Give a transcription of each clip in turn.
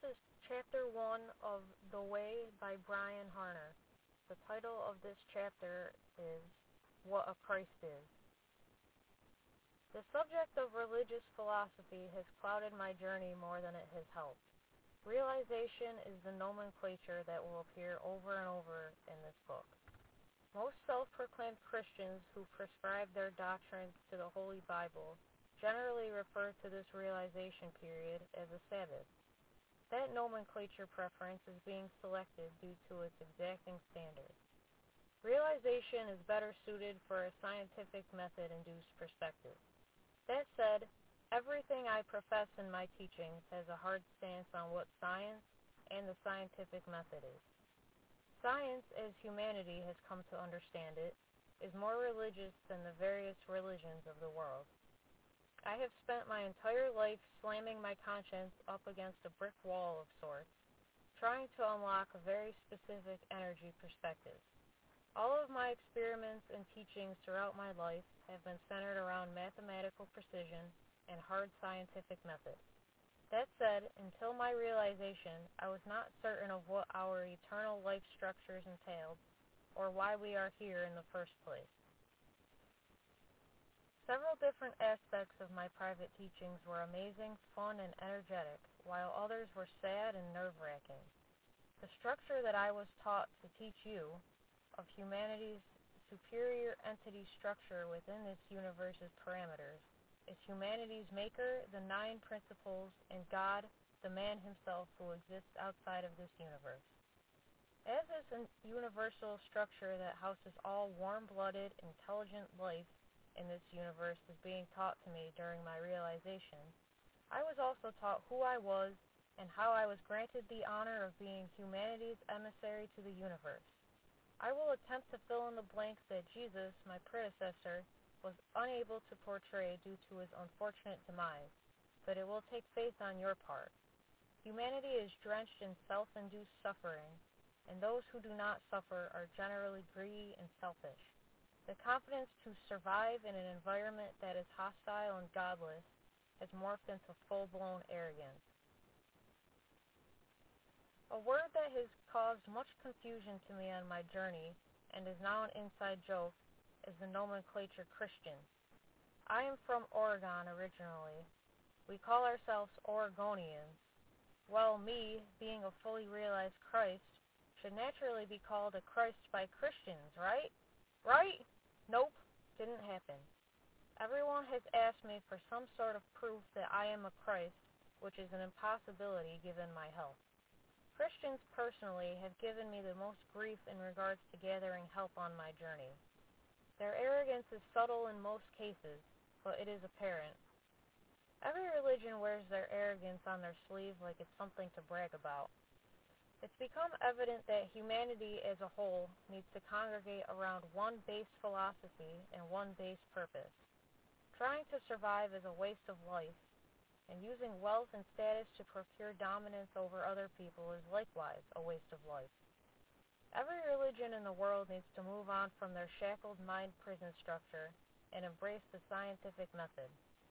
is Chapter 1 of The Way by Brian Harner. The title of this chapter is What a Christ Is. The subject of religious philosophy has clouded my journey more than it has helped. Realization is the nomenclature that will appear over and over in this book. Most self-proclaimed Christians who prescribe their doctrines to the Holy Bible generally refer to this realization period as a Sabbath. That nomenclature preference is being selected due to its exacting standards. Realization is better suited for a scientific method-induced perspective. That said, everything I profess in my teachings has a hard stance on what science and the scientific method is. Science, as humanity has come to understand it, is more religious than the various religions of the world. I have spent my entire life slamming my conscience up against a brick wall of sorts, trying to unlock a very specific energy perspective. All of my experiments and teachings throughout my life have been centered around mathematical precision and hard scientific method. That said, until my realization, I was not certain of what our eternal life structures entailed, or why we are here in the first place. Several different aspects of my private teachings were amazing, fun, and energetic, while others were sad and nerve-wracking. The structure that I was taught to teach you, of humanity's superior entity structure within this universe's parameters, is humanity's maker, the nine principles, and God, the man himself who exists outside of this universe. As this universal structure that houses all warm-blooded, intelligent life in this universe is being taught to me during my realization, I was also taught who I was and how I was granted the honor of being humanity's emissary to the universe. I will attempt to fill in the blanks that Jesus, my predecessor, was unable to portray due to his unfortunate demise, but it will take faith on your part. Humanity is drenched in self-induced suffering, and those who do not suffer are generally greedy and selfish. The confidence to survive in an environment that is hostile and godless has morphed into full-blown arrogance. A word that has caused much confusion to me on my journey and is now an inside joke is the nomenclature Christian. I am from Oregon originally. We call ourselves Oregonians. Well, me, being a fully realized Christ, should naturally be called a Christ by Christians, right? Right? Nope, didn't happen. Everyone has asked me for some sort of proof that I am a Christ, which is an impossibility given my health. Christians personally have given me the most grief in regards to gathering help on my journey. Their arrogance is subtle in most cases, but it is apparent. Every religion wears their arrogance on their sleeve like it's something to brag about. It's become evident that humanity as a whole needs to congregate around one base philosophy and one base purpose. Trying to survive is a waste of life, and using wealth and status to procure dominance over other people is likewise a waste of life. Every religion in the world needs to move on from their shackled mind prison structure and embrace the scientific method.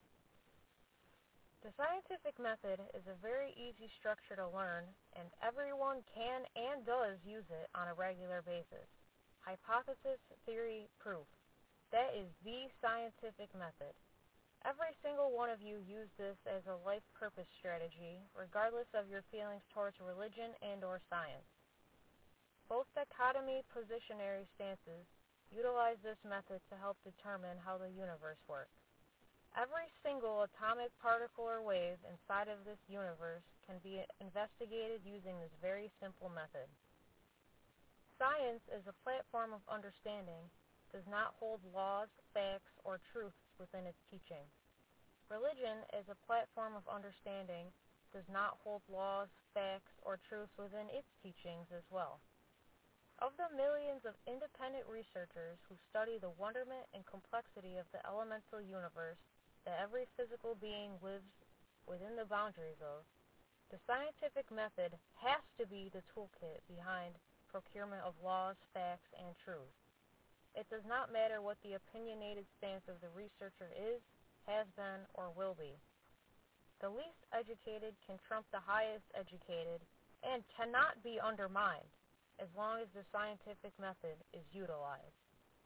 The scientific method is a very easy structure to learn, and everyone can and does use it on a regular basis. Hypothesis, theory, proof. That is the scientific method. Every single one of you use this as a life purpose strategy, regardless of your feelings towards religion and or science. Both dichotomy positionary stances utilize this method to help determine how the universe works. Every single atomic particle or wave inside of this universe can be investigated using this very simple method. Science, as a platform of understanding, does not hold laws, facts, or truths within its teaching. Religion, as a platform of understanding, does not hold laws, facts, or truths within its teachings as well. Of the millions of independent researchers who study the wonderment and complexity of the elemental universe that every physical being lives within the boundaries of, the scientific method has to be the toolkit behind procurement of laws, facts, and truth. It does not matter what the opinionated stance of the researcher is, has been, or will be. The least educated can trump the highest educated and cannot be undermined as long as the scientific method is utilized.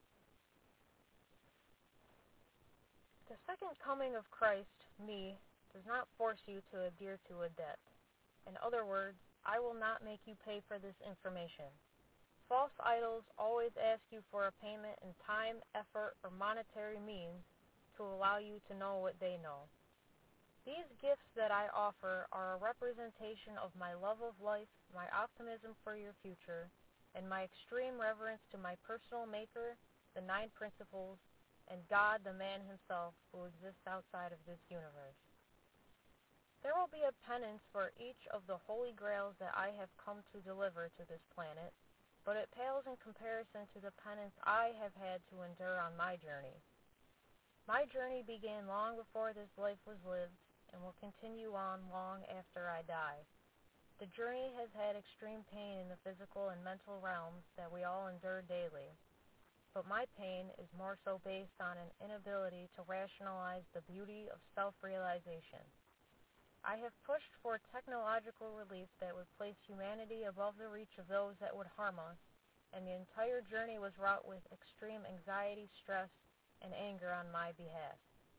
The second coming of Christ, me, does not force you to adhere to a debt. In other words, I will not make you pay for this information. False idols always ask you for a payment in time, effort, or monetary means to allow you to know what they know. These gifts that I offer are a representation of my love of life, my optimism for your future, and my extreme reverence to my personal maker, the nine principles, and God, the man himself, who exists outside of this universe. There will be a penance for each of the holy grails that I have come to deliver to this planet, but it pales in comparison to the penance I have had to endure on my journey. My journey began long before this life was lived and will continue on long after I die. The journey has had extreme pain in the physical and mental realms that we all endure daily, but my pain is more so based on an inability to rationalize the beauty of self-realization. I have pushed for technological relief that would place humanity above the reach of those that would harm us, and the entire journey was wrought with extreme anxiety, stress, and anger on my behalf.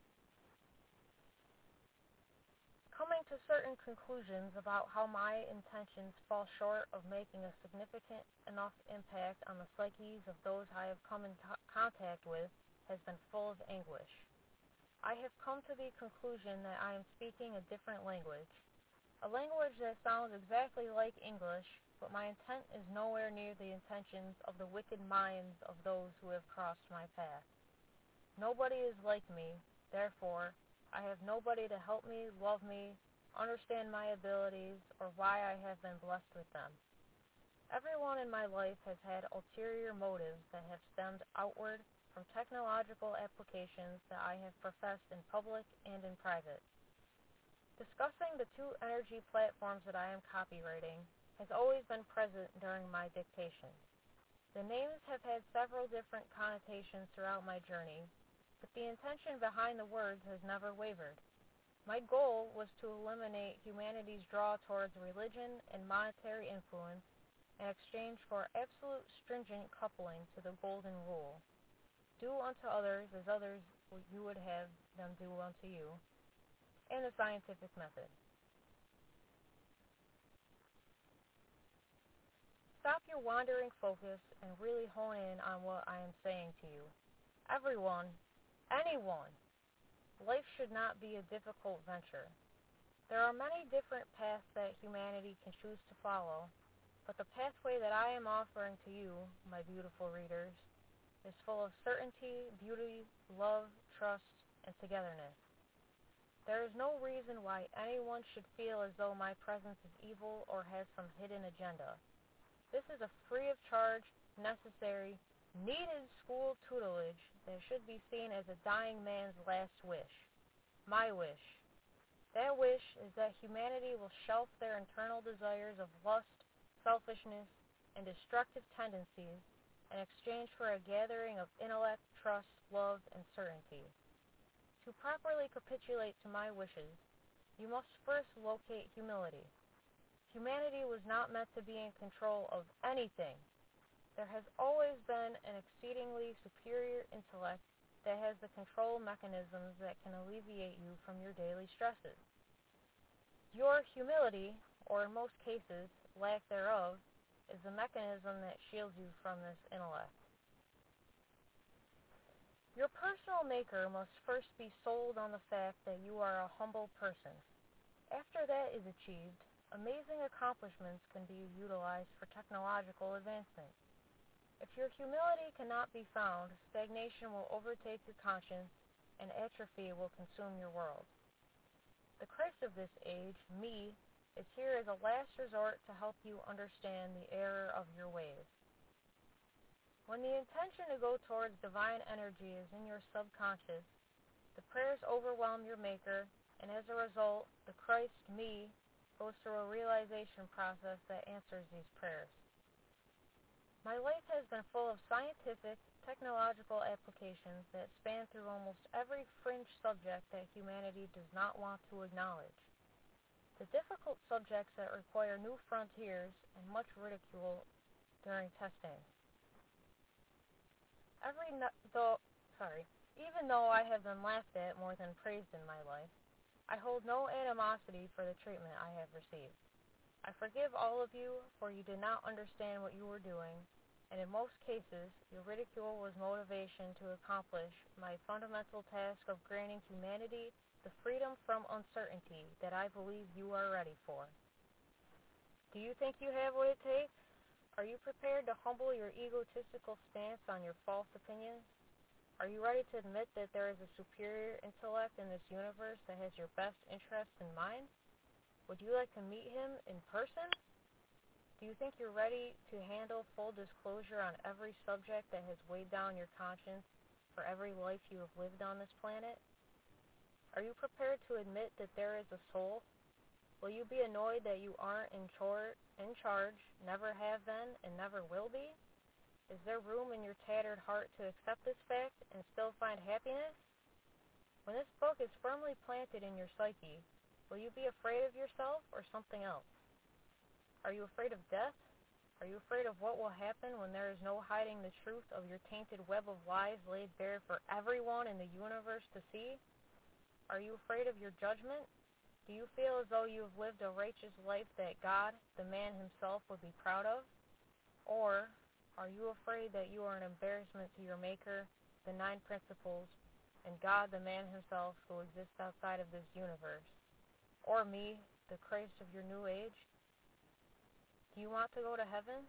Coming to certain conclusions about how my intentions fall short of making a significant enough impact on the psyches of those I have come in contact with has been full of anguish. I have come to the conclusion that I am speaking a different language, a language that sounds exactly like English, but my intent is nowhere near the intentions of the wicked minds of those who have crossed my path. Nobody is like me, therefore, I have nobody to help me, love me, understand my abilities, or why I have been blessed with them. Everyone in my life has had ulterior motives that have stemmed outward from technological applications that I have professed in public and in private. Discussing the two energy platforms that I am copywriting has always been present during my dictation. The names have had several different connotations throughout my journey, but the intention behind the words has never wavered. My goal was to eliminate humanity's draw towards religion and monetary influence in exchange for absolute stringent coupling to the golden rule. Do unto others as others you would have them do unto you, and the scientific method. Stop your wandering focus and really hone in on what I am saying to you. Everyone, anyone, life should not be a difficult venture. There are many different paths that humanity can choose to follow, but the pathway that I am offering to you, my beautiful readers, is full of certainty, beauty, love, trust, and togetherness. There is no reason why anyone should feel as though my presence is evil or has some hidden agenda. This is a free of charge, necessary, needed school tutelage that should be seen as a dying man's last wish. My wish. That wish is that humanity will shelf their internal desires of lust, selfishness, and destructive tendencies in exchange for a gathering of intellect, trust, love, and certainty. To properly capitulate to my wishes, you must first locate humility. Humanity was not meant to be in control of anything. There has always been an exceedingly superior intellect that has the control mechanisms that can alleviate you from your daily stresses. Your humility, or in most cases, lack thereof, is the mechanism that shields you from this intellect. Your personal maker must first be sold on the fact that you are a humble person. After that is achieved, amazing accomplishments can be utilized for technological advancement. If your humility cannot be found, stagnation will overtake your conscience, and atrophy will consume your world. The Christ of this age, me, is here as a last resort to help you understand the error of your ways. When the intention to go towards divine energy is in your subconscious, the prayers overwhelm your maker, and as a result, the Christ, me, goes through a realization process that answers these prayers. My life has been full of scientific technological applications that span through almost every fringe subject that humanity does not want to acknowledge. The difficult subjects that require new frontiers and much ridicule during testing. Even though I have been laughed at more than praised in my life, I hold no animosity for the treatment I have received. I forgive all of you, for you did not understand what you were doing, and in most cases, your ridicule was motivation to accomplish my fundamental task of granting humanity the freedom from uncertainty that I believe you are ready for. Do you think you have what it takes? Are you prepared to humble your egotistical stance on your false opinions? Are you ready to admit that there is a superior intellect in this universe that has your best interests in mind? Would you like to meet him in person? Do you think you're ready to handle full disclosure on every subject that has weighed down your conscience for every life you have lived on this planet? Are you prepared to admit that there is a soul? Will you be annoyed that you aren't in charge, never have been, and never will be? Is there room in your tattered heart to accept this fact and still find happiness? When this book is firmly planted in your psyche, will you be afraid of yourself or something else? Are you afraid of death? Are you afraid of what will happen when there is no hiding the truth of your tainted web of lies laid bare for everyone in the universe to see? Are you afraid of your judgment? Do you feel as though you have lived a righteous life that God, the man himself, would be proud of? Or are you afraid that you are an embarrassment to your Maker, the Nine Principles, and God, the man himself, who exists outside of this universe? Or me, the Christ of your new age? Do you want to go to heaven?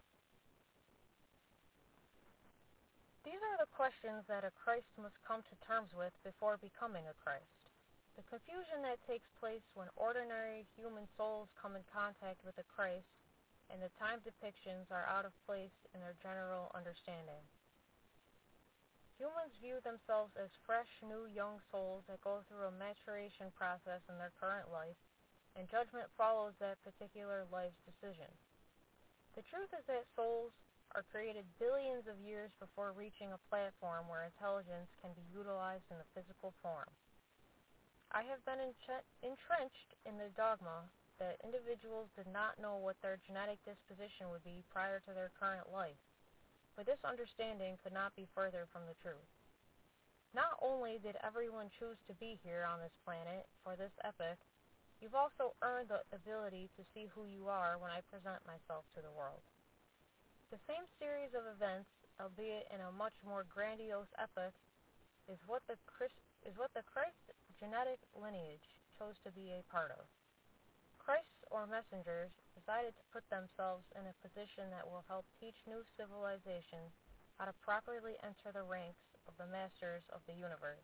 These are the questions that a Christ must come to terms with before becoming a Christ. The confusion that takes place when ordinary human souls come in contact with a Christ and the time depictions are out of place in their general understanding. Humans view themselves as fresh, new, young souls that go through a maturation process in their current life, and judgment follows that particular life's decision. The truth is that souls are created billions of years before reaching a platform where intelligence can be utilized in the physical form. I have been entrenched in the dogma that individuals did not know what their genetic disposition would be prior to their current life, but this understanding could not be further from the truth. Not only did everyone choose to be here on this planet for this epoch, you've also earned the ability to see who you are when I present myself to the world. The same series of events, albeit in a much more grandiose epoch, is what the Christ genetic lineage chose to be a part of. Christs or messengers decided to put themselves in a position that will help teach new civilizations how to properly enter the ranks of the masters of the universe.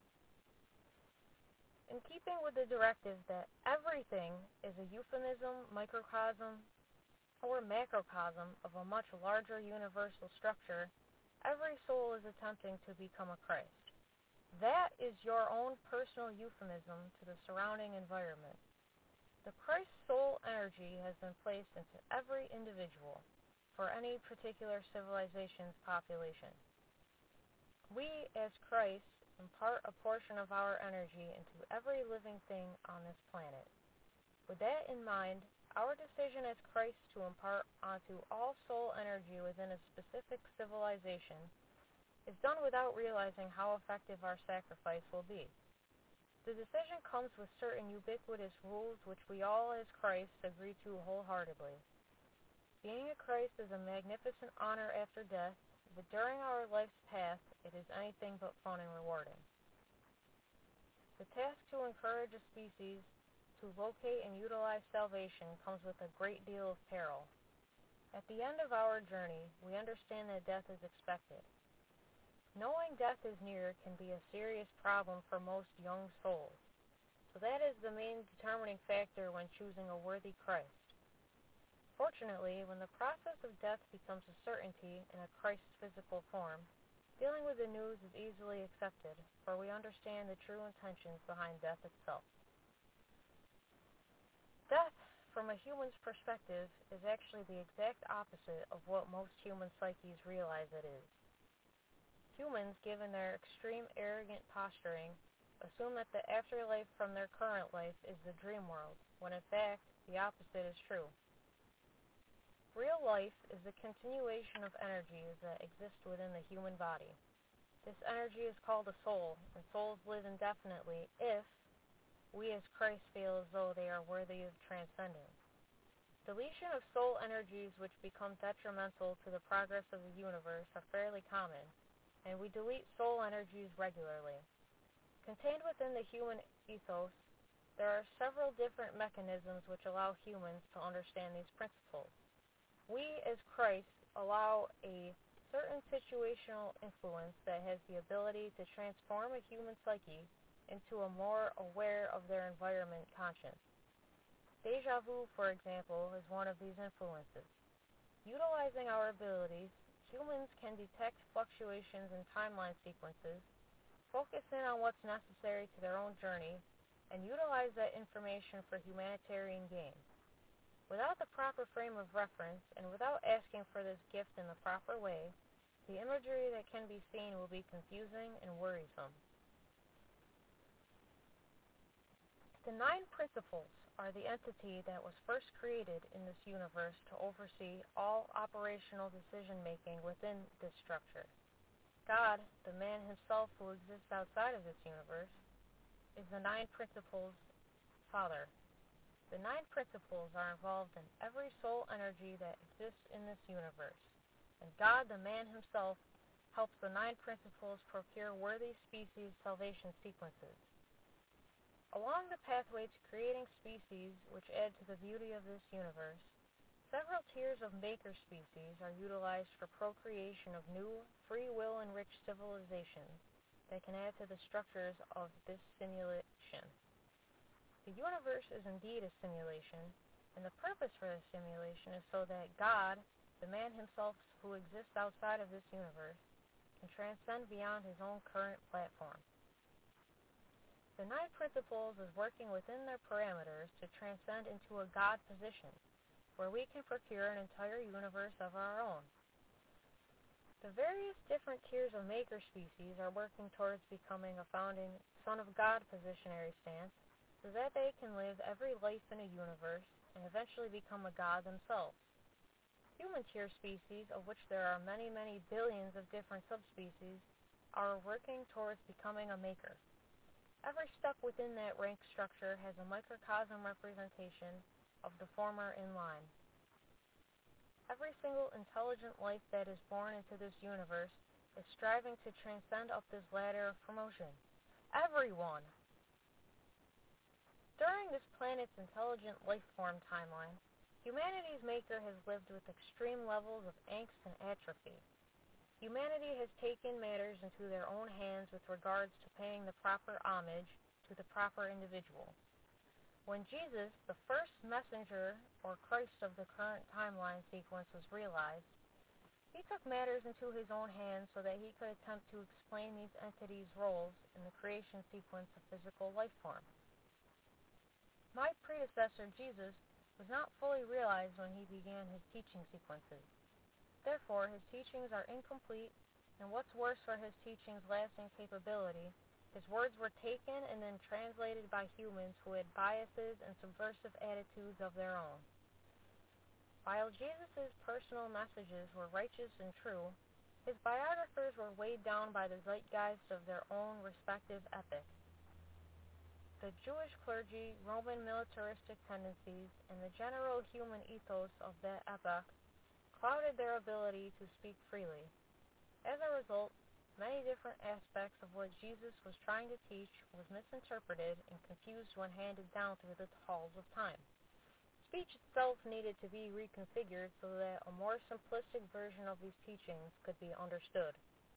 In keeping with the directive that everything is a euphemism, microcosm, or macrocosm of a much larger universal structure, every soul is attempting to become a Christ. That is your own personal euphemism to the surrounding environment. The Christ soul energy has been placed into every individual for any particular civilization's population. We, as Christ, impart a portion of our energy into every living thing on this planet. With that in mind, our decision as Christ to impart onto all soul energy within a specific civilization is done without realizing how effective our sacrifice will be. The decision comes with certain ubiquitous rules which we all as Christ agree to wholeheartedly. Being a Christ is a magnificent honor after death, but during our life's path, it is anything but fun and rewarding. The task to encourage a species to locate and utilize salvation comes with a great deal of peril. At the end of our journey, we understand that death is expected. Knowing death is near can be a serious problem for most young souls, so that is the main determining factor when choosing a worthy Christ. Fortunately, when the process of death becomes a certainty in a Christ's physical form, dealing with the news is easily accepted, for we understand the true intentions behind death itself. Death, from a human's perspective, is actually the exact opposite of what most human psyches realize it is. Humans, given their extreme arrogant posturing, assume that the afterlife from their current life is the dream world, when in fact, the opposite is true. Real life is the continuation of energies that exist within the human body. This energy is called a soul, and souls live indefinitely if we as Christ feel as though they are worthy of transcendence. Deletion of soul energies which become detrimental to the progress of the universe are fairly common, and we delete soul energies regularly. Contained within the human ethos, there are several different mechanisms which allow humans to understand these principles. We, as Christ, allow a certain situational influence that has the ability to transform a human psyche into a more aware of their environment conscience. Deja vu, for example, is one of these influences. Utilizing our abilities, humans can detect fluctuations in timeline sequences, focus in on what's necessary to their own journey, and utilize that information for humanitarian gain. Without the proper frame of reference, and without asking for this gift in the proper way, the imagery that can be seen will be confusing and worrisome. The 9 principles are the entity that was first created in this universe to oversee all operational decision-making within this structure. God, the man himself who exists outside of this universe, is the 9 principles' father. The 9 principles are involved in every soul energy that exists in this universe, and God, the man himself, helps the 9 principles procure worthy species salvation sequences. Along the pathway to creating species which add to the beauty of this universe, several tiers of maker species are utilized for procreation of new, free will-enriched civilizations that can add to the structures of this simulation. The universe is indeed a simulation, and the purpose for this simulation is so that God, the man himself who exists outside of this universe, can transcend beyond his own current platform. The 9 principles is working within their parameters to transcend into a God position, where we can procure an entire universe of our own. The various different tiers of maker species are working towards becoming a founding Son of God positionary stance, so that they can live every life in a universe and eventually become a God themselves. Human tier species, of which there are many, many billions of different subspecies, are working towards becoming a maker. Every step within that rank structure has a microcosm representation of the former in line. Every single intelligent life that is born into this universe is striving to transcend up this ladder of promotion. Everyone! During this planet's intelligent life form timeline, humanity's maker has lived with extreme levels of angst and atrophy. Humanity has taken matters into their own hands with regards to paying the proper homage to the proper individual. When Jesus, the first messenger or Christ of the current timeline sequence, was realized, he took matters into his own hands so that he could attempt to explain these entities' roles in the creation sequence of physical life form. My predecessor, Jesus, was not fully realized when he began his teaching sequences. Therefore, his teachings are incomplete, and what's worse for his teaching's lasting capability, his words were taken and then translated by humans who had biases and subversive attitudes of their own. While Jesus' personal messages were righteous and true, his biographers were weighed down by the zeitgeist of their own respective epochs. The Jewish clergy, Roman militaristic tendencies, and the general human ethos of that epoch clouded their ability to speak freely. As a result, many different aspects of what Jesus was trying to teach was misinterpreted and confused when handed down through the halls of time. Speech itself needed to be reconfigured so that a more simplistic version of these teachings could be understood.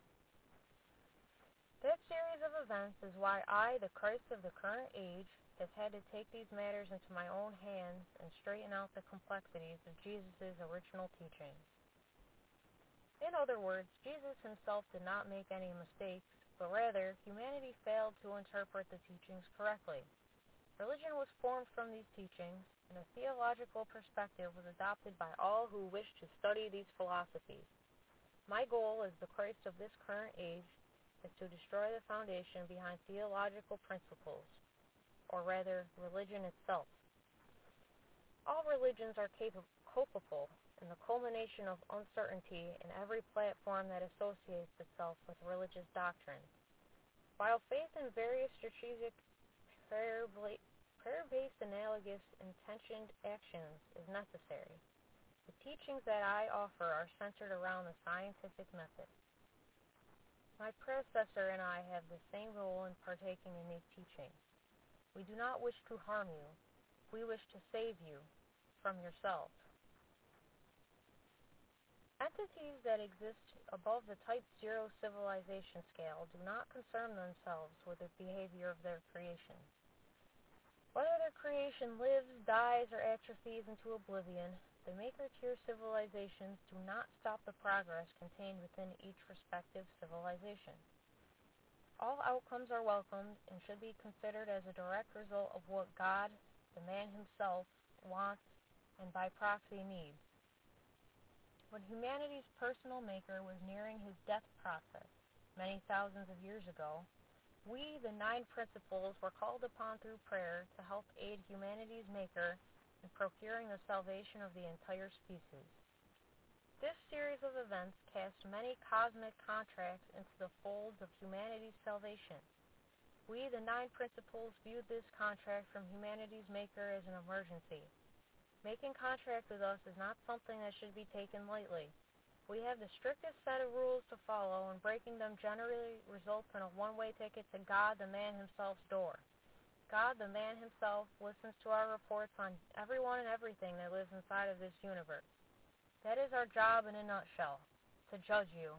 That series of events is why I, the Christ of the current age, has had to take these matters into my own hands and straighten out the complexities of Jesus' original teachings. In other words, Jesus himself did not make any mistakes, but rather, humanity failed to interpret the teachings correctly. Religion was formed from these teachings, and a theological perspective was adopted by all who wished to study these philosophies. My goal as the Christ of this current age is to destroy the foundation behind theological principles, or rather, religion itself. All religions are culpable in the culmination of uncertainty in every platform that associates itself with religious doctrine. While faith in various strategic, prayer-based analogous intentioned actions is necessary, the teachings that I offer are centered around the scientific method. My predecessor and I have the same role in partaking in these teachings. We do not wish to harm you. We wish to save you from yourself. Entities that exist above the Type 0 civilization scale do not concern themselves with the behavior of their creation. Whether their creation lives, dies, or atrophies into oblivion, the Maker-tier civilizations do not stop the progress contained within each respective civilization. All outcomes are welcomed and should be considered as a direct result of what God, the man himself, wants and by proxy needs. When humanity's personal maker was nearing his death process many thousands of years ago, we, the 9 principles, were called upon through prayer to help aid humanity's maker in procuring the salvation of the entire species. This series of events cast many cosmic contracts into the folds of humanity's salvation. We, the 9 principles, viewed this contract from humanity's maker as an emergency. Making contracts with us is not something that should be taken lightly. We have the strictest set of rules to follow, and breaking them generally results in a one-way ticket to God, the man himself's door. God, the man himself, listens to our reports on everyone and everything that lives inside of this universe. That is our job in a nutshell, to judge you.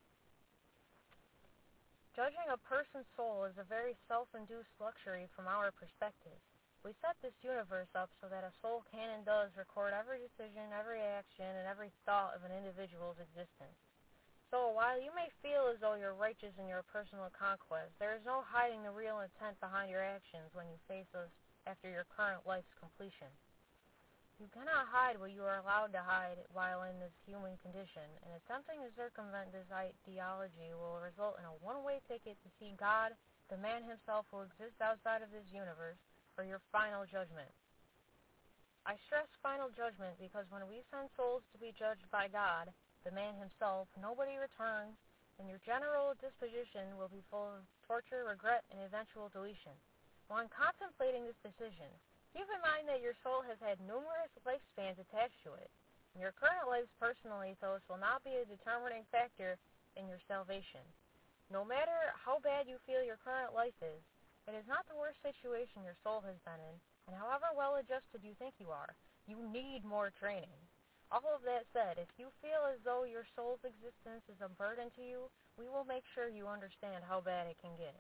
Judging a person's soul is a very self-induced luxury from our perspective. We set this universe up so that a soul can and does record every decision, every action, and every thought of an individual's existence. So while you may feel as though you're righteous in your personal conquest, there is no hiding the real intent behind your actions when you face us after your current life's completion. You cannot hide what you are allowed to hide while in this human condition, and attempting to circumvent this ideology will result in a one-way ticket to see God, the man himself who exists outside of this universe, for your final judgment. I stress final judgment because when we send souls to be judged by God, the man himself, nobody returns, and your general disposition will be full of torture, regret, and eventual deletion. While contemplating this decision, keep in mind that your soul has had numerous lifespans attached to it, and your current life's personal ethos will not be a determining factor in your salvation. No matter how bad you feel your current life is, it is not the worst situation your soul has been in, and however well adjusted you think you are, you need more training. All of that said, if you feel as though your soul's existence is a burden to you, we will make sure you understand how bad it can get.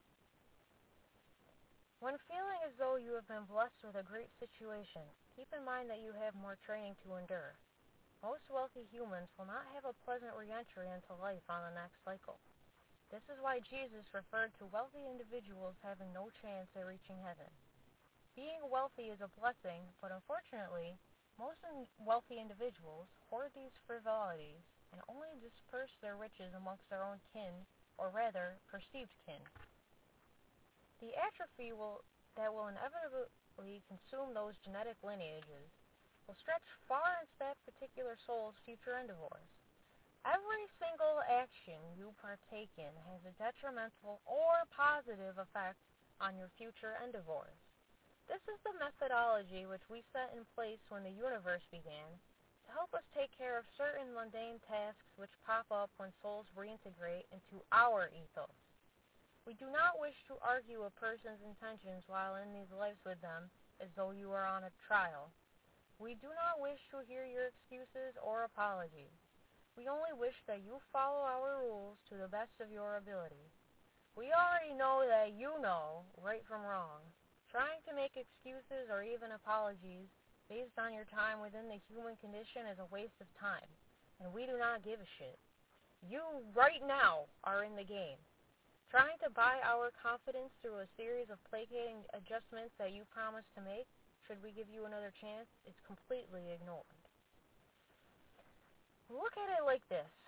When feeling as though you have been blessed with a great situation, keep in mind that you have more training to endure. Most wealthy humans will not have a pleasant re-entry into life on the next cycle. This is why Jesus referred to wealthy individuals having no chance at reaching heaven. Being wealthy is a blessing, but unfortunately, most wealthy individuals hoard these frivolities and only disperse their riches amongst their own kin, or rather, perceived kin. The atrophy that will inevitably consume those genetic lineages will stretch far into that particular soul's future endeavors. Every single action you partake in has a detrimental or positive effect on your future endeavors. This is the methodology which we set in place when the universe began to help us take care of certain mundane tasks which pop up when souls reintegrate into our ethos. We do not wish to argue a person's intentions while in these lives with them as though you are on a trial. We do not wish to hear your excuses or apologies. We only wish that you follow our rules to the best of your ability. We already know that you know right from wrong. Trying to make excuses or even apologies based on your time within the human condition is a waste of time, and we do not give a shit. You, right now, are in the game. Trying to buy our confidence through a series of placating adjustments that you promised to make, should we give you another chance, is completely ignored. Look at it like this.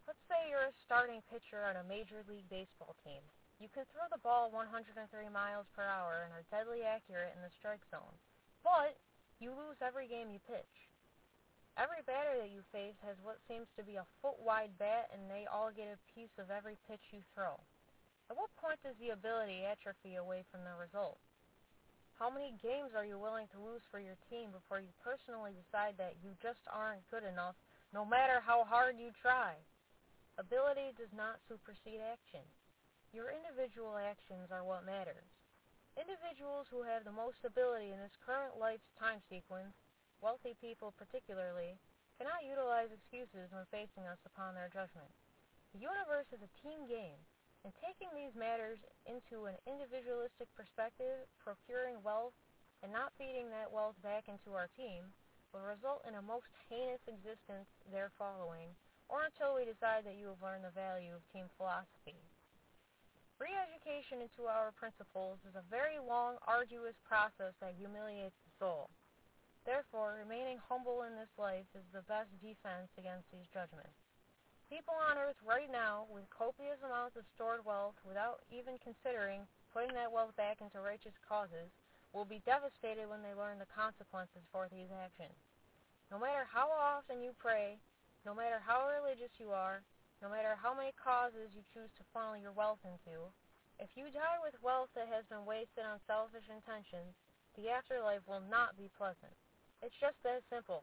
Let's say you're a starting pitcher on a Major League Baseball team. You can throw the ball 103 miles per hour and are deadly accurate in the strike zone, but you lose every game you pitch. Every batter that you face has what seems to be a foot-wide bat, and they all get a piece of every pitch you throw. At what point does the ability atrophy away from the result? How many games are you willing to lose for your team before you personally decide that you just aren't good enough, no matter how hard you try? Ability does not supersede action. Your individual actions are what matters. Individuals who have the most ability in this current life's time sequence, wealthy people particularly, cannot utilize excuses when facing us upon their judgment. The universe is a team game, and taking these matters into an individualistic perspective, procuring wealth, and not feeding that wealth back into our team, will result in a most heinous existence there following, or until we decide that you have learned the value of team philosophy. Re-education into our principles is a very long, arduous process that humiliates the soul. Therefore, remaining humble in this life is the best defense against these judgments. People on earth right now, with copious amounts of stored wealth, without even considering putting that wealth back into righteous causes, will be devastated when they learn the consequences for these actions. No matter how often you pray, no matter how religious you are, no matter how many causes you choose to funnel your wealth into, if you die with wealth that has been wasted on selfish intentions, the afterlife will not be pleasant. It's just that simple.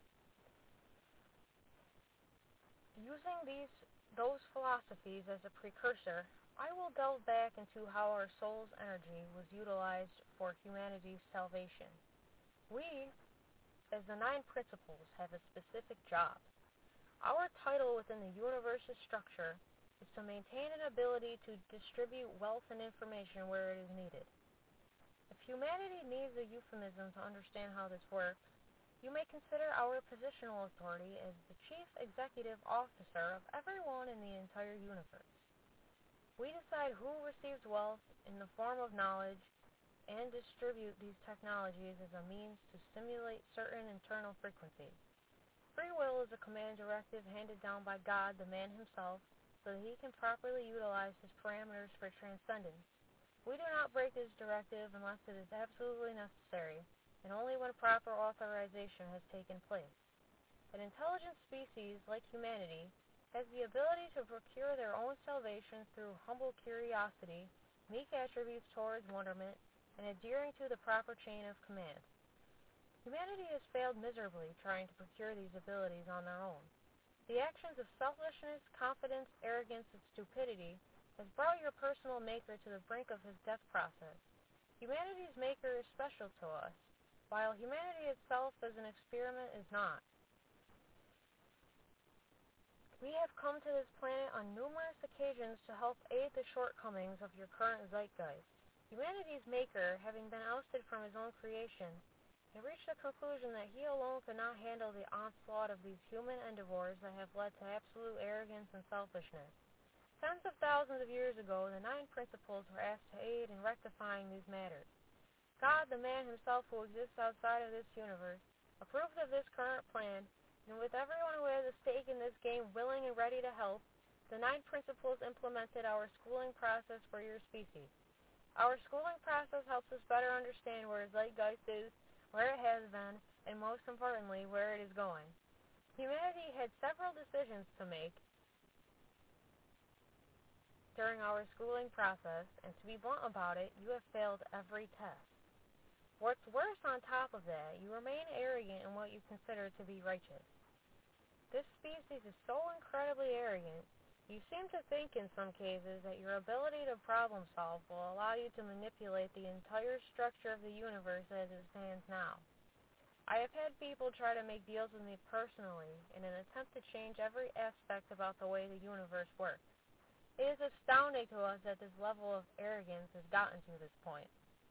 Using those philosophies as a precursor, I will delve back into how our soul's energy was utilized for humanity's salvation. We, as the 9 principles, have a specific job. Our title within the universe's structure is to maintain an ability to distribute wealth and information where it is needed. If humanity needs a euphemism to understand how this works, you may consider our positional authority as the chief executive officer of everyone in the entire universe. We decide who receives wealth in the form of knowledge and distribute these technologies as a means to stimulate certain internal frequencies. Free will is a command directive handed down by God, the man himself, so that he can properly utilize his parameters for transcendence. We do not break this directive unless it is absolutely necessary, and only when proper authorization has taken place. An intelligent species like humanity has the ability to procure their own salvation through humble curiosity, meek attributes towards wonderment, and adhering to the proper chain of command. Humanity has failed miserably trying to procure these abilities on their own. The actions of selfishness, confidence, arrogance, and stupidity has brought your personal maker to the brink of his death process. Humanity's maker is special to us, while humanity itself as an experiment is not. We have come to this planet on numerous occasions to help aid the shortcomings of your current zeitgeist. Humanity's maker, having been ousted from his own creation, had reached the conclusion that he alone could not handle the onslaught of these human endeavors that have led to absolute arrogance and selfishness. Tens of thousands of years ago, the 9 principles were asked to aid in rectifying these matters. God, the man himself who exists outside of this universe, approved of this current plan, and with everyone who has a stake in this game willing and ready to help, the 9 principles implemented our schooling process for your species. Our schooling process helps us better understand where zeitgeist is, where it has been, and most importantly, where it is going. Humanity had several decisions to make during our schooling process, and to be blunt about it, you have failed every test. What's worse on top of that, you remain arrogant in what you consider to be righteous. This species is so incredibly arrogant, you seem to think in some cases that your ability to problem solve will allow you to manipulate the entire structure of the universe as it stands now. I have had people try to make deals with me personally in an attempt to change every aspect about the way the universe works. It is astounding to us that this level of arrogance has gotten to this point.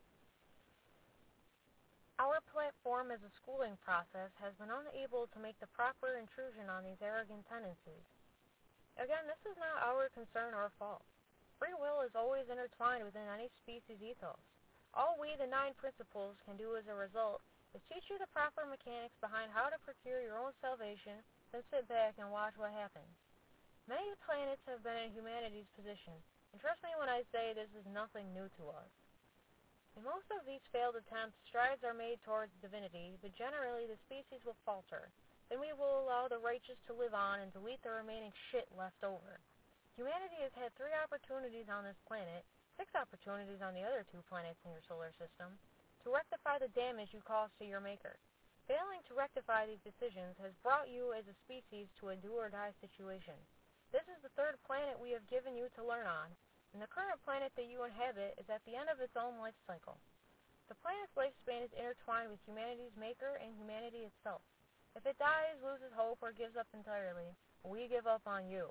Our platform as a schooling process has been unable to make the proper intrusion on these arrogant tendencies. Again, this is not our concern or fault. Free will is always intertwined within any species ethos. All we, the 9 principles, can do as a result is teach you the proper mechanics behind how to procure your own salvation, then sit back and watch what happens. Many planets have been in humanity's position, and trust me when I say this is nothing new to us. In most of these failed attempts, strides are made towards divinity, but generally the species will falter. Then we will allow the righteous to live on and delete the remaining shit left over. Humanity has had 3 opportunities on this planet, 6 opportunities on the other 2 planets in your solar system, to rectify the damage you caused to your maker. Failing to rectify these decisions has brought you as a species to a do-or-die situation. This is the 3rd planet we have given you to learn on, and the current planet that you inhabit is at the end of its own life cycle. The planet's lifespan is intertwined with humanity's maker and humanity itself. If it dies, loses hope, or gives up entirely, we give up on you.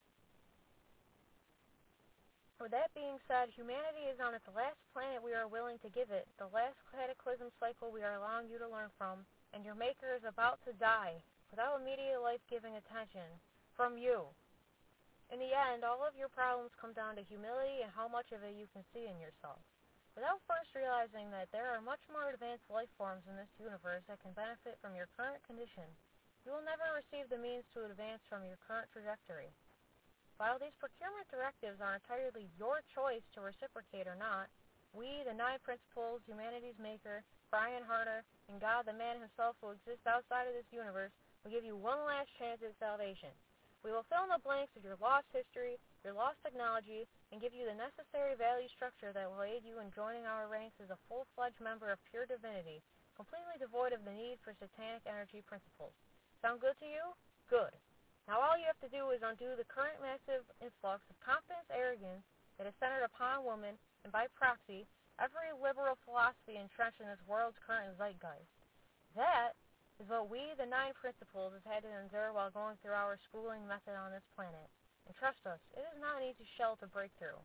With that being said, humanity is on its last planet we are willing to give it, the last cataclysm cycle we are allowing you to learn from, and your maker is about to die, without immediate life-giving attention, from you. In the end, all of your problems come down to humility and how much of it you can see in yourself. Without first realizing that there are much more advanced life forms in this universe that can benefit from your current condition, you will never receive the means to advance from your current trajectory. While these procurement directives are entirely your choice to reciprocate or not, we, the 9 principles, humanity's maker, Brian Harner, and God, the man himself who exists outside of this universe, will give you one last chance at salvation. We will fill in the blanks of your lost history, your lost technology, and give you the necessary value structure that will aid you in joining our ranks as a full-fledged member of pure divinity, completely devoid of the need for satanic energy principles. Sound good to you? Good. Now all you have to do is undo the current massive influx of confidence arrogance that is centered upon women, and by proxy, every liberal philosophy entrenched in this world's current zeitgeist. That is what we, the 9 principles, have had to endure while going through our schooling method on this planet. And trust us, it is not an easy shell to break through.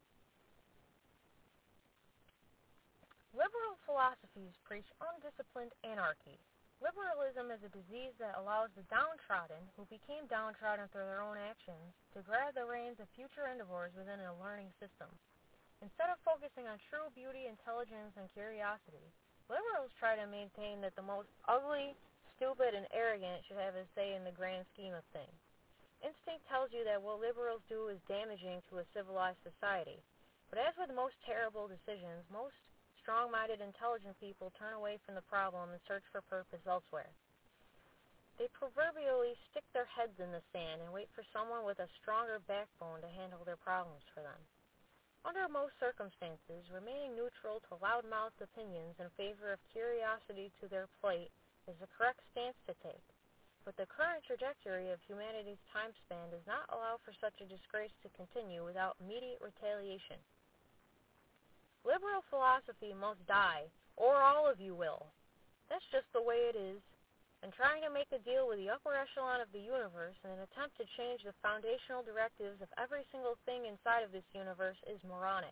Liberal philosophies preach undisciplined anarchy. Liberalism is a disease that allows the downtrodden, who became downtrodden through their own actions, to grab the reins of future endeavors within a learning system. Instead of focusing on true beauty, intelligence, and curiosity, liberals try to maintain that the most ugly, stupid, and arrogant should have a say in the grand scheme of things. Instinct tells you that what liberals do is damaging to a civilized society. But as with most terrible decisions, most strong-minded, intelligent people turn away from the problem and search for purpose elsewhere. They proverbially stick their heads in the sand and wait for someone with a stronger backbone to handle their problems for them. Under most circumstances, remaining neutral to loud-mouthed opinions in favor of curiosity to their plate is the correct stance to take. But the current trajectory of humanity's time span does not allow for such a disgrace to continue without immediate retaliation. Liberal philosophy must die, or all of you will. That's just the way it is. And trying to make a deal with the upper echelon of the universe in an attempt to change the foundational directives of every single thing inside of this universe is moronic.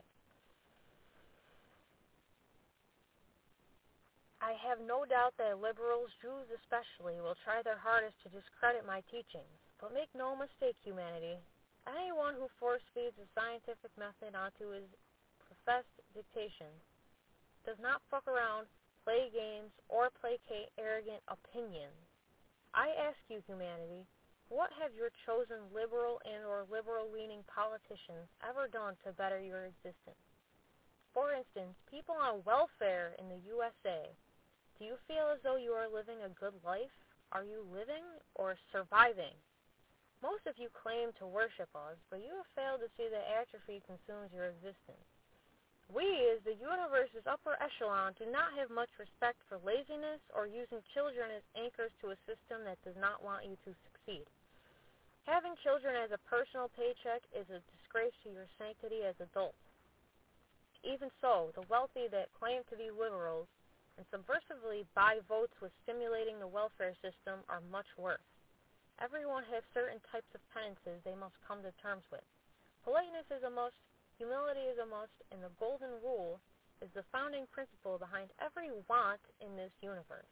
I have no doubt that liberals, Jews especially, will try their hardest to discredit my teachings. But make no mistake, humanity, anyone who force-feeds a scientific method onto his professed dictation does not fuck around, play games, or placate arrogant opinions. I ask you, humanity, what have your chosen liberal and or liberal-leaning politicians ever done to better your existence? For instance, people on welfare in the USA. Do you feel as though you are living a good life? Are you living or surviving? Most of you claim to worship us, but you have failed to see that atrophy consumes your existence. We, as the universe's upper echelon, do not have much respect for laziness or using children as anchors to a system that does not want you to succeed. Having children as a personal paycheck is a disgrace to your sanctity as adults. Even so, the wealthy that claim to be liberals and subversively buy votes with stimulating the welfare system are much worse. Everyone has certain types of penances they must come to terms with. Politeness is a must, humility is a must, and the golden rule is the founding principle behind every want in this universe.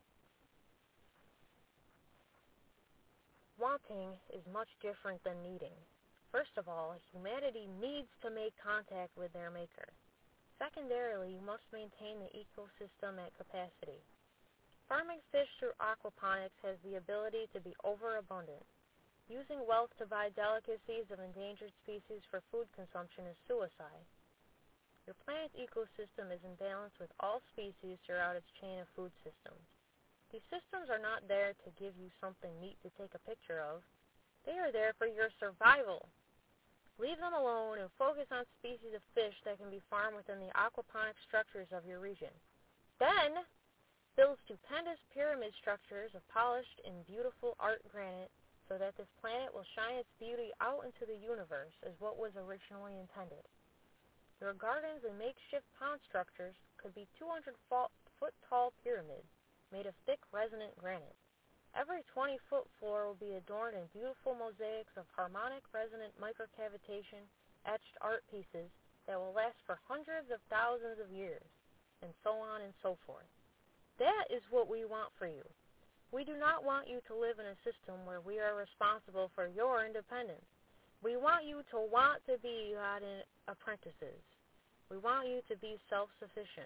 Wanting is much different than needing. First of all, humanity needs to make contact with their maker. Secondarily, you must maintain the ecosystem at capacity. Farming fish through aquaponics has the ability to be overabundant. Using wealth to buy delicacies of endangered species for food consumption is suicide. Your planet's ecosystem is in balance with all species throughout its chain of food systems. These systems are not there to give you something neat to take a picture of. They are there for your survival. Leave them alone and focus on species of fish that can be farmed within the aquaponic structures of your region. Then, build stupendous pyramid structures of polished and beautiful art granite so that this planet will shine its beauty out into the universe as what was originally intended. Your gardens and makeshift pond structures could be 200-foot-tall pyramids made of thick, resonant granite. Every 20-foot floor will be adorned in beautiful mosaics of harmonic, resonant microcavitation etched art pieces that will last for hundreds of thousands of years, and so on and so forth. That is what we want for you. We do not want you to live in a system where we are responsible for your independence. We want you to want to be God apprentices. We want you to be self-sufficient.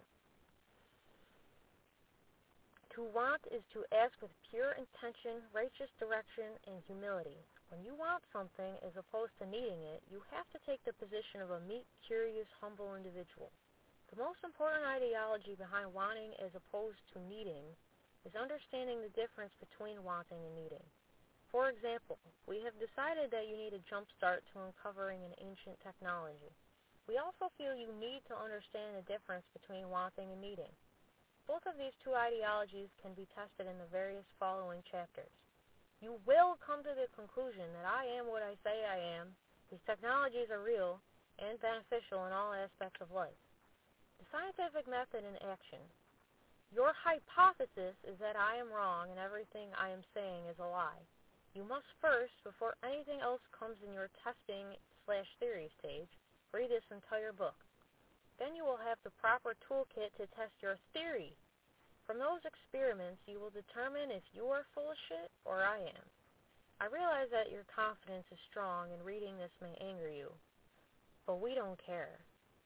To want is to ask with pure intention, righteous direction, and humility. When you want something as opposed to needing it, you have to take the position of a meek, curious, humble individual. The most important ideology behind wanting as opposed to needing is understanding the difference between wanting and needing. For example, we have decided that you need a jump start to uncovering an ancient technology. We also feel you need to understand the difference between wanting and needing. Both of these two ideologies can be tested in the various following chapters. You will come to the conclusion that I am what I say I am. These technologies are real and beneficial in all aspects of life. The scientific method in action. Your hypothesis is that I am wrong and everything I am saying is a lie. You must first, before anything else comes in your testing/theory stage, read this entire book. Then you will have the proper toolkit to test your theory. From those experiments, you will determine if you are full of shit or I am. I realize that your confidence is strong and reading this may anger you, but we don't care.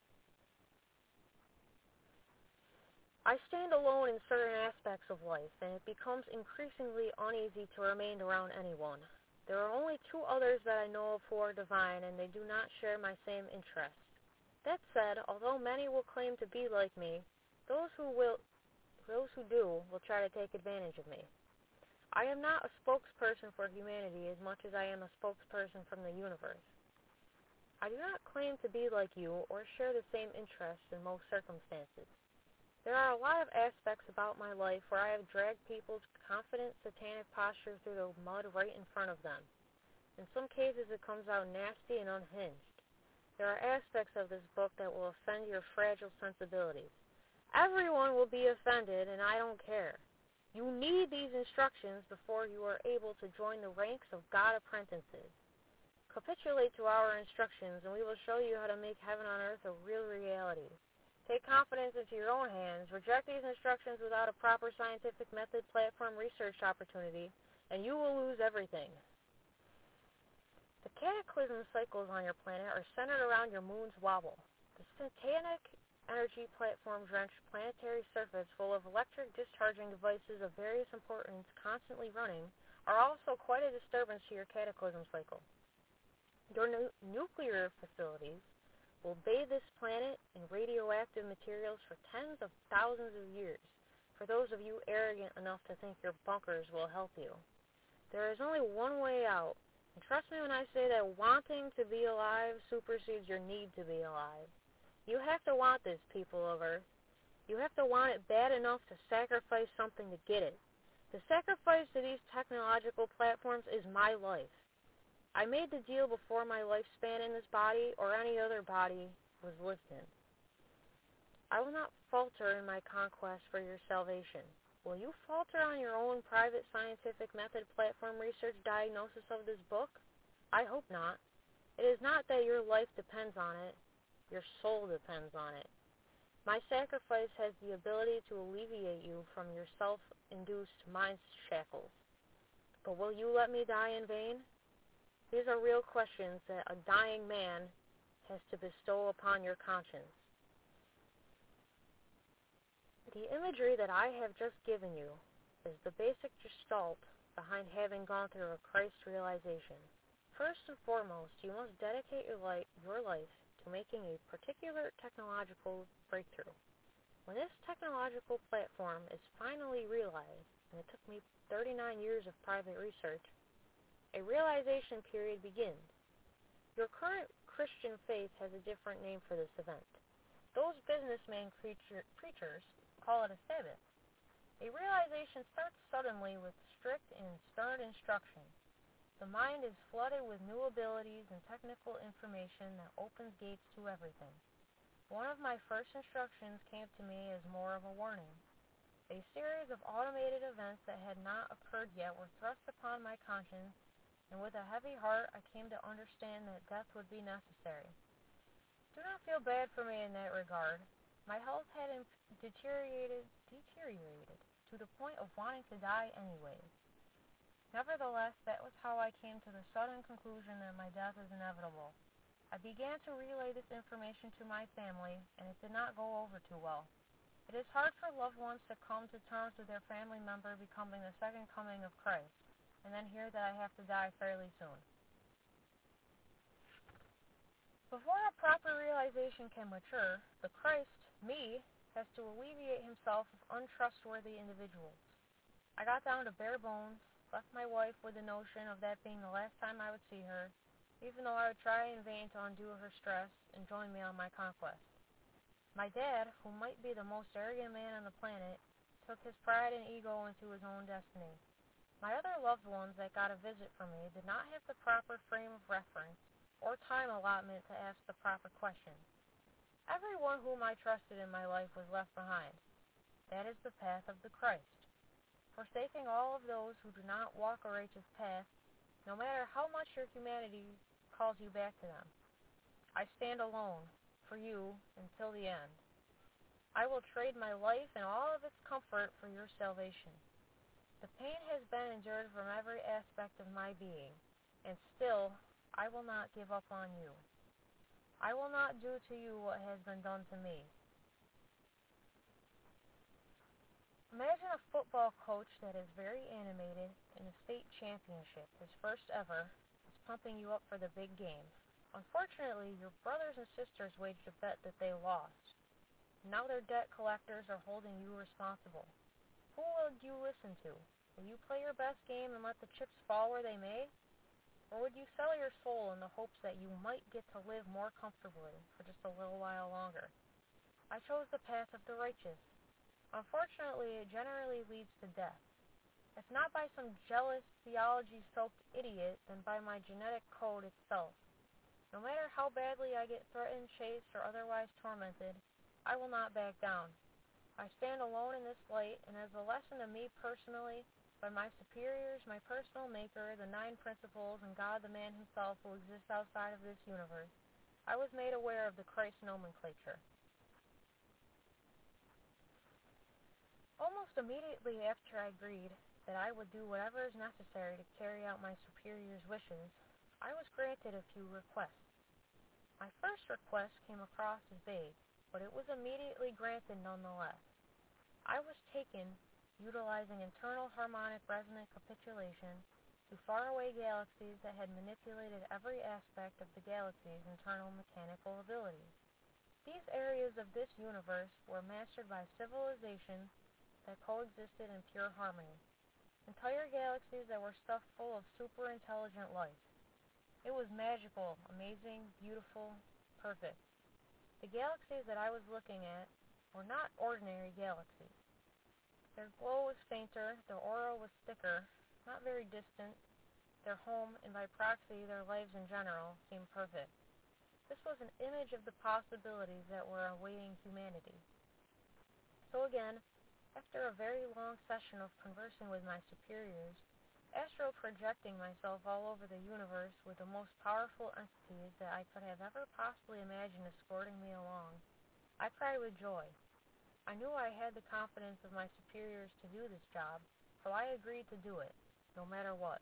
I stand alone in certain aspects of life, and it becomes increasingly uneasy to remain around anyone. There are only two others that I know of who are divine, and they do not share my same interests. That said, although many will claim to be like me, those who do will try to take advantage of me. I am not a spokesperson for humanity as much as I am a spokesperson from the universe. I do not claim to be like you or share the same interests in most circumstances. There are a lot of aspects about my life where I have dragged people's confident satanic posture through the mud right in front of them. In some cases it comes out nasty and unhinged. There are aspects of this book that will offend your fragile sensibilities. Everyone will be offended, and I don't care. You need these instructions before you are able to join the ranks of God apprentices. Capitulate to our instructions, and we will show you how to make heaven on earth a real reality. Take confidence into your own hands, reject these instructions without a proper scientific method, platform, research opportunity, and you will lose everything. The cataclysm cycles on your planet are centered around your moon's wobble. The satanic energy platform-drenched planetary surface full of electric discharging devices of various importance constantly running are also quite a disturbance to your cataclysm cycle. Your nuclear facilities will bathe this planet in radioactive materials for tens of thousands of years, for those of you arrogant enough to think your bunkers will help you. There is only one way out, and trust me when I say that wanting to be alive supersedes your need to be alive. You have to want this, people of Earth. You have to want it bad enough to sacrifice something to get it. The sacrifice to these technological platforms is my life. I made the deal before my lifespan in this body or any other body was lived in. I will not falter in my conquest for your salvation. Will you falter on your own private scientific method, platform, research, diagnosis of this book? I hope not. It is not that your life depends on it. Your soul depends on it. My sacrifice has the ability to alleviate you from your self-induced mind shackles. But will you let me die in vain? These are real questions that a dying man has to bestow upon your conscience. The imagery that I have just given you is the basic gestalt behind having gone through a Christ realization. First and foremost, you must dedicate your life to making a particular technological breakthrough. When this technological platform is finally realized, and it took me 39 years of private research, a realization period begins. Your current Christian faith has a different name for this event. Those businessman preachers call it a Sabbath. A realization starts suddenly with strict and stern instruction. The mind is flooded with new abilities and technical information that opens gates to everything. One of my first instructions came to me as more of a warning. A series of automated events that had not occurred yet were thrust upon my conscience, and with a heavy heart I came to understand that death would be necessary. Do not feel bad for me in that regard. My health had deteriorated to the point of wanting to die anyways. Nevertheless, that was how I came to the sudden conclusion that my death is inevitable. I began to relay this information to my family, and it did not go over too well. It is hard for loved ones to come to terms with their family member becoming the second coming of Christ, and then hear that I have to die fairly soon. Before a proper realization can mature, the Christ, me, has to alleviate himself of untrustworthy individuals. I got down to bare bones, left my wife with the notion of that being the last time I would see her, even though I would try in vain to undo her stress and join me on my conquest. My dad, who might be the most arrogant man on the planet, took his pride and ego into his own destiny. My other loved ones that got a visit from me did not have the proper frame of reference or time allotment to ask the proper questions. Everyone whom I trusted in my life was left behind. That is the path of the Christ. Forsaking all of those who do not walk a righteous path, no matter how much your humanity calls you back to them. I stand alone, for you, until the end. I will trade my life and all of its comfort for your salvation. The pain has been endured from every aspect of my being, and still, I will not give up on you. I will not do to you what has been done to me. Imagine a football coach that is very animated in a state championship, his first ever, is pumping you up for the big game. Unfortunately, your brothers and sisters waged a bet that they lost. Now their debt collectors are holding you responsible. Who would you listen to? Will you play your best game and let the chips fall where they may? Or would you sell your soul in the hopes that you might get to live more comfortably for just a little while longer? I chose the path of the righteous. Unfortunately, it generally leads to death. If not by some jealous, theology-soaked idiot, then by my genetic code itself. No matter how badly I get threatened, chased, or otherwise tormented, I will not back down. I stand alone in this light, and as a lesson to me personally, by my superiors, my personal maker, the 9 principles, and God the man himself who exists outside of this universe, I was made aware of the Christ nomenclature. Almost immediately after I agreed that I would do whatever is necessary to carry out my superior's wishes, I was granted a few requests. My first request came across as vague, but it was immediately granted nonetheless. I was taken, utilizing internal harmonic resonant capitulation, to faraway galaxies that had manipulated every aspect of the galaxy's internal mechanical abilities. These areas of this universe were mastered by civilizations that coexisted in pure harmony. Entire galaxies that were stuffed full of super-intelligent life. It was magical, amazing, beautiful, perfect. The galaxies that I was looking at were not ordinary galaxies. Their glow was fainter, their aura was thicker, not very distant. Their home, and by proxy their lives in general, seemed perfect. This was an image of the possibilities that were awaiting humanity. So again, after a very long session of conversing with my superiors, astral projecting myself all over the universe with the most powerful entities that I could have ever possibly imagined escorting me along, I cried with joy. I knew I had the confidence of my superiors to do this job, so I agreed to do it, no matter what.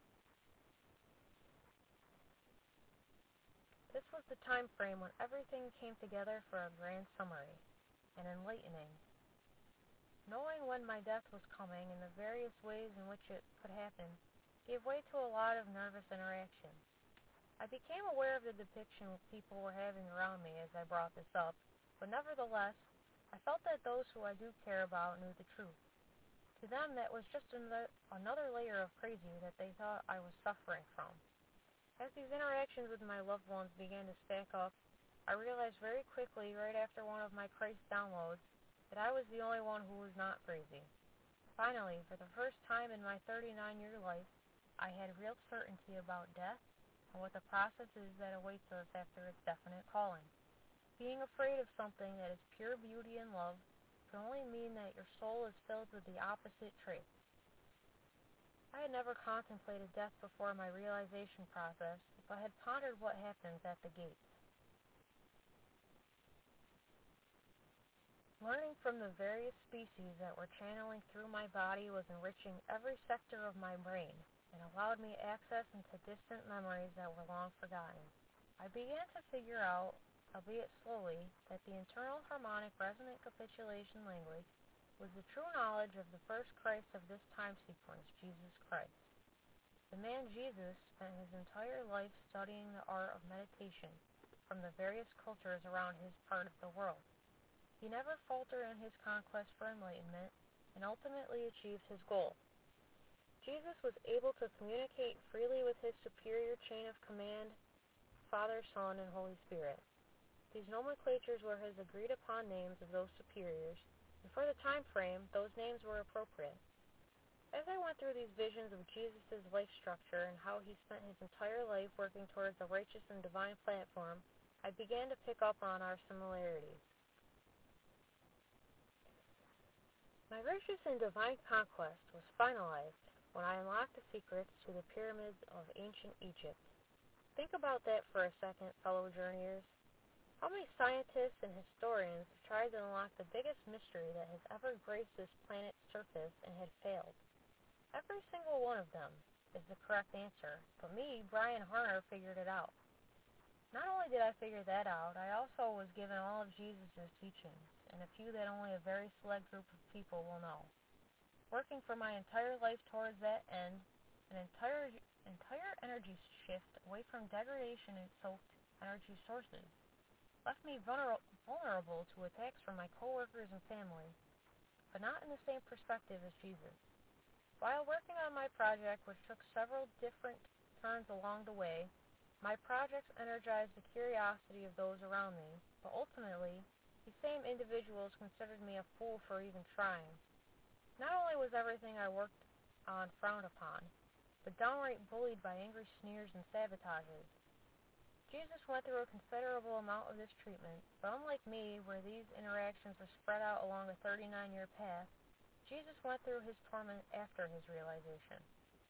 This was the time frame when everything came together for a grand summary, an enlightening. Knowing when my death was coming and the various ways in which it could happen gave way to a lot of nervous interaction. I became aware of the depiction people were having around me as I brought this up, but nevertheless, I felt that those who I do care about knew the truth. To them, that was just another layer of crazy that they thought I was suffering from. As these interactions with my loved ones began to stack up, I realized very quickly, right after one of my Christ downloads, that I was the only one who was not crazy. Finally, for the first time in my 39-year life, I had real certainty about death and what the process is that awaits us after its definite calling. Being afraid of something that is pure beauty and love can only mean that your soul is filled with the opposite traits. I had never contemplated death before my realization process, but had pondered what happens at the gates. Learning from the various species that were channeling through my body was enriching every sector of my brain and allowed me access into distant memories that were long forgotten. I began to figure out, albeit slowly, that the internal harmonic resonant capitulation language was the true knowledge of the first Christ of this time sequence, Jesus Christ. The man Jesus spent his entire life studying the art of meditation from the various cultures around his part of the world. He never faltered in his conquest for enlightenment and ultimately achieved his goal. Jesus was able to communicate freely with his superior chain of command, Father, Son, and Holy Spirit. These nomenclatures were his agreed-upon names of those superiors, and for the time frame, those names were appropriate. As I went through these visions of Jesus' life structure and how he spent his entire life working towards a righteous and divine platform, I began to pick up on our similarities. My righteous and divine conquest was finalized when I unlocked the secrets to the pyramids of ancient Egypt. Think about that for a second, fellow journeyers. How many scientists and historians have tried to unlock the biggest mystery that has ever graced this planet's surface and had failed? Every single one of them is the correct answer, but me, Brian Harner, figured it out. Not only did I figure that out, I also was given all of Jesus' teachings, and a few that only a very select group of people will know. Working for my entire life towards that end, an entire energy shift away from degradation and soaked energy sources, left me vulnerable to attacks from my coworkers and family, but not in the same perspective as Jesus. While working on my project, which took several different turns along the way, my projects energized the curiosity of those around me, but ultimately, these same individuals considered me a fool for even trying. Not only was everything I worked on frowned upon, but downright bullied by angry sneers and sabotages. Jesus went through a considerable amount of this treatment, but unlike me, where these interactions were spread out along a 39-year path, Jesus went through his torment after his realization.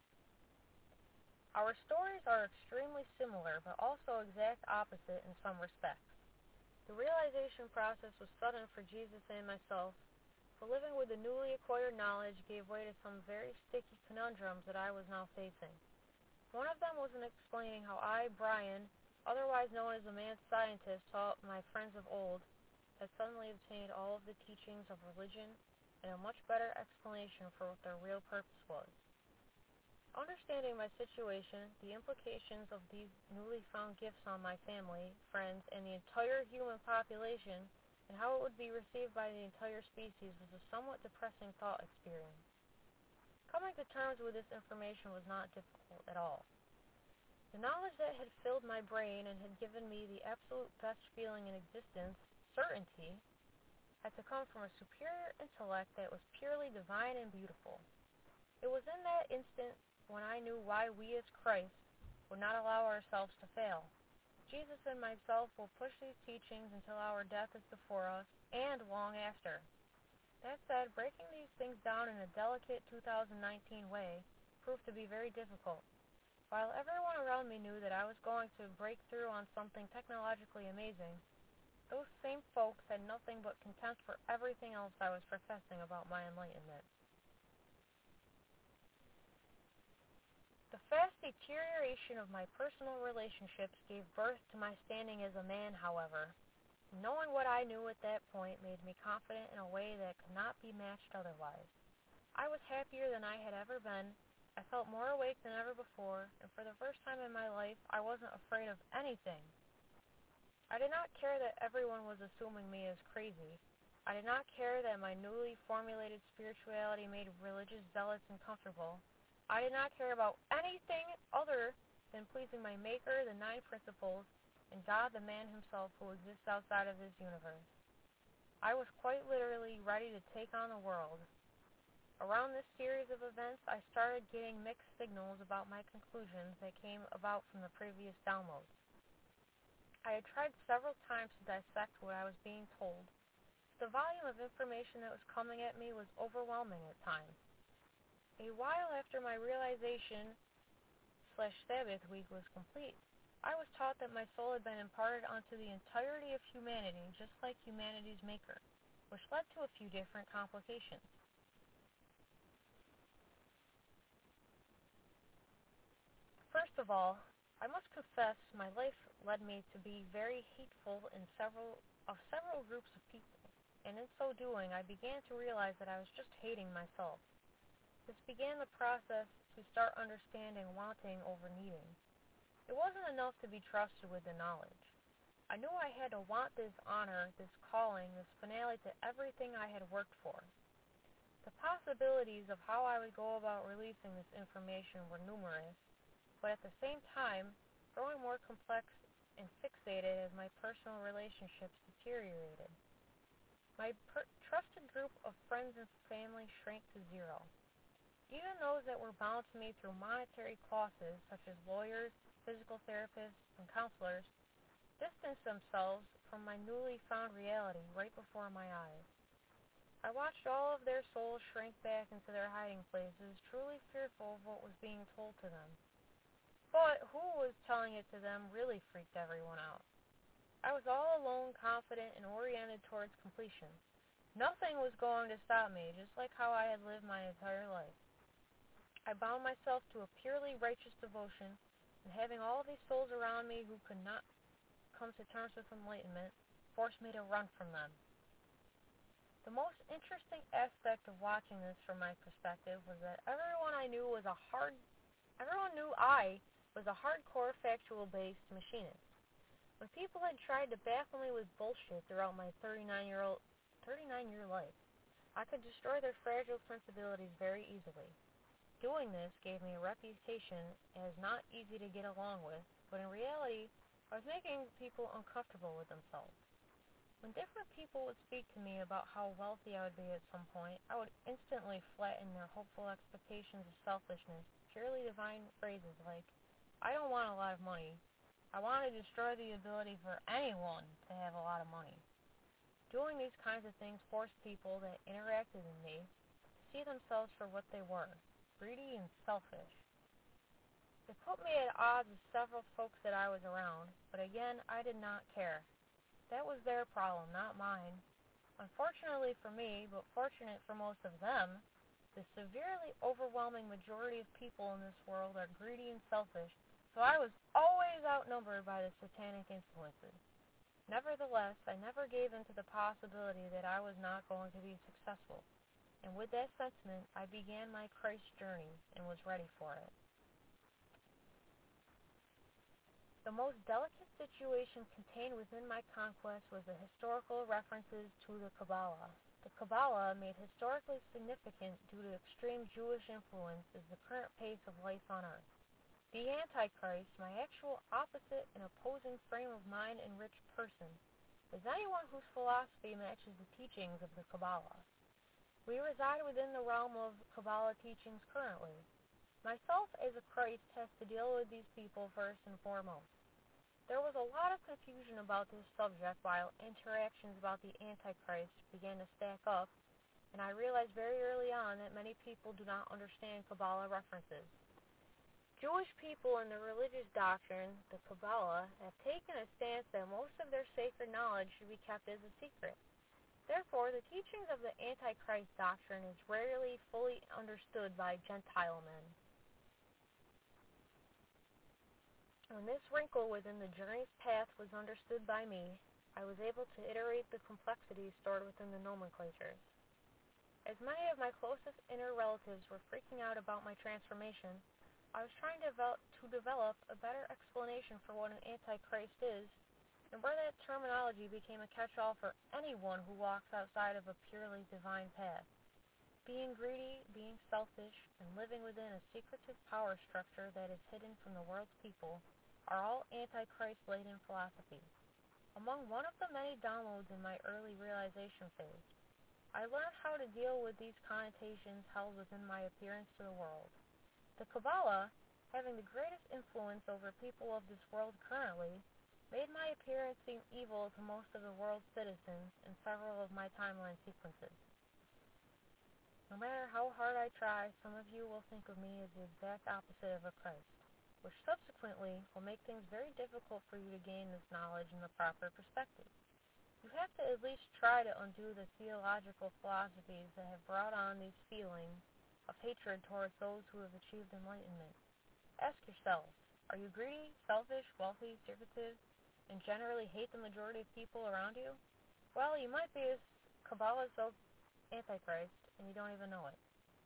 Our stories are extremely similar, but also exact opposite in some respects. The realization process was sudden for Jesus and myself, but living with the newly acquired knowledge gave way to some very sticky conundrums that I was now facing. One of them was in explaining how I, Brian, otherwise known as a mad scientist, taught my friends of old, had suddenly obtained all of the teachings of religion and a much better explanation for what their real purpose was. Understanding my situation, the implications of these newly found gifts on my family, friends, and the entire human population, and how it would be received by the entire species was a somewhat depressing thought experience. Coming to terms with this information was not difficult at all. The knowledge that had filled my brain and had given me the absolute best feeling in existence, certainty, had to come from a superior intellect that was purely divine and beautiful. It was in that instant when I knew why we as Christ would not allow ourselves to fail. Jesus and myself will push these teachings until our death is before us and long after. That said, breaking these things down in a delicate 2019 way proved to be very difficult. While everyone around me knew that I was going to break through on something technologically amazing, those same folks had nothing but contempt for everything else I was professing about my enlightenment. The fast deterioration of my personal relationships gave birth to my standing as a man, however. Knowing what I knew at that point made me confident in a way that could not be matched otherwise. I was happier than I had ever been. I felt more awake than ever before, and for the first time in my life, I wasn't afraid of anything. I did not care that everyone was assuming me as crazy. I did not care that my newly formulated spirituality made religious zealots uncomfortable. I did not care about anything other than pleasing my Maker, the Nine Principles, and God the Man himself who exists outside of this universe. I was quite literally ready to take on the world. Around this series of events, I started getting mixed signals about my conclusions that came about from the previous downloads. I had tried several times to dissect what I was being told. The volume of information that was coming at me was overwhelming at times. A while after my realization/Sabbath week was complete, I was taught that my soul had been imparted onto the entirety of humanity, just like humanity's maker, which led to a few different complications. First of all, I must confess my life led me to be very hateful in several groups of people, and in so doing I began to realize that I was just hating myself. This began the process to start understanding wanting over needing. It wasn't enough to be trusted with the knowledge. I knew I had to want this honor, this calling, this finale to everything I had worked for. The possibilities of how I would go about releasing this information were numerous, but at the same time, growing more complex and fixated as my personal relationships deteriorated. My trusted group of friends and family shrank to zero. Even those that were bound to me through monetary clauses, such as lawyers, physical therapists, and counselors, distanced themselves from my newly found reality right before my eyes. I watched all of their souls shrink back into their hiding places, truly fearful of what was being told to them. But who was telling it to them really freaked everyone out. I was all alone, confident, and oriented towards completion. Nothing was going to stop me, just like how I had lived my entire life. I bound myself to a purely righteous devotion, and having all of these souls around me who could not come to terms with enlightenment forced me to run from them. The most interesting aspect of watching this from my perspective was that everyone knew I was a hardcore factual-based machinist. When people had tried to baffle me with bullshit throughout my 39-year life, I could destroy their fragile sensibilities very easily. Doing this gave me a reputation as not easy to get along with, but in reality, I was making people uncomfortable with themselves. When different people would speak to me about how wealthy I would be at some point, I would instantly flatten their hopeful expectations of selfishness, purely divine phrases like, "I don't want a lot of money. I want to destroy the ability for anyone to have a lot of money." Doing these kinds of things forced people that interacted with me to see themselves for what they were, greedy and selfish. It put me at odds with several folks that I was around, but again, I did not care. That was their problem, not mine. Unfortunately for me, but fortunate for most of them, the severely overwhelming majority of people in this world are greedy and selfish, so I was always outnumbered by the satanic influences. Nevertheless, I never gave in to the possibility that I was not going to be successful, and with that sentiment, I began my Christ journey and was ready for it. The most delicate situation contained within my conquest was the historical references to the Kabbalah. The Kabbalah, made historically significant due to extreme Jewish influence, is the current pace of life on earth. The Antichrist, my actual opposite and opposing frame of mind enriched person, is anyone whose philosophy matches the teachings of the Kabbalah. We reside within the realm of Kabbalah teachings currently. Myself, as a Christ, has to deal with these people first and foremost. There was a lot of confusion about this subject while interactions about the Antichrist began to stack up, and I realized very early on that many people do not understand Kabbalah references. Jewish people in the religious doctrine, the Kabbalah, have taken a stance that most of their sacred knowledge should be kept as a secret. Therefore, the teachings of the Antichrist doctrine is rarely fully understood by Gentile men. When this wrinkle within the journey's path was understood by me, I was able to iterate the complexities stored within the nomenclatures. As many of my closest inner relatives were freaking out about my transformation, I was trying to develop a better explanation for what an antichrist is, and where that terminology became a catch-all for anyone who walks outside of a purely divine path. Being greedy, being selfish, and living within a secretive power structure that is hidden from the world's people are all antichrist-laden philosophies. Among one of the many downloads in my early realization phase, I learned how to deal with these connotations held within my appearance to the world. The Kabbalah, having the greatest influence over people of this world currently, made my appearance seem evil to most of the world's citizens in several of my timeline sequences. No matter how hard I try, some of you will think of me as the exact opposite of a Christ, which subsequently will make things very difficult for you to gain this knowledge in the proper perspective. You have to at least try to undo the theological philosophies that have brought on these feelings of hatred towards those who have achieved enlightenment. Ask yourselves, are you greedy, selfish, wealthy, secretive, and generally hate the majority of people around you? Well, you might be as Kabbalah Antichrist, and you don't even know it.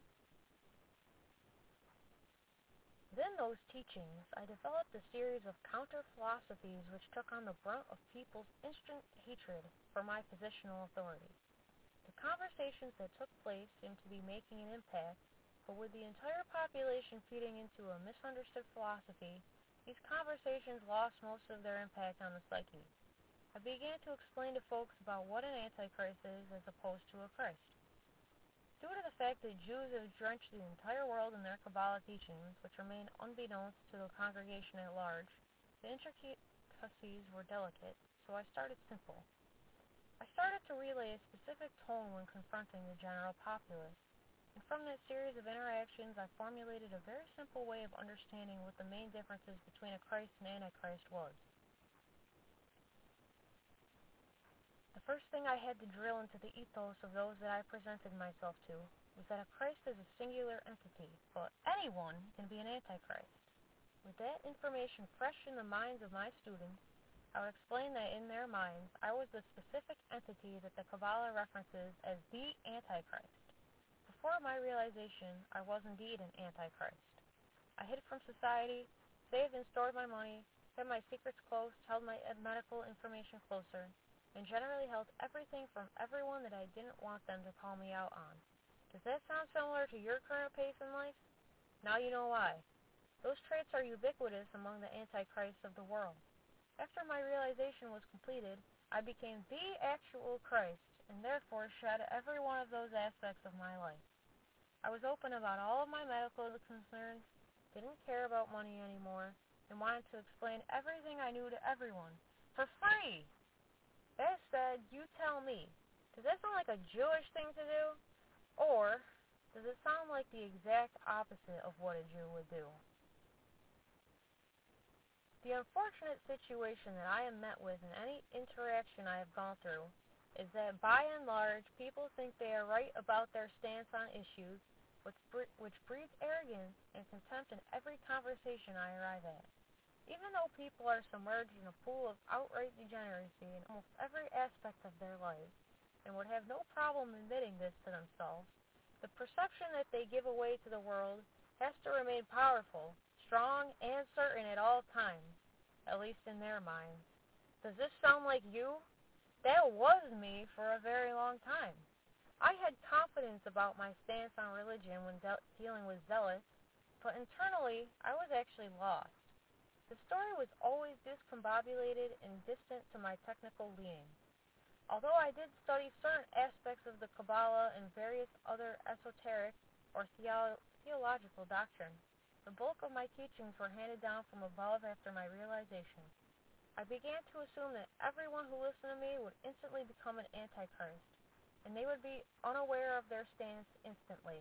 Within those teachings, I developed a series of counter-philosophies which took on the brunt of people's instant hatred for my positional authority. The conversations that took place seemed to be making an impact, but with the entire population feeding into a misunderstood philosophy, these conversations lost most of their impact on the psyche. I began to explain to folks about what an antichrist is as opposed to a Christ. Due to the fact that Jews have drenched the entire world in their Kabbalah teachings, which remain unbeknownst to the congregation at large, the intricacies were delicate, so I started simple. I started to relay a specific tone when confronting the general populace, and from that series of interactions I formulated a very simple way of understanding what the main differences between a Christ and Antichrist was. The first thing I had to drill into the ethos of those that I presented myself to was that a Christ is a singular entity, but anyone can be an Antichrist. With that information fresh in the minds of my students, I would explain that in their minds I was the specific entity that the Kabbalah references as the Antichrist. Before my realization, I was indeed an Antichrist. I hid from society, saved and stored my money, kept my secrets close, held my medical information closer, and generally held everything from everyone that I didn't want them to call me out on. Does that sound similar to your current pace in life? Now you know why. Those traits are ubiquitous among the antichrists of the world. After my realization was completed, I became the actual Christ, and therefore shed every one of those aspects of my life. I was open about all of my medical concerns, didn't care about money anymore, and wanted to explain everything I knew to everyone, for free! That said, you tell me, does that sound like a Jewish thing to do? Or does it sound like the exact opposite of what a Jew would do? The unfortunate situation that I am met with in any interaction I have gone through is that by and large, people think they are right about their stance on issues, which breeds arrogance and contempt in every conversation I arrive at. Even though people are submerged in a pool of outright degeneracy in almost every aspect of their lives, and would have no problem admitting this to themselves, the perception that they give away to the world has to remain powerful, strong, and certain at all times, at least in their minds. Does this sound like you? That was me for a very long time. I had confidence about my stance on religion when dealing with zealots, but internally I was actually lost. The story was always discombobulated and distant to my technical being. Although I did study certain aspects of the Kabbalah and various other esoteric or theological doctrines, the bulk of my teachings were handed down from above after my realization. I began to assume that everyone who listened to me would instantly become an antichrist, and they would be unaware of their stance instantly.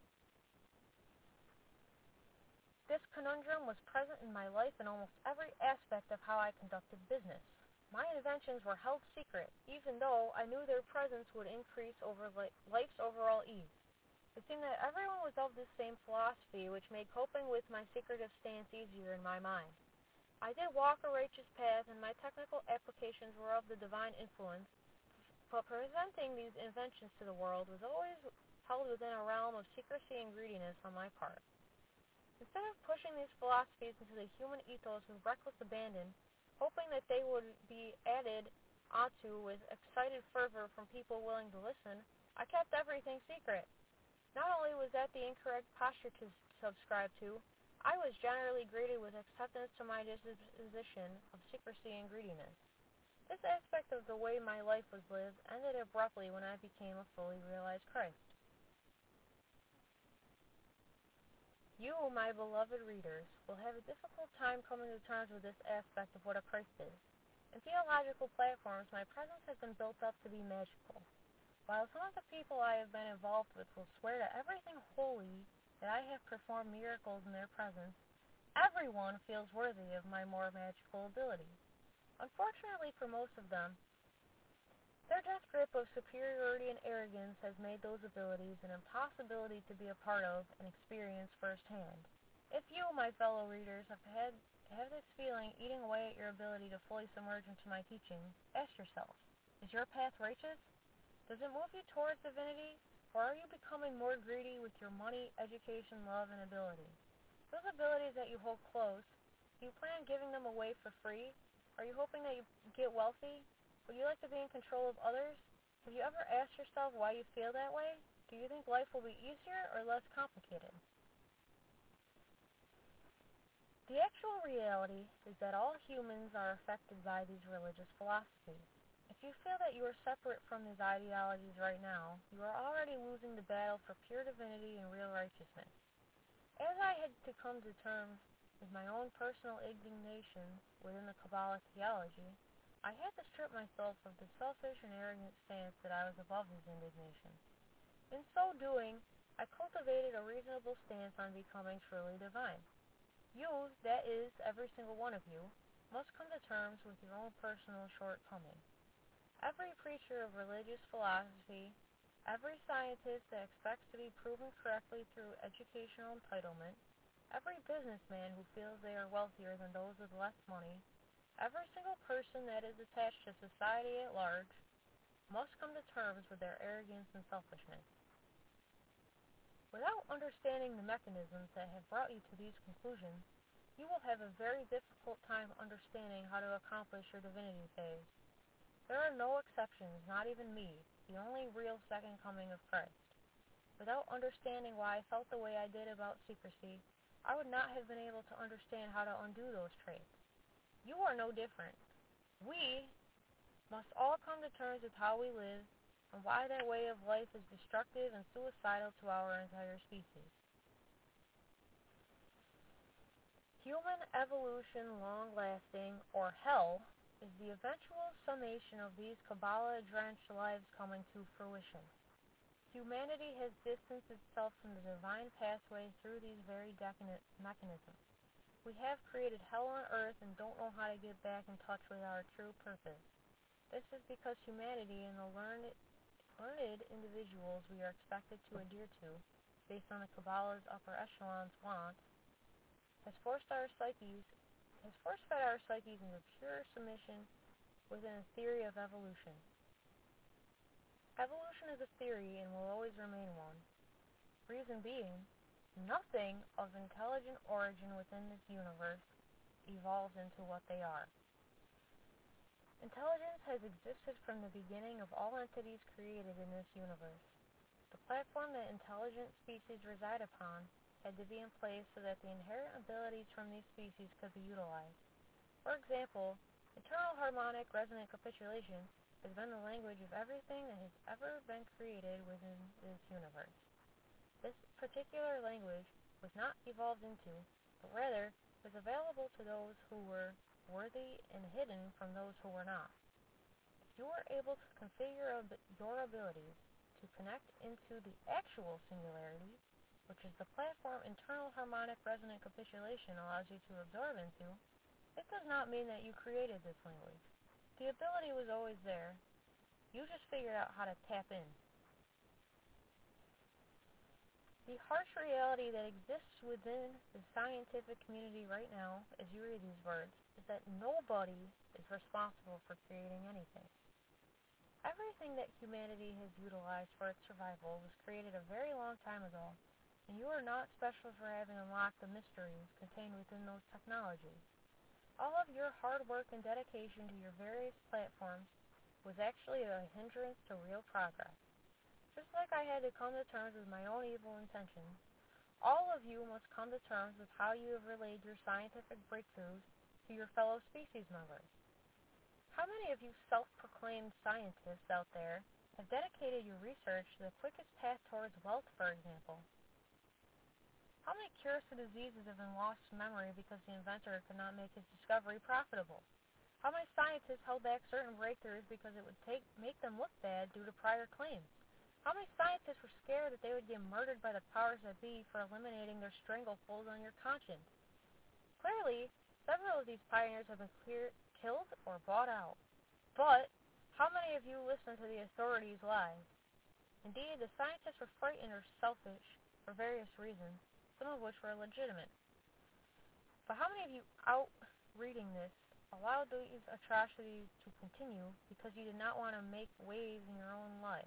This conundrum was present in my life in almost every aspect of how I conducted business. My inventions were held secret, even though I knew their presence would increase over life's overall ease. It seemed that everyone was of this same philosophy, which made coping with my secretive stance easier in my mind. I did walk a righteous path, and my technical applications were of the divine influence, but presenting these inventions to the world was always held within a realm of secrecy and greediness on my part. Instead of pushing these philosophies into the human ethos with reckless abandon, hoping that they would be added onto with excited fervor from people willing to listen, I kept everything secret. Not only was that the incorrect posture to subscribe to, I was generally greeted with acceptance to my disposition of secrecy and greediness. This aspect of the way my life was lived ended abruptly when I became a fully realized Christ. You, my beloved readers, will have a difficult time coming to terms with this aspect of what a Christ is. In theological platforms, my presence has been built up to be magical. While some of the people I have been involved with will swear to everything holy that I have performed miracles in their presence, everyone feels worthy of my more magical ability. Unfortunately for most of them, their death grip of superiority and arrogance has made those abilities an impossibility to be a part of and experience firsthand. If you, my fellow readers, have this feeling eating away at your ability to fully submerge into my teaching, ask yourself, is your path righteous? Does it move you towards divinity, or are you becoming more greedy with your money, education, love, and ability? Those abilities that you hold close, do you plan on giving them away for free? Are you hoping that you get wealthy? Would you like to be in control of others? Have you ever asked yourself why you feel that way? Do you think life will be easier or less complicated? The actual reality is that all humans are affected by these religious philosophies. If you feel that you are separate from these ideologies right now, you are already losing the battle for pure divinity and real righteousness. As I had to come to terms with my own personal indignation within the Kabbalah theology, I had to strip myself of the selfish and arrogant stance that I was above his indignation. In so doing, I cultivated a reasonable stance on becoming truly divine. You, that is, every single one of you, must come to terms with your own personal shortcomings. Every preacher of religious philosophy, every scientist that expects to be proven correctly through educational entitlement, every businessman who feels they are wealthier than those with less money, every single person that is attached to society at large, must come to terms with their arrogance and selfishness. Without understanding the mechanisms that have brought you to these conclusions, you will have a very difficult time understanding how to accomplish your divinity phase. There are no exceptions, not even me, the only real second coming of Christ. Without understanding why I felt the way I did about secrecy, I would not have been able to understand how to undo those traits. You are no different. We must all come to terms with how we live and why that way of life is destructive and suicidal to our entire species. Human evolution long-lasting, or hell, is the eventual summation of these Kabbalah-drenched lives coming to fruition. Humanity has distanced itself from the divine pathway through these very decadent mechanisms. We have created hell on earth and don't know how to get back in touch with our true purpose. This is because humanity and the learned individuals we are expected to adhere to, based on the Kabbalah's upper echelons want, has force-fed our psyches into pure submission within a theory of evolution. Evolution is a theory and will always remain one. Reason being, nothing of intelligent origin within this universe evolves into what they are. Intelligence has existed from the beginning of all entities created in this universe. The platform that intelligent species reside upon had to be in place so that the inherent abilities from these species could be utilized. For example, internal harmonic resonant capitulation has been the language of everything that has ever been created within this universe. This particular language was not evolved into, but rather was available to those who were worthy and hidden from those who were not. If you were able to configure your abilities to connect into the actual singularity, which is the platform internal harmonic resonant capitulation allows you to absorb into, it does not mean that you created this language. The ability was always there. You just figured out how to tap in. The harsh reality that exists within the scientific community right now, as you read these words, is that nobody is responsible for creating anything. Everything that humanity has utilized for its survival was created a very long time ago, and you are not special for having unlocked the mysteries contained within those technologies. All of your hard work and dedication to your various platforms was actually a hindrance to real progress. Just like I had to come to terms with my own evil intentions, all of you must come to terms with how you have relayed your scientific breakthroughs to your fellow species members. How many of you self-proclaimed scientists out there have dedicated your research to the quickest path towards wealth, for example? How many cures to diseases have been lost to memory because the inventor could not make his discovery profitable? How many scientists held back certain breakthroughs because it would make them look bad due to prior claims? How many scientists were scared that they would get murdered by the powers that be for eliminating their stranglehold on your conscience? Clearly, several of these pioneers have been killed or bought out. But how many of you listened to the authorities' lies? Indeed, the scientists were frightened or selfish for various reasons, some of which were legitimate. But how many of you out reading this allowed these atrocities to continue because you did not want to make waves in your own life?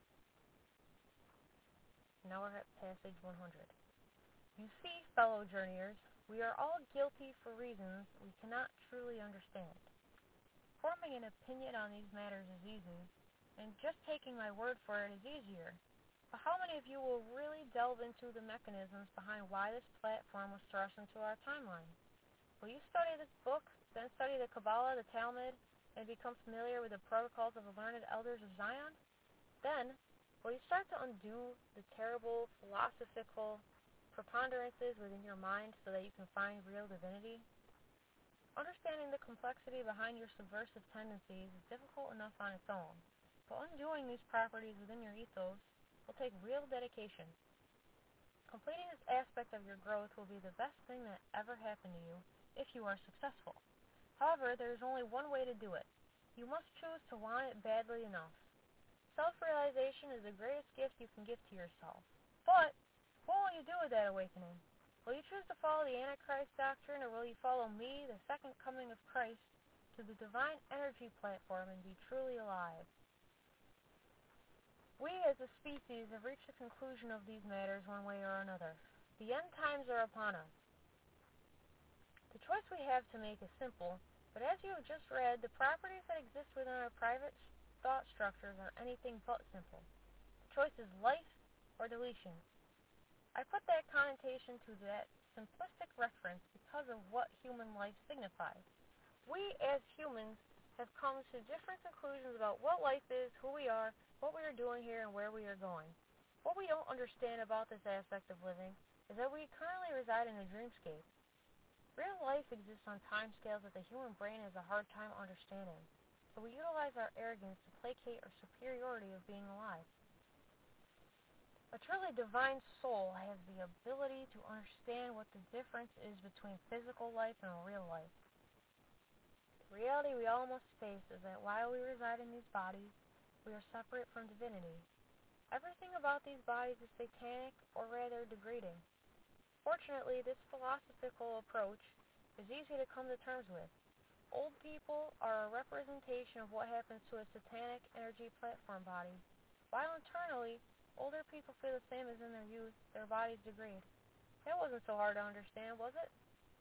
Now we're at passage 100. You see, fellow journeyers, we are all guilty for reasons we cannot truly understand. Forming an opinion on these matters is easy, and just taking my word for it is easier. But how many of you will really delve into the mechanisms behind why this platform was thrust into our timeline? Will you study this book, then study the Kabbalah, the Talmud, and become familiar with the protocols of the learned elders of Zion? Then, will you start to undo the terrible philosophical preponderances within your mind so that you can find real divinity? Understanding the complexity behind your subversive tendencies is difficult enough on its own, but undoing these properties within your ethos will take real dedication. Completing this aspect of your growth will be the best thing that ever happened to you if you are successful. However, there is only one way to do it. You must choose to want it badly enough. Self-realization is the greatest gift you can give to yourself. But what will you do with that awakening? Will you choose to follow the Antichrist doctrine, or will you follow me, the second coming of Christ, to the divine energy platform and be truly alive? We as a species have reached the conclusion of these matters one way or another. The end times are upon us. The choice we have to make is simple, but as you have just read, the properties that exist within our private thought structures are anything but simple. The choice is life or deletion. I put that connotation to that simplistic reference because of what human life signifies. We as humans have come to different conclusions about what life is, who we are, what we are doing here, and where we are going. What we don't understand about this aspect of living is that we currently reside in a dreamscape. Real life exists on timescales that the human brain has a hard time understanding, so we utilize our arrogance to placate our superiority of being alive. A truly divine soul has the ability to understand what the difference is between physical life and real life. The reality we all must face is that while we reside in these bodies, we are separate from divinity. Everything about these bodies is satanic, or rather degrading. Fortunately, this philosophical approach is easy to come to terms with. Old people are a representation of what happens to a satanic energy platform body, while internally, older people feel the same as in their youth, their bodies degrade. That wasn't so hard to understand, was it?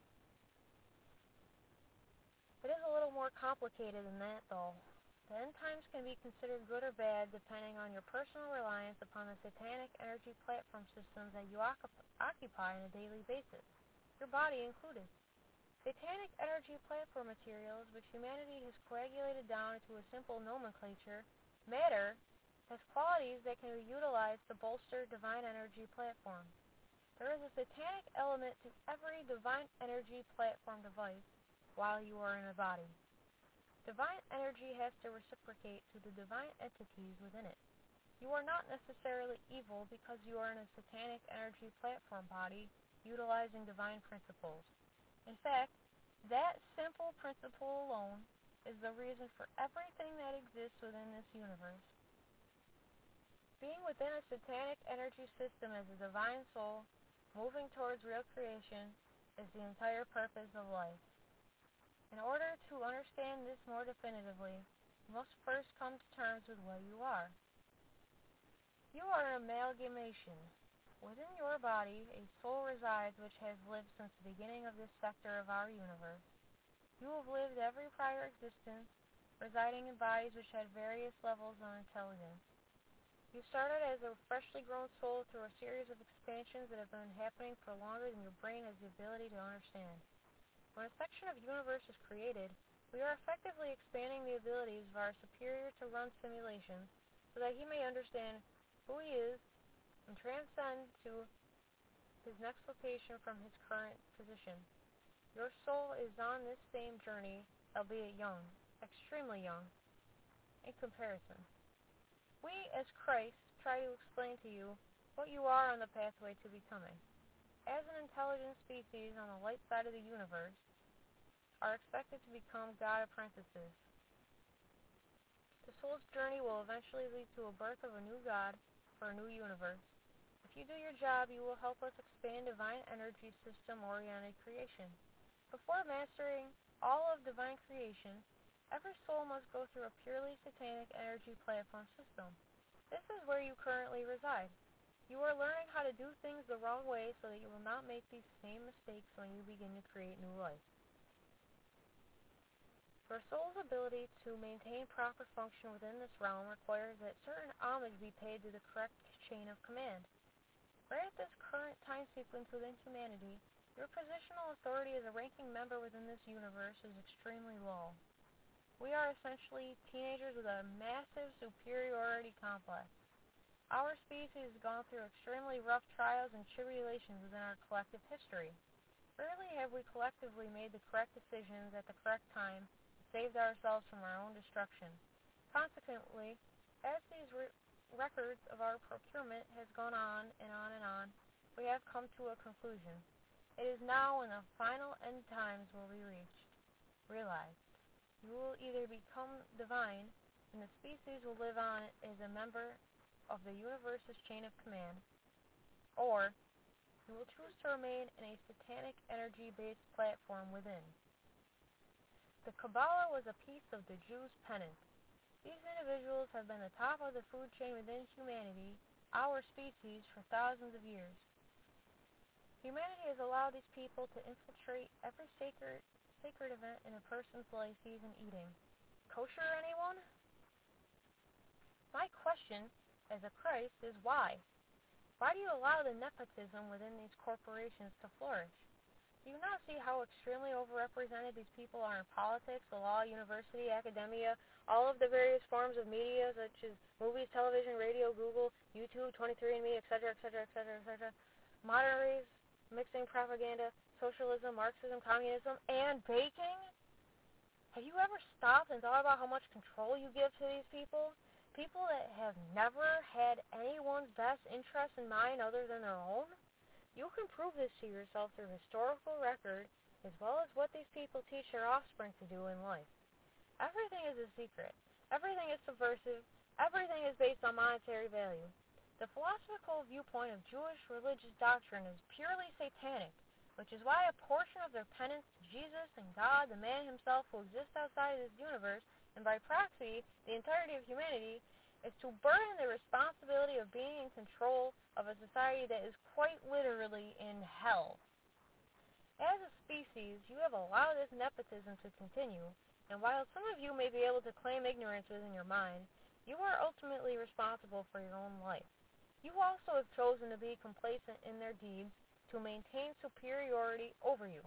It is a little more complicated than that, though. The end times can be considered good or bad depending on your personal reliance upon the satanic energy platform systems that you occupy on a daily basis, your body included. Satanic energy platform materials, which humanity has coagulated down into a simple nomenclature, matter, has qualities that can be utilized to bolster divine energy platform. There is a satanic element to every divine energy platform device while you are in a body. Divine energy has to reciprocate to the divine entities within it. You are not necessarily evil because you are in a satanic energy platform body utilizing divine principles. In fact, that simple principle alone is the reason for everything that exists within this universe. Being within a satanic energy system as a divine soul, moving towards real creation, is the entire purpose of life. In order to understand this more definitively, you must first come to terms with what you are. You are an amalgamation. Within your body, a soul resides which has lived since the beginning of this sector of our universe. You have lived every prior existence, residing in bodies which had various levels of intelligence. You started as a freshly grown soul through a series of expansions that have been happening for longer than your brain has the ability to understand. When a section of universe is created, we are effectively expanding the abilities of our superior to run simulations so that he may understand who he is and transcend to his next location from his current position. Your soul is on this same journey, albeit young, extremely young, in comparison. We, as Christ, try to explain to you what you are on the pathway to becoming. As an intelligent species on the light side of the universe, are expected to become God apprentices. The soul's journey will eventually lead to a birth of a new God for a new universe. If you do your job, you will help us expand divine energy system-oriented creation. Before mastering all of divine creation, every soul must go through a purely satanic energy platform system. This is where you currently reside. You are learning how to do things the wrong way so that you will not make these same mistakes when you begin to create new life. Your soul's ability to maintain proper function within this realm requires that certain homage be paid to the correct chain of command. Right at this current time sequence within humanity, your positional authority as a ranking member within this universe is extremely low. We are essentially teenagers with a massive superiority complex. Our species has gone through extremely rough trials and tribulations within our collective history. Rarely have we collectively made the correct decisions at the correct time and saved ourselves from our own destruction. Consequently, as these records of our procurement has gone on and on and on, we have come to a conclusion. It is now when the final end times will be realized. You will either become divine, and the species will live on as a member of the universe's chain of command, or you will choose to remain in a satanic energy-based platform within. The Kabbalah was a piece of the Jews' penance. These individuals have been the top of the food chain within humanity, our species, for thousands of years. Humanity has allowed these people to infiltrate every sacred event in a person's life, even eating. Kosher, anyone? My question, as a Christ, is why? Why do you allow the nepotism within these corporations to flourish? Do you not see how extremely overrepresented these people are in politics, the law, university, academia, all of the various forms of media, such as movies, television, radio, Google, YouTube, 23andMe, etc., etc., etc., etc., modern race, mixing propaganda, socialism, Marxism, communism, and baking? Have you ever stopped and thought about how much control you give to these people? People that have never had anyone's best interest in mind other than their own? You can prove this to yourself through historical record, as well as what these people teach their offspring to do in life. Everything is a secret. Everything is subversive. Everything is based on monetary value. The philosophical viewpoint of Jewish religious doctrine is purely satanic, which is why a portion of their penance to Jesus and God, the man himself who exists outside of this universe, and by proxy, the entirety of humanity, is to burden the responsibility of being in control of a society that is quite literally in hell. As a species, you have allowed this nepotism to continue, and while some of you may be able to claim ignorance within your mind, you are ultimately responsible for your own life. You also have chosen to be complacent in their deeds to maintain superiority over you.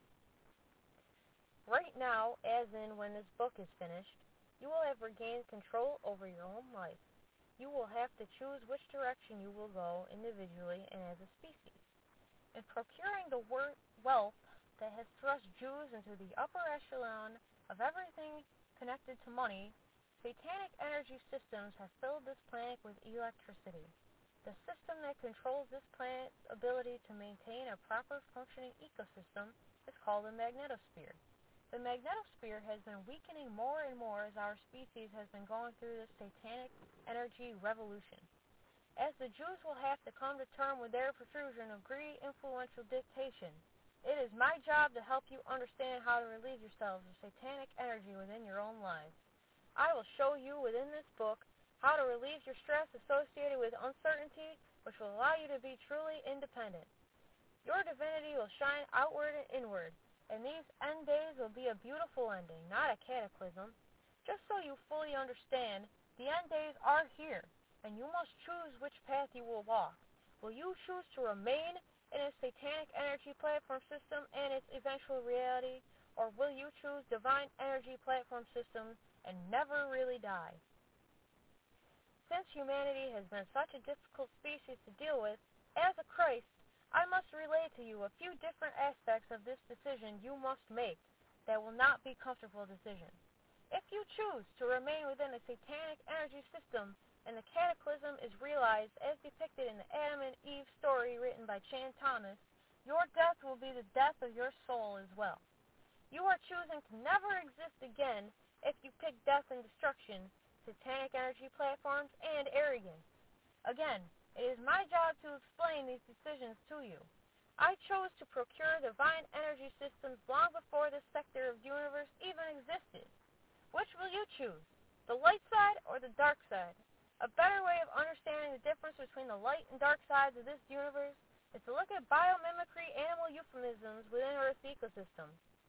Right now, as in when this book is finished, you will have regained control over your own life. You will have to choose which direction you will go individually and as a species. In procuring the wealth that has thrust Jews into the upper echelon of everything connected to money, satanic energy systems have filled this planet with electricity. The system that controls this planet's ability to maintain a proper functioning ecosystem is called the magnetosphere. The magnetosphere has been weakening more and more as our species has been going through this satanic energy revolution. as the Jews will have to come to terms with their protrusion of greedy, influential dictation. It is my job to help you understand how to relieve yourselves of satanic energy within your own lives. I will show you within this book how to relieve your stress associated with uncertainty, which will allow you to be truly independent. Your divinity will shine outward and inward, and these end days will be a beautiful ending, not a cataclysm. Just so you fully understand, the end days are here, and you must choose which path you will walk. Will you choose to remain in a satanic energy platform system and its eventual reality, or will you choose divine energy platform systems and never really die? Since humanity has been such a difficult species to deal with, as a Christ, I must relay to you a few different aspects of this decision you must make that will not be comfortable decisions. If you choose to remain within a satanic energy system and the cataclysm is realized as depicted in the Adam and Eve story written by Chan Thomas, your death will be the death of your soul as well. You are choosing to never exist again if you pick death and destruction, satanic energy platforms, and arrogance. Again, it is my job to explain these decisions to you. I chose to procure divine energy systems long before this sector of the universe even existed. Which will you choose, the light side or the dark side? A better way of understanding the difference between the light and dark sides of this universe is to look at biomimicry animal euphemisms within Earth's ecosystem.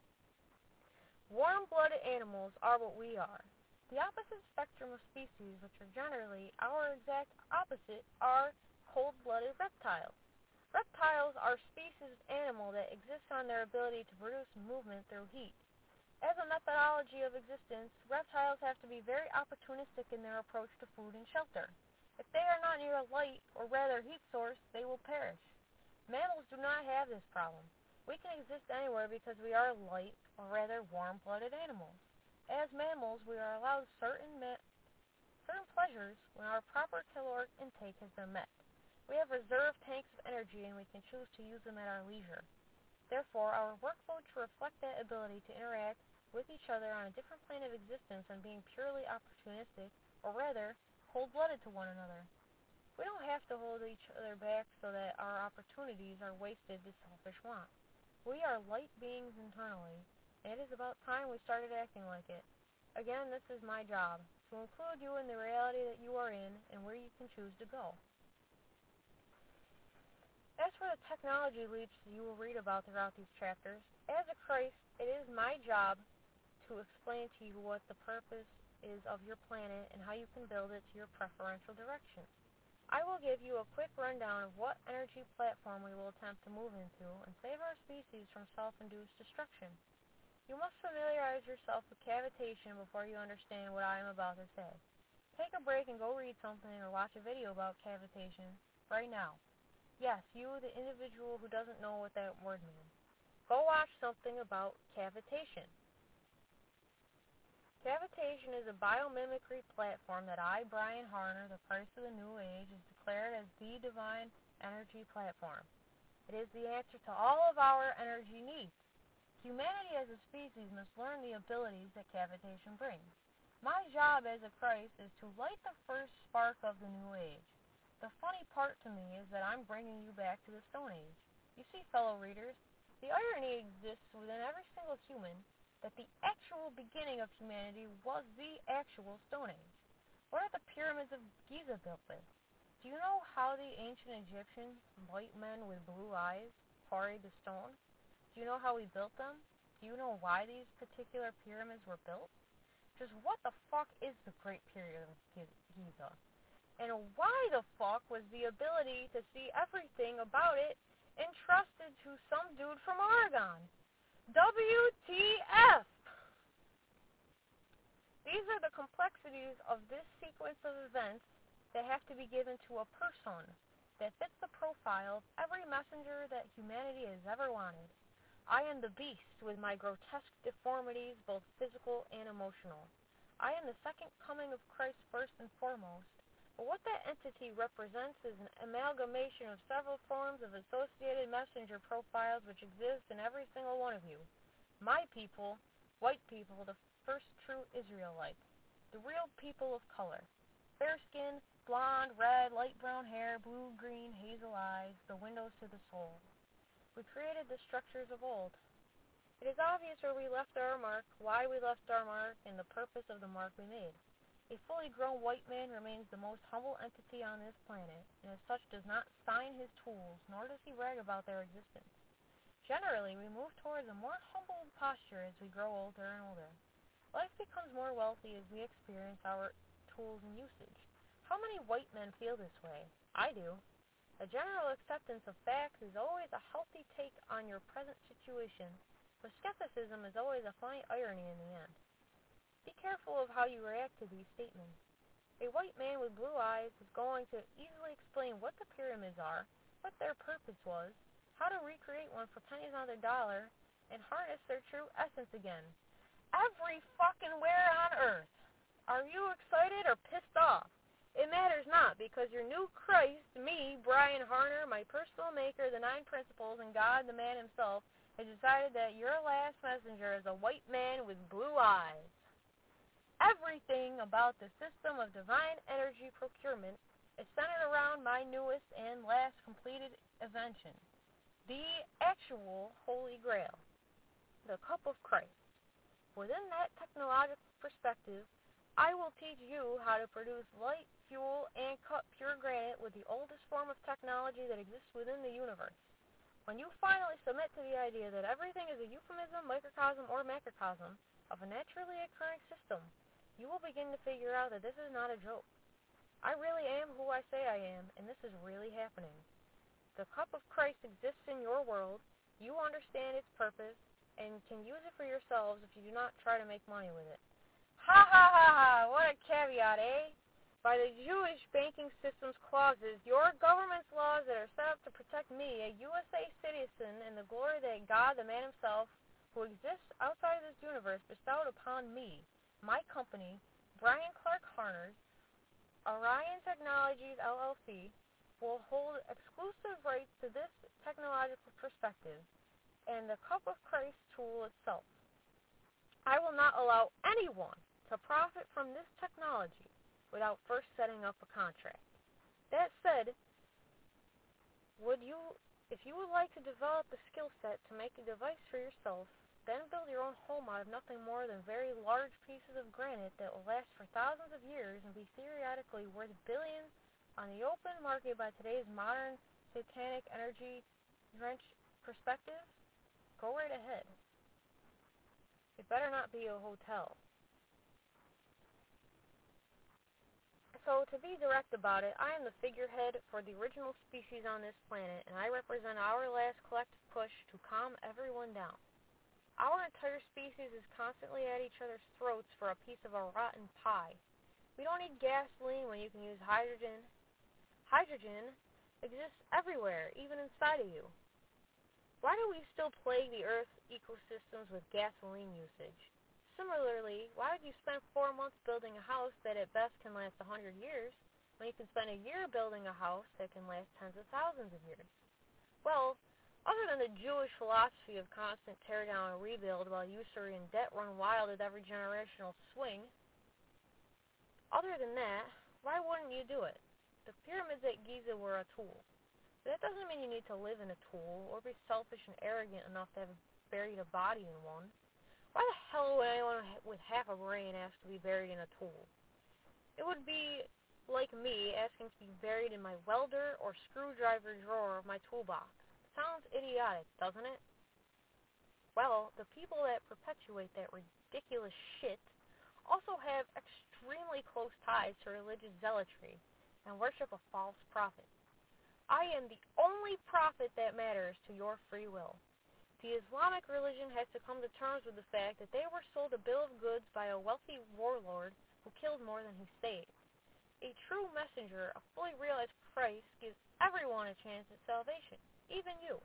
Warm-blooded animals are what we are. The opposite spectrum of species, which are generally our exact opposite, are cold-blooded reptiles. Reptiles are a species of animal that exists on their ability to produce movement through heat. As a methodology of existence, reptiles have to be very opportunistic in their approach to food and shelter. If they are not near a light, or rather heat source, they will perish. Mammals do not have this problem. We can exist anywhere because we are light, or rather warm-blooded animals. As mammals, we are allowed certain pleasures when our proper caloric intake has been met. We have reserved tanks of energy and we can choose to use them at our leisure. Therefore, our workflow to reflect that ability to interact with each other on a different plane of existence and being purely opportunistic, or rather, cold-blooded to one another. We don't have to hold each other back so that our opportunities are wasted to selfish want. We are light beings internally, and it is about time we started acting like it. Again, this is my job, to include you in the reality that you are in and where you can choose to go. As for the technology leaps you will read about throughout these chapters, as a Christ, it is my job to explain to you what the purpose is of your planet and how you can build it to your preferential direction. I will give you a quick rundown of what energy platform we will attempt to move into and save our species from self-induced destruction. You must familiarize yourself with cavitation before you understand what I am about to say. Take a break and go read something or watch a video about cavitation right now. Yes, you, the individual who doesn't know what that word means. Go watch something about cavitation. Cavitation is a biomimicry platform that I, Brian Harner, the Christ of the New Age, has declared as the divine energy platform. It is the answer to all of our energy needs. Humanity as a species must learn the abilities that cavitation brings. My job as a Christ is to light the first spark of the New Age. The funny part to me is that I'm bringing you back to the Stone Age. You see, fellow readers, the irony exists within every single human that the actual beginning of humanity was the actual Stone Age. What are the pyramids of Giza built with? Do you know how the ancient Egyptians, white men with blue eyes, quarried the stone? Do you know how we built them? Do you know why these particular pyramids were built? Just what the fuck is the Great Pyramid of Giza? And why the fuck was the ability to see everything about it entrusted to some dude from Oregon? WTF! These are the complexities of this sequence of events that have to be given to a person that fits the profile of every messenger that humanity has ever wanted. I am the beast with my grotesque deformities, both physical and emotional. I am the second coming of Christ first and foremost, but what that entity represents is an amalgamation of several forms of associated messenger profiles which exist in every single one of you. My people, white people, the first true Israelite, the real people of color, fair skin, blonde, red, light brown hair, blue, green, hazel eyes, the windows to the soul. We created the structures of old. It is obvious where we left our mark, why we left our mark, and the purpose of the mark we made. A fully grown white man remains the most humble entity on this planet, and as such does not sign his tools, nor does he brag about their existence. Generally, we move towards a more humble posture as we grow older and older. Life becomes more wealthy as we experience our tools and usage. How many white men feel this way? I do. A general acceptance of facts is always a healthy take on your present situation, but skepticism is always a funny irony in the end. Be careful of how you react to these statements. A white man with blue eyes is going to easily explain what the pyramids are, what their purpose was, how to recreate one for pennies on the dollar, and harness their true essence again. Every fucking where on earth. Are you excited or pissed off? It matters not, because your new Christ, me, Brian Harner, my personal maker, the 9 principles, and God, the man himself, has decided that your last messenger is a white man with blue eyes. Everything about the system of divine energy procurement is centered around my newest and last completed invention, the actual Holy Grail, the Cup of Christ. Within that technological perspective, I will teach you how to produce light, fuel, and cut pure granite with the oldest form of technology that exists within the universe. When you finally submit to the idea that everything is a euphemism, microcosm, or macrocosm of a naturally occurring system, you will begin to figure out that this is not a joke. I really am who I say I am, and this is really happening. The Cup of Christ exists in your world, you understand its purpose, and can use it for yourselves if you do not try to make money with it. Ha ha ha ha! What a caveat, eh? By the Jewish banking system's clauses, your government's laws that are set up to protect me, a USA citizen, and the glory that God, the man himself, who exists outside of this universe, bestowed upon me, my company, Brian Clark Harners, Orion Technologies, LLC, will hold exclusive rights to this technological perspective and the Cup of Christ tool itself. I will not allow anyone to profit from this technology without first setting up a contract. That said, if you would like to develop the skill set to make a device for yourself, then build your own home out of nothing more than very large pieces of granite that will last for thousands of years and be theoretically worth billions on the open market by today's modern satanic energy-drenched perspective, go right ahead. It better not be a hotel. So, to be direct about it, I am the figurehead for the original species on this planet, and I represent our last collective push to calm everyone down. Our entire species is constantly at each other's throats for a piece of a rotten pie. We don't need gasoline when you can use hydrogen. Hydrogen exists everywhere, even inside of you. Why do we still plague the Earth's ecosystems with gasoline usage? Similarly, why would you spend 4 months building a house that at best can last 100 years when you can spend a year building a house that can last tens of thousands of years? Well, other than the Jewish philosophy of constant tear down and rebuild while usury and debt run wild at every generational swing, other than that, why wouldn't you do it? The pyramids at Giza were a tool. But that doesn't mean you need to live in a tool or be selfish and arrogant enough to have buried a body in one. Why the hell would anyone with half a brain ask to be buried in a tool? It would be like me asking to be buried in my welder or screwdriver drawer of my toolbox. Sounds idiotic, doesn't it? Well, the people that perpetuate that ridiculous shit also have extremely close ties to religious zealotry and worship a false prophet. I am the only prophet that matters to your free will. The Islamic religion has to come to terms with the fact that they were sold a bill of goods by a wealthy warlord who killed more than he saved. A true messenger, a fully realized Christ, gives everyone a chance at salvation, even you.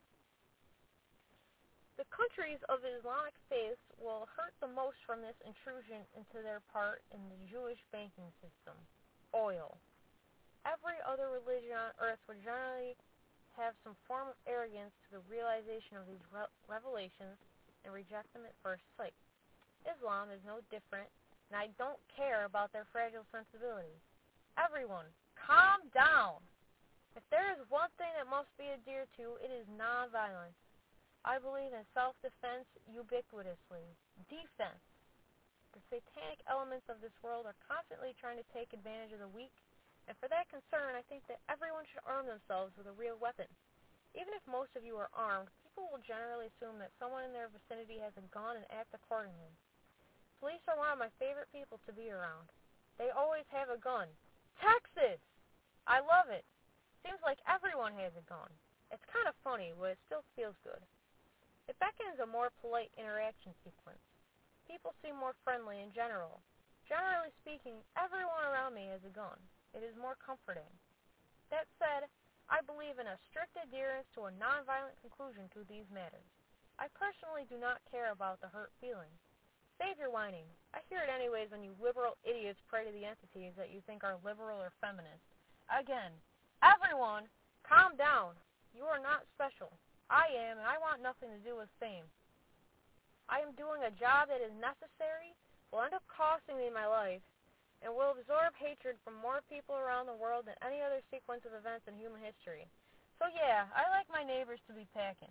The countries of Islamic faiths will hurt the most from this intrusion into their part in the Jewish banking system. Oil. Every other religion on earth would generally have some form of arrogance to the realization of these revelations and reject them at first sight. Islam is no different, and I don't care about their fragile sensibilities. Everyone, calm down. If there is one thing that must be adhered to, it is nonviolence. I believe in self-defense ubiquitously. Defense. The satanic elements of this world are constantly trying to take advantage of the weak, and for that concern, I think that everyone should arm themselves with a real weapon. Even if most of you are armed, people will generally assume that someone in their vicinity has a gun and act accordingly. Police are one of my favorite people to be around. They always have a gun. Texas! I love it. Seems like everyone has a gun. It's kind of funny, but it still feels good. It beckons a more polite interaction sequence. People seem more friendly in general. Generally speaking, everyone around me has a gun. It is more comforting. That said, I believe in a strict adherence to a nonviolent conclusion to these matters. I personally do not care about the hurt feelings. Save your whining. I hear it anyways when you liberal idiots pray to the entities that you think are liberal or feminist. Again, everyone, calm down. You are not special. I am, and I want nothing to do with fame. I am doing a job that is necessary, will end up costing me my life, and will absorb hatred from more people around the world than any other sequence of events in human history. So yeah, I like my neighbors to be packing.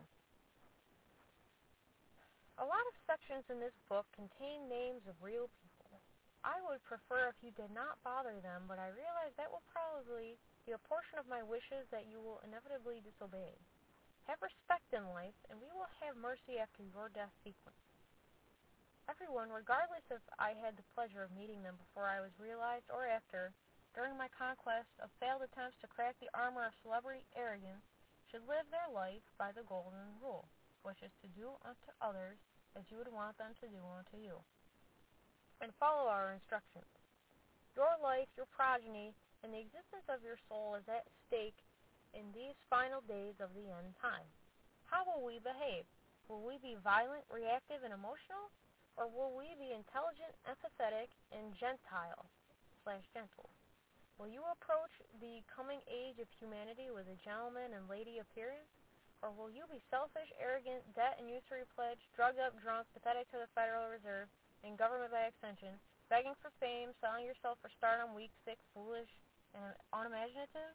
A lot of sections in this book contain names of real people. I would prefer if you did not bother them, but I realize that will probably be a portion of my wishes that you will inevitably disobey. Have respect in life, and we will have mercy after your death sequence. Everyone, regardless if I had the pleasure of meeting them before I was realized or after, during my conquest of failed attempts to crack the armor of celebrity arrogance, should live their life by the golden rule, which is to do unto others as you would want them to do unto you, and follow our instructions. Your life, your progeny, and the existence of your soul is at stake in these final days of the end time. How will we behave? Will we be violent, reactive, and emotional? Or will we be intelligent, empathetic, and gentle? Will you approach the coming age of humanity with a gentleman and lady appearance? Or will you be selfish, arrogant, debt and usury pledged, drugged up, drunk, pathetic to the Federal Reserve, and government by extension, begging for fame, selling yourself for stardom, weak, sick, foolish, and unimaginative?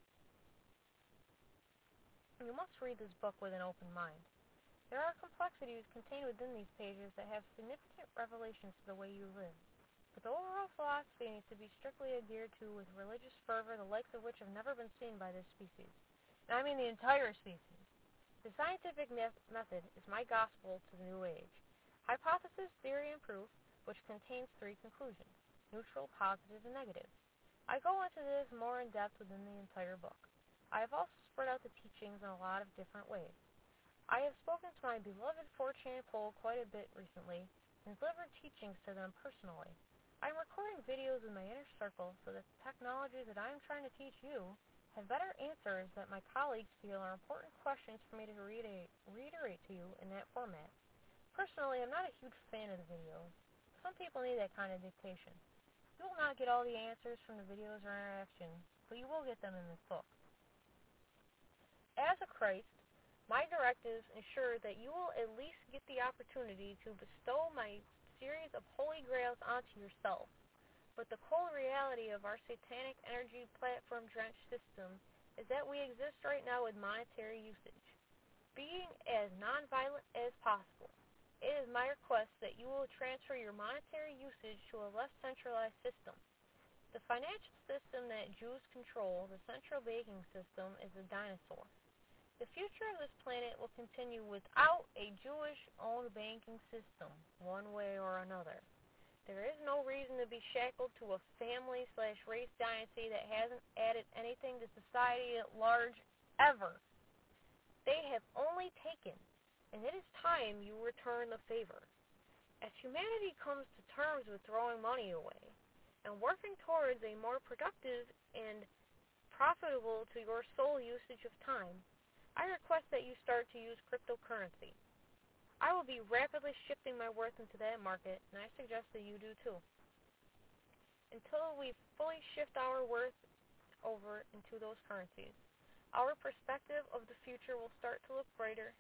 You must read this book with an open mind. There are complexities contained within these pages that have significant revelations to the way you live. But the overall philosophy needs to be strictly adhered to with religious fervor the likes of which have never been seen by this species. And I mean the entire species. The scientific method is my gospel to the new age. Hypothesis, theory, and proof, which contains 3 conclusions, neutral, positive, and negative. I go into this more in depth within the entire book. I have also spread out the teachings in a lot of different ways. I have spoken to my beloved 4chan poll quite a bit recently and delivered teachings to them personally. I am recording videos in my inner circle so that the technologies that I am trying to teach you have better answers that my colleagues feel are important questions for me to reiterate to you in that format. Personally, I'm not a huge fan of the videos. Some people need that kind of dictation. You will not get all the answers from the videos or interactions, but you will get them in this book. As a Christ, my directives ensure that you will at least get the opportunity to bestow my series of holy grails onto yourself. But the cold reality of our satanic energy platform-drenched system is that we exist right now with monetary usage. Being as nonviolent as possible, it is my request that you will transfer your monetary usage to a less centralized system. The financial system that Jews control, the central banking system, is a dinosaur. The future of this planet will continue without a Jewish-owned banking system, one way or another. There is no reason to be shackled to a family/race dynasty that hasn't added anything to society at large ever. They have only taken, and it is time you return the favor. As humanity comes to terms with throwing money away and working towards a more productive and profitable to your soul usage of time, I request that you start to use cryptocurrency. I will be rapidly shifting my worth into that market, and I suggest that you do too. Until we fully shift our worth over into those currencies, our perspective of the future will start to look brighter.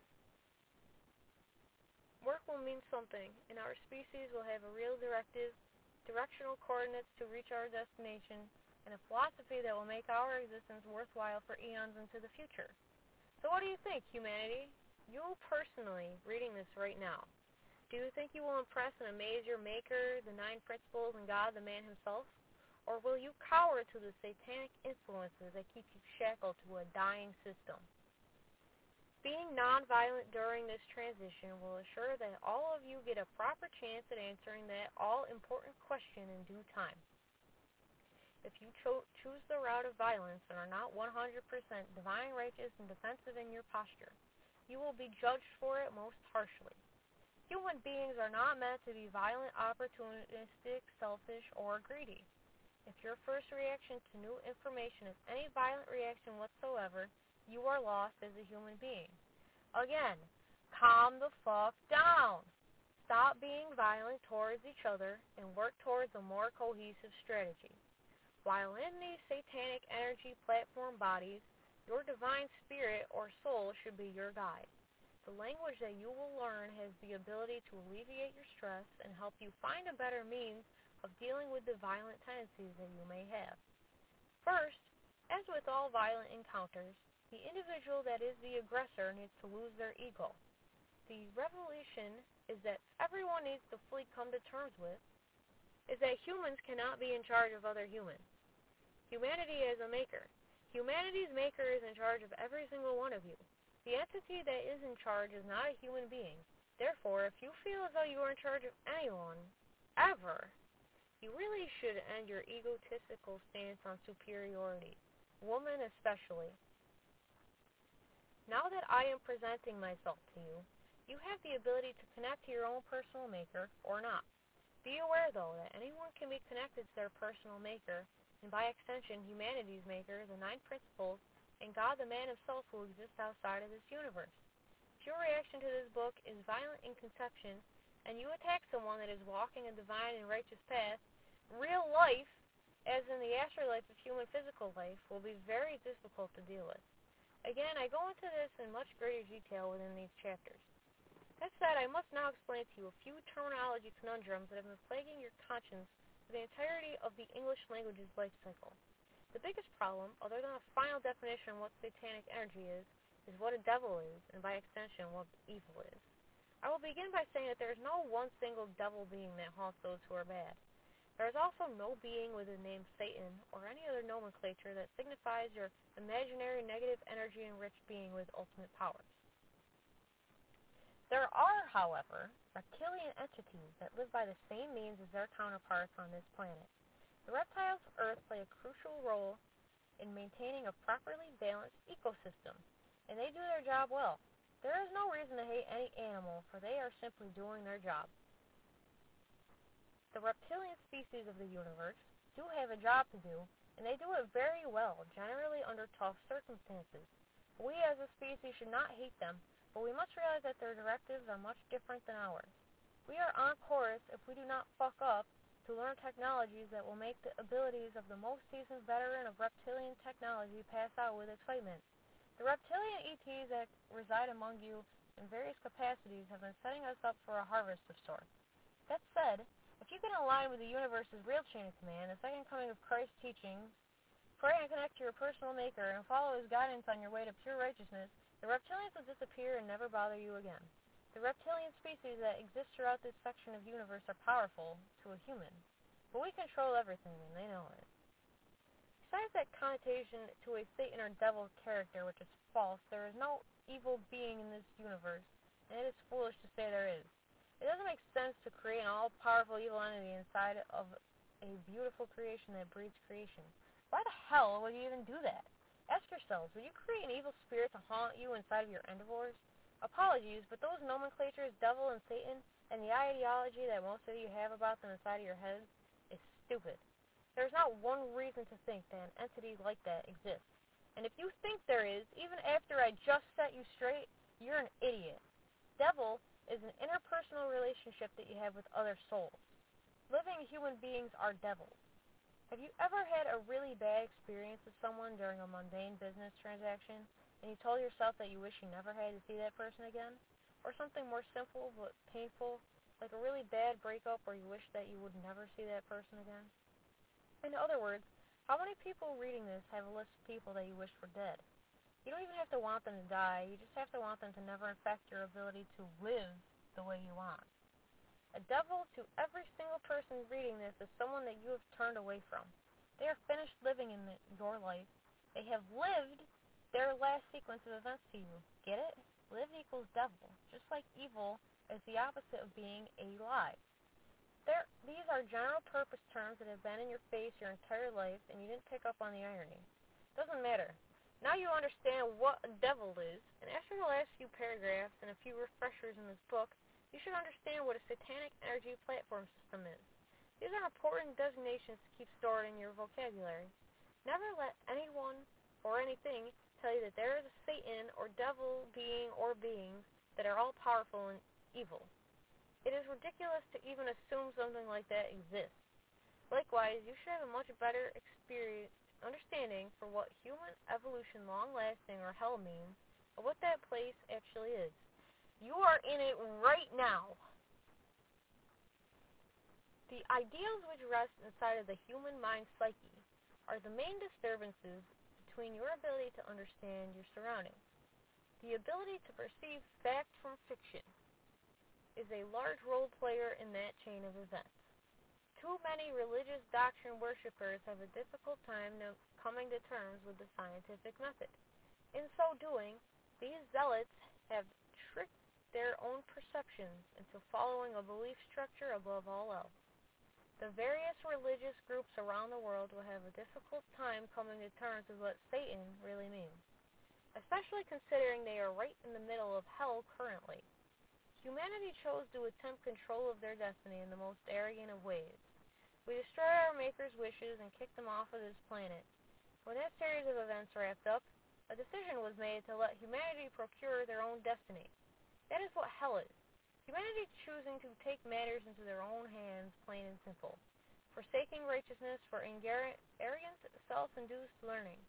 Work will mean something, and our species will have a real directional coordinates to reach our destination and a philosophy that will make our existence worthwhile for eons into the future. So what do you think, humanity? You personally, reading this right now, do you think you will impress and amaze your Maker, the Nine Principles, and God, the man himself? Or will you cower to the satanic influences that keep you shackled to a dying system? Being nonviolent during this transition will assure that all of you get a proper chance at answering that all-important question in due time. If you choose the route of violence and are not 100% divine, righteous, and defensive in your posture, you will be judged for it most harshly. Human beings are not meant to be violent, opportunistic, selfish, or greedy. If your first reaction to new information is any violent reaction whatsoever, you are lost as a human being. Again, calm the fuck down. Stop being violent towards each other and work towards a more cohesive strategy. While in these satanic energy platform bodies, your divine spirit or soul should be your guide. The language that you will learn has the ability to alleviate your stress and help you find a better means of dealing with the violent tendencies that you may have. First, as with all violent encounters, the individual that is the aggressor needs to lose their ego. The revelation is that everyone needs to fully come to terms with is that humans cannot be in charge of other humans. Humanity is a maker. Humanity's maker is in charge of every single one of you. The entity that is in charge is not a human being. Therefore, if you feel as though you are in charge of anyone, ever, you really should end your egotistical stance on superiority, women especially. Now that I am presenting myself to you, you have the ability to connect to your own personal maker or not. Be aware, though, that anyone can be connected to their personal maker, and by extension, humanity's maker, the Nine Principles, and God the man himself who exists outside of this universe. If your reaction to this book is violent in conception, and you attack someone that is walking a divine and righteous path, real life, as in the afterlife of human physical life, will be very difficult to deal with. Again, I go into this in much greater detail within these chapters. That said, I must now explain to you a few terminology conundrums that have been plaguing your conscience for the entirety of the English language's life cycle. The biggest problem, other than a final definition of what satanic energy is what a devil is, and by extension, what evil is. I will begin by saying that there is no one single devil being that haunts those who are bad. There is also no being with the name Satan or any other nomenclature that signifies your imaginary negative energy-enriched being with ultimate powers. There are, however, reptilian entities that live by the same means as their counterparts on this planet. The reptiles of Earth play a crucial role in maintaining a properly balanced ecosystem, and they do their job well. There is no reason to hate any animal, for they are simply doing their job. The reptilian species of the universe do have a job to do, and they do it very well, generally under tough circumstances. We as a species should not hate them, but we must realize that their directives are much different than ours. We are on course, if we do not fuck up, to learn technologies that will make the abilities of the most seasoned veteran of reptilian technology pass out with excitement. The reptilian ETs that reside among you in various capacities have been setting us up for a harvest of sorts. That said, if you can align with the universe's real chain of command, the second coming of Christ's teachings, pray and connect to your personal maker, and follow his guidance on your way to pure righteousness, the reptilians will disappear and never bother you again. The reptilian species that exist throughout this section of universe are powerful to a human, but we control everything, and they know it. Besides that connotation to a Satan or devil character, which is false, there is no evil being in this universe, and it is foolish to say there is. It doesn't make sense to create an all-powerful evil entity inside of a beautiful creation that breeds creation. Why the hell would you even do that? Ask yourselves, would you create an evil spirit to haunt you inside of your endeavors? Apologies, but those nomenclatures, devil and Satan, and the ideology that most of you have about them inside of your heads is stupid. There's not one reason to think that an entity like that exists. And if you think there is, even after I just set you straight, you're an idiot. Devil is an interpersonal relationship that you have with other souls. Living human beings are devils. Have you ever had a really bad experience with someone during a mundane business transaction, and you told yourself that you wish you never had to see that person again? Or something more simple but painful, like a really bad breakup where you wish that you would never see that person again? In other words, How many people reading this have a list of people that you wish were dead? You don't even have to want them to die. You just have to want them to never affect your ability to live the way you want. A devil to every single person reading this is someone that you have turned away from. They are finished living in your life. They have lived their last sequence of events to you. Get it? Live equals devil. Just like evil is the opposite of being alive. These are general purpose terms that have been in your face your entire life, and you didn't pick up on the irony. Doesn't matter. Now you understand what a devil is, and after the last few paragraphs and a few refreshers in this book, you should understand what a satanic energy platform system is. These are important designations to keep stored in your vocabulary. Never let anyone or anything tell you that there is a Satan or devil being or beings that are all powerful and evil. It is ridiculous to even assume something like that exists. Likewise, you should have a much better understanding for what human evolution, long-lasting, or hell means, and what that place actually is. You are in it right now. The ideals which rest inside of the human mind psyche are the main disturbances between your ability to understand your surroundings. The ability to perceive fact from fiction is a large role player in that chain of events. Too many religious doctrine worshippers have a difficult time coming to terms with the scientific method. In so doing, these zealots have tricked their own perceptions into following a belief structure above all else. The various religious groups around the world will have a difficult time coming to terms with what Satan really means, especially considering they are right in the middle of hell currently. Humanity chose to attempt control of their destiny in the most arrogant of ways. We destroyed our Maker's wishes and kicked them off of this planet. When that series of events wrapped up, a decision was made to let humanity procure their own destiny. That is what hell is. Humanity choosing to take matters into their own hands, plain and simple. Forsaking righteousness for arrogant, self-induced learning.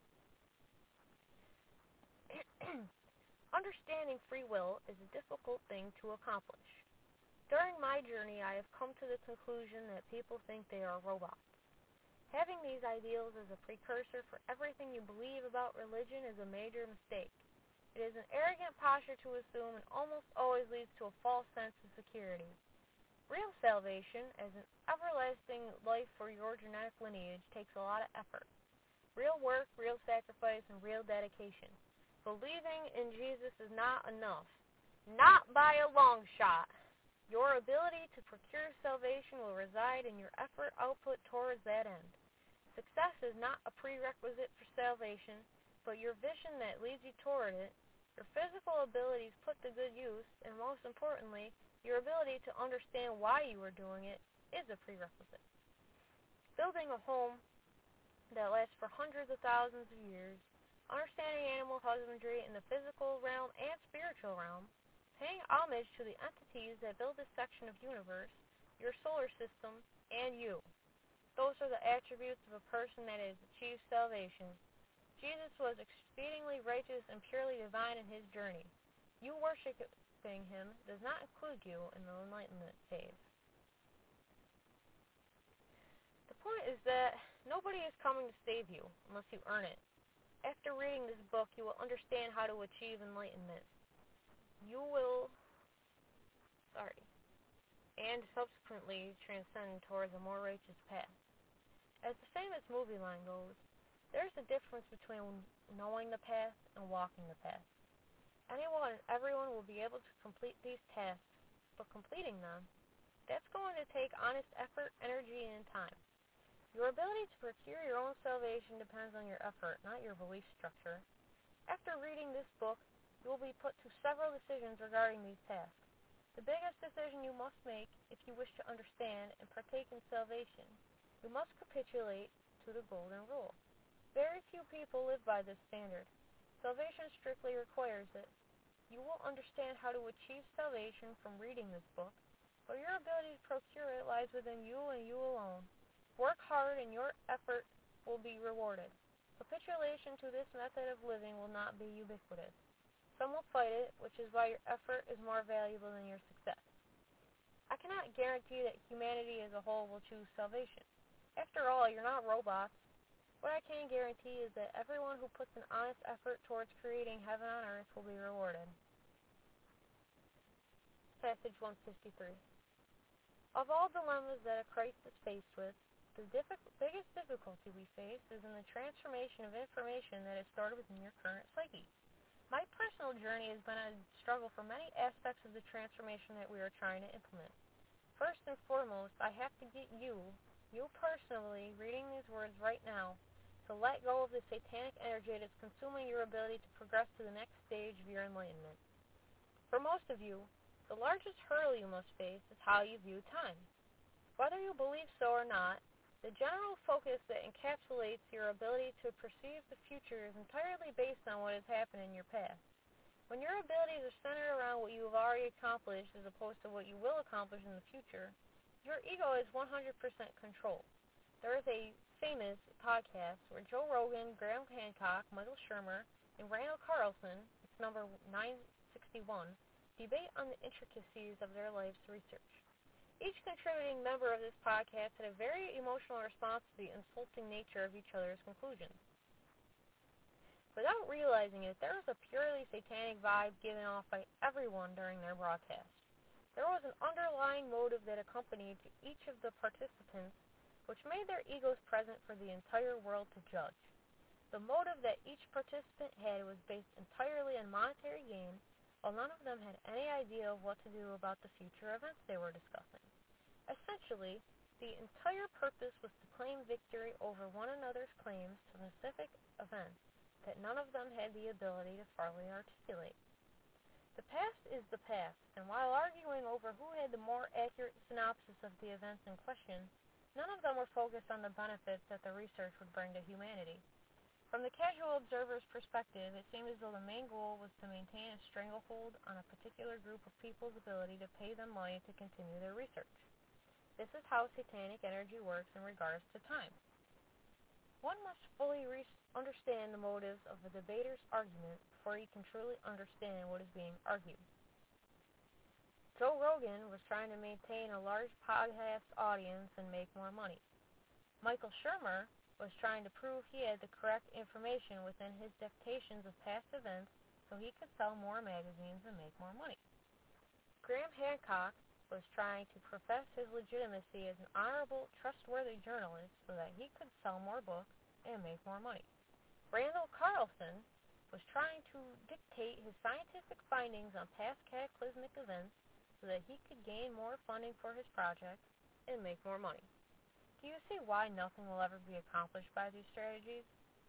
Understanding free will is a difficult thing to accomplish. During my journey, I have come to the conclusion that people think they are robots. Having these ideals as a precursor for everything you believe about religion is a major mistake. It is an arrogant posture to assume and almost always leads to a false sense of security. Real salvation, as an everlasting life for your genetic lineage, takes a lot of effort. Real work, real sacrifice, and real dedication. Believing in Jesus is not enough. Not by a long shot. Your ability to procure salvation will reside in your effort output towards that end. Success is not a prerequisite for salvation, but your vision that leads you toward it, your physical abilities put to good use, and most importantly, your ability to understand why you are doing it is a prerequisite. Building a home that lasts for hundreds of thousands of years, understanding animal husbandry in the physical realm and spiritual realm, paying homage to the entities that build this section of universe, your solar system, and you. Those are the attributes of a person that has achieved salvation. Jesus was exceedingly righteous and purely divine in his journey. You worshiping him does not include you in the enlightenment phase. The point is that nobody is coming to save you unless you earn it. After reading this book, you will understand how to achieve enlightenment. And subsequently transcend towards a more righteous path. As the famous movie line goes, there's a difference between knowing the path and walking the path. Anyone and everyone will be able to complete these tasks, but completing them, that's going to take honest effort, energy, and time. Your ability to procure your own salvation depends on your effort, not your belief structure. After reading this book, you will be put to several decisions regarding these tasks. The biggest decision you must make if you wish to understand and partake in salvation, you must capitulate to the golden rule. Very few people live by this standard. Salvation strictly requires it. You will understand how to achieve salvation from reading this book, but your ability to procure it lies within you and you alone. Work hard and your effort will be rewarded. Capitulation to this method of living will not be ubiquitous. Some will fight it, which is why your effort is more valuable than your success. I cannot guarantee that humanity as a whole will choose salvation. After all, you're not robots. What I can guarantee is that everyone who puts an honest effort towards creating heaven on earth will be rewarded. Passage 153. Of all dilemmas that a Christ is faced with, the biggest difficulty we face is in the transformation of information that is stored within your current psyche. My personal journey has been a struggle for many aspects of the transformation that we are trying to implement. First and foremost, I have to get you personally, reading these words right now, to let go of the satanic energy that's consuming your ability to progress to the next stage of your enlightenment. For most of you, the largest hurdle you must face is how you view time. Whether you believe so or not, the general focus that encapsulates your ability to perceive the future is entirely based on what has happened in your past. When your abilities are centered around what you have already accomplished as opposed to what you will accomplish in the future, your ego is 100% controlled. There is a famous podcast where Joe Rogan, Graham Hancock, Michael Shermer, and Randall Carlson, it's number 961, debate on the intricacies of their life's research. Each contributing member of this podcast had a very emotional response to the insulting nature of each other's conclusions. Without realizing it, there was a purely satanic vibe given off by everyone during their broadcast. There was an underlying motive that accompanied each of the participants, which made their egos present for the entire world to judge. The motive that each participant had was based entirely on monetary gain, while none of them had any idea of what to do about the future events they were discussing. Essentially, the entire purpose was to claim victory over one another's claims to specific events that none of them had the ability to fairly articulate. The past is the past, and while arguing over who had the more accurate synopsis of the events in question, none of them were focused on the benefits that the research would bring to humanity. From the casual observer's perspective, it seemed as though the main goal was to maintain a stranglehold on a particular group of people's ability to pay them money to continue their research. This is how satanic energy works in regards to time. One must fully understand the motives of a debater's argument before he can truly understand what is being argued. Joe Rogan was trying to maintain a large podcast audience and make more money. Michael Shermer was trying to prove he had the correct information within his dictations of past events so he could sell more magazines and make more money. Graham Hancock was trying to profess his legitimacy as an honorable, trustworthy journalist so that he could sell more books and make more money. Randall Carlson was trying to dictate his scientific findings on past cataclysmic events so that he could gain more funding for his project and make more money. Do you see why nothing will ever be accomplished by these strategies?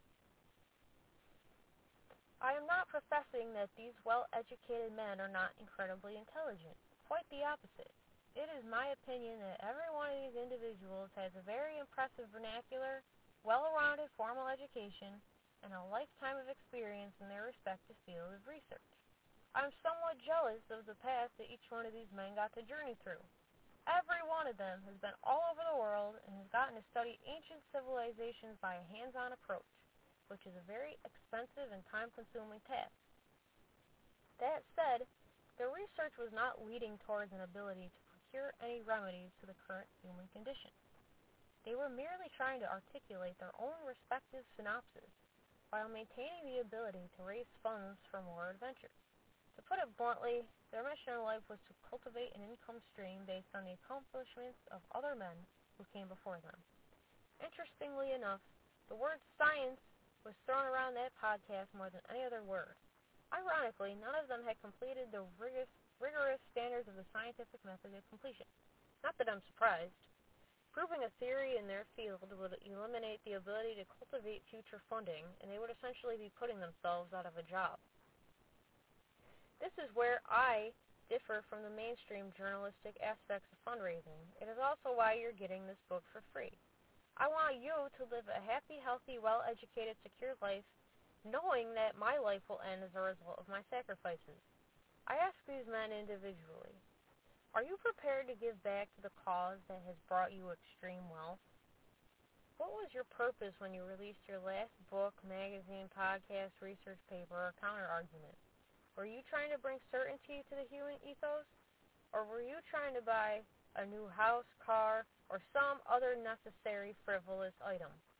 I am not professing that these well-educated men are not incredibly intelligent. Quite the opposite. It is my opinion that every one of these individuals has a very impressive vernacular, well-rounded formal education, and a lifetime of experience in their respective field of research. I'm somewhat jealous of the path that each one of these men got to journey through. Every one of them has been all over the world and has gotten to study ancient civilizations by a hands-on approach, which is a very expensive and time-consuming task. That said, their research was not leading towards an ability to procure any remedies to the current human condition. They were merely trying to articulate their own respective synopses, while maintaining the ability to raise funds for more adventures. To put it bluntly, their mission in life was to cultivate an income stream based on the accomplishments of other men who came before them. Interestingly enough, the word science was thrown around that podcast more than any other word. Ironically, none of them had completed the rigorous standards of the scientific method of completion. Not that I'm surprised. Proving a theory in their field would eliminate the ability to cultivate future funding, and they would essentially be putting themselves out of a job. This is where I differ from the mainstream journalistic aspects of fundraising. It is also why you're getting this book for free. I want you to live a happy, healthy, well-educated, secure life, knowing that my life will end as a result of my sacrifices. I ask these men individually, are you prepared to give back to the cause that has brought you extreme wealth? What was your purpose when you released your last book, magazine, podcast, research paper, or counter-argument? Were you trying to bring certainty to the human ethos? Or were you trying to buy a new house, car, or some other necessary frivolous item?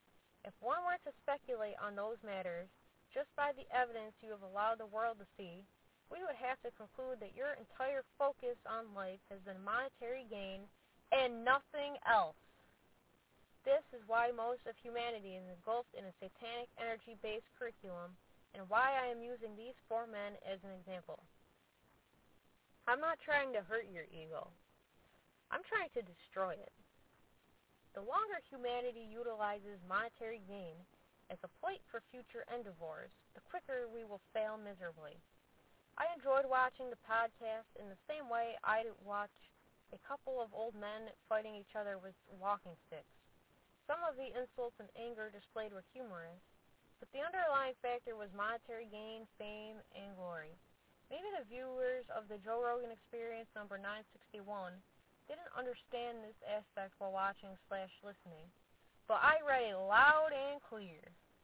If one were to speculate on those matters, just by the evidence you have allowed the world to see, we would have to conclude that your entire focus on life has been monetary gain and nothing else. This is why most of humanity is engulfed in a satanic energy-based curriculum, and why I am using these four men as an example. I'm not trying to hurt your ego. I'm trying to destroy it. The longer humanity utilizes monetary gain as a plate for future endeavors, the quicker we will fail miserably. I enjoyed watching the podcast in the same way I'd watch a couple of old men fighting each other with walking sticks. Some of the insults and anger displayed were humorous, but the underlying factor was monetary gain, fame, and glory. Maybe the viewers of the Joe Rogan Experience number 961 didn't understand this aspect while watching/listening, but I read it loud and clear.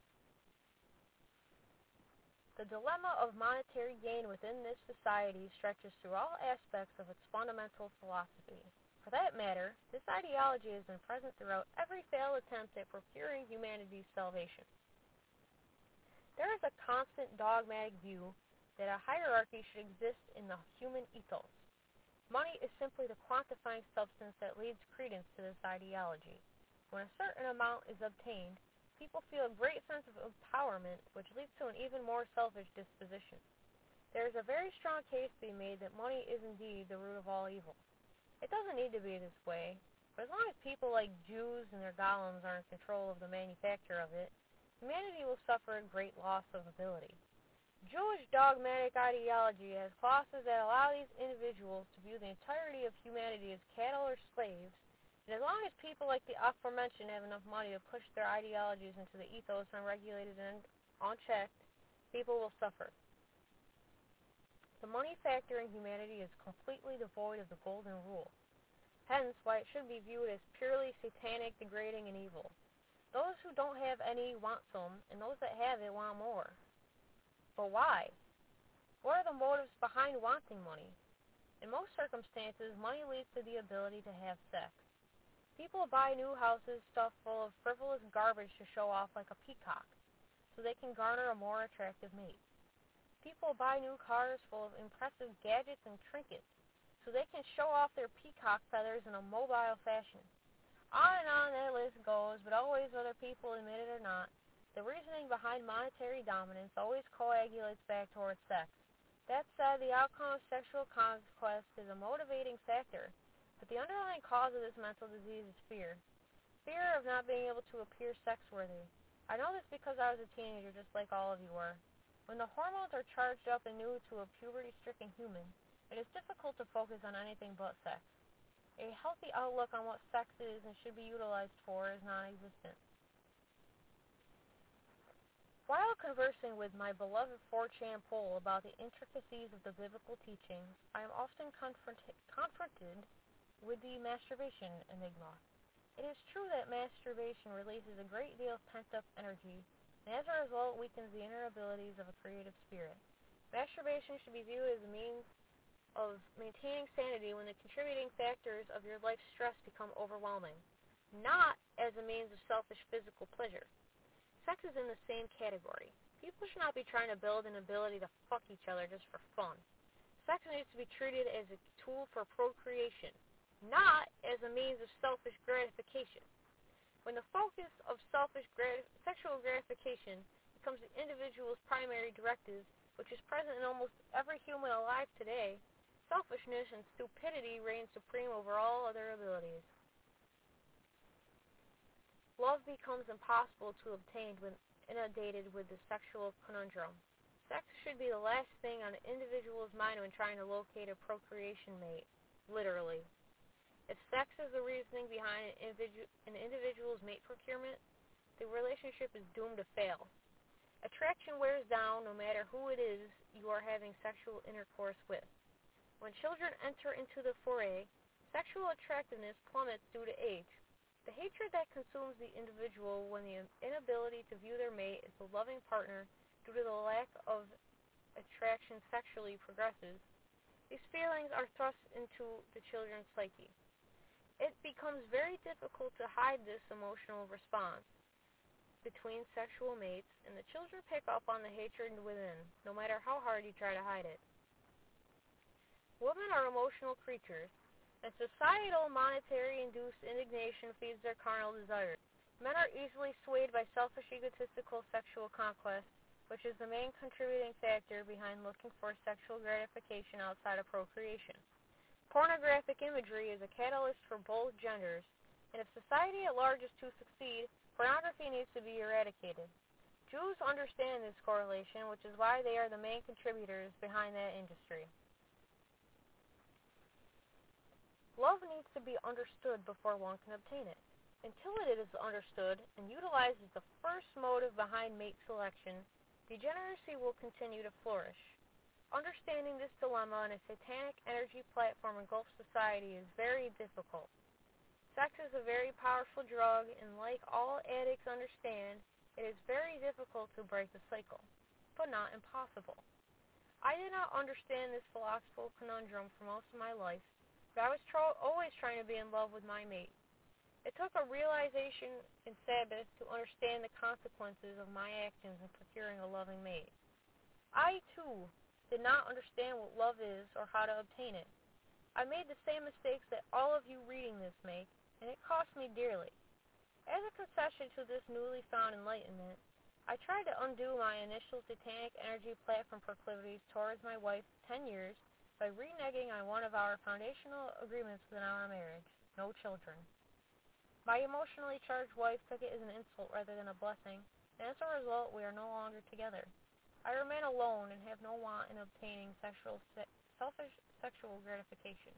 The dilemma of monetary gain within this society stretches through all aspects of its fundamental philosophy. For that matter, this ideology has been present throughout every failed attempt at procuring humanity's salvation. There is a constant dogmatic view that a hierarchy should exist in the human ethos. Money is simply the quantifying substance that leads credence to this ideology. When a certain amount is obtained, people feel a great sense of empowerment, which leads to an even more selfish disposition. There is a very strong case to be made that money is indeed the root of all evil. It doesn't need to be this way, but as long as people like Jews and their golems are in control of the manufacture of it, humanity will suffer a great loss of ability. Jewish dogmatic ideology has clauses that allow these individuals to view the entirety of humanity as cattle or slaves, and as long as people like the aforementioned have enough money to push their ideologies into the ethos unregulated and unchecked, people will suffer. The money factor in humanity is completely devoid of the golden rule, hence why it should be viewed as purely satanic, degrading, and evil. Those who don't have any want some, and those that have it want more. But why? What are the motives behind wanting money? In most circumstances, money leads to the ability to have sex. People buy new houses stuffed full of frivolous garbage to show off like a peacock, so they can garner a more attractive mate. People buy new cars full of impressive gadgets and trinkets, so they can show off their peacock feathers in a mobile fashion. On and on that list goes, but always, whether people admit it or not, the reasoning behind monetary dominance always coagulates back towards sex. That said, the outcome of sexual conquest is a motivating factor, but the underlying cause of this mental disease is fear. Fear of not being able to appear sex-worthy. I know this because I was a teenager just like all of you were. When the hormones are charged up and new to a puberty-stricken human, it is difficult to focus on anything but sex. A healthy outlook on what sex is and should be utilized for is non-existent. While conversing with my beloved 4chan Pole about the intricacies of the biblical teachings, I am often confronted with the masturbation enigma. It is true that masturbation releases a great deal of pent-up energy, and as a result weakens the inner abilities of a creative spirit. Masturbation should be viewed as a means of maintaining sanity when the contributing factors of your life's stress become overwhelming, not as a means of selfish physical pleasure. Sex is in the same category. People should not be trying to build an ability to fuck each other just for fun. Sex needs to be treated as a tool for procreation, not as a means of selfish gratification. When the focus of sexual gratification becomes the individual's primary directive, which is present in almost every human alive today, selfishness and stupidity reign supreme over all other abilities. Love becomes impossible to obtain when inundated with the sexual conundrum. Sex should be the last thing on an individual's mind when trying to locate a procreation mate, literally. If sex is the reasoning behind an individual's mate procurement, the relationship is doomed to fail. Attraction wears down no matter who it is you are having sexual intercourse with. When children enter into the foray, sexual attractiveness plummets due to age. The hatred that consumes the individual when the inability to view their mate as a loving partner due to the lack of attraction sexually progresses, these feelings are thrust into the children's psyche. It becomes very difficult to hide this emotional response. between sexual mates, and the children pick up on the hatred within, no matter how hard you try to hide it. Women are emotional creatures, and societal, monetary-induced indignation feeds their carnal desires. Men are easily swayed by selfish, egotistical sexual conquest, which is the main contributing factor behind looking for sexual gratification outside of procreation. Pornographic imagery is a catalyst for both genders, and if society at large is to succeed, pornography needs to be eradicated. Jews understand this correlation, which is why they are the main contributors behind that industry. Love needs to be understood before one can obtain it. Until it is understood and utilized as the first motive behind mate selection, degeneracy will continue to flourish. Understanding this dilemma on a satanic energy platform engulfed society is very difficult. Sex is a very powerful drug, and like all addicts understand, it is very difficult to break the cycle, but not impossible. I did not understand this philosophical conundrum for most of my life, but I was always trying to be in love with my mate. It took a realization in Sabbath to understand the consequences of my actions in procuring a loving mate. I, too, did not understand what love is or how to obtain it. I made the same mistakes that all of you reading this make, and it cost me dearly. As a concession to this newly found enlightenment, I tried to undo my initial satanic energy platform proclivities towards my wife 10 years by reneging on one of our foundational agreements within our marriage, no children. My emotionally charged wife took it as an insult rather than a blessing, and as a result, we are no longer together. I remain alone and have no want in obtaining selfish sexual gratification.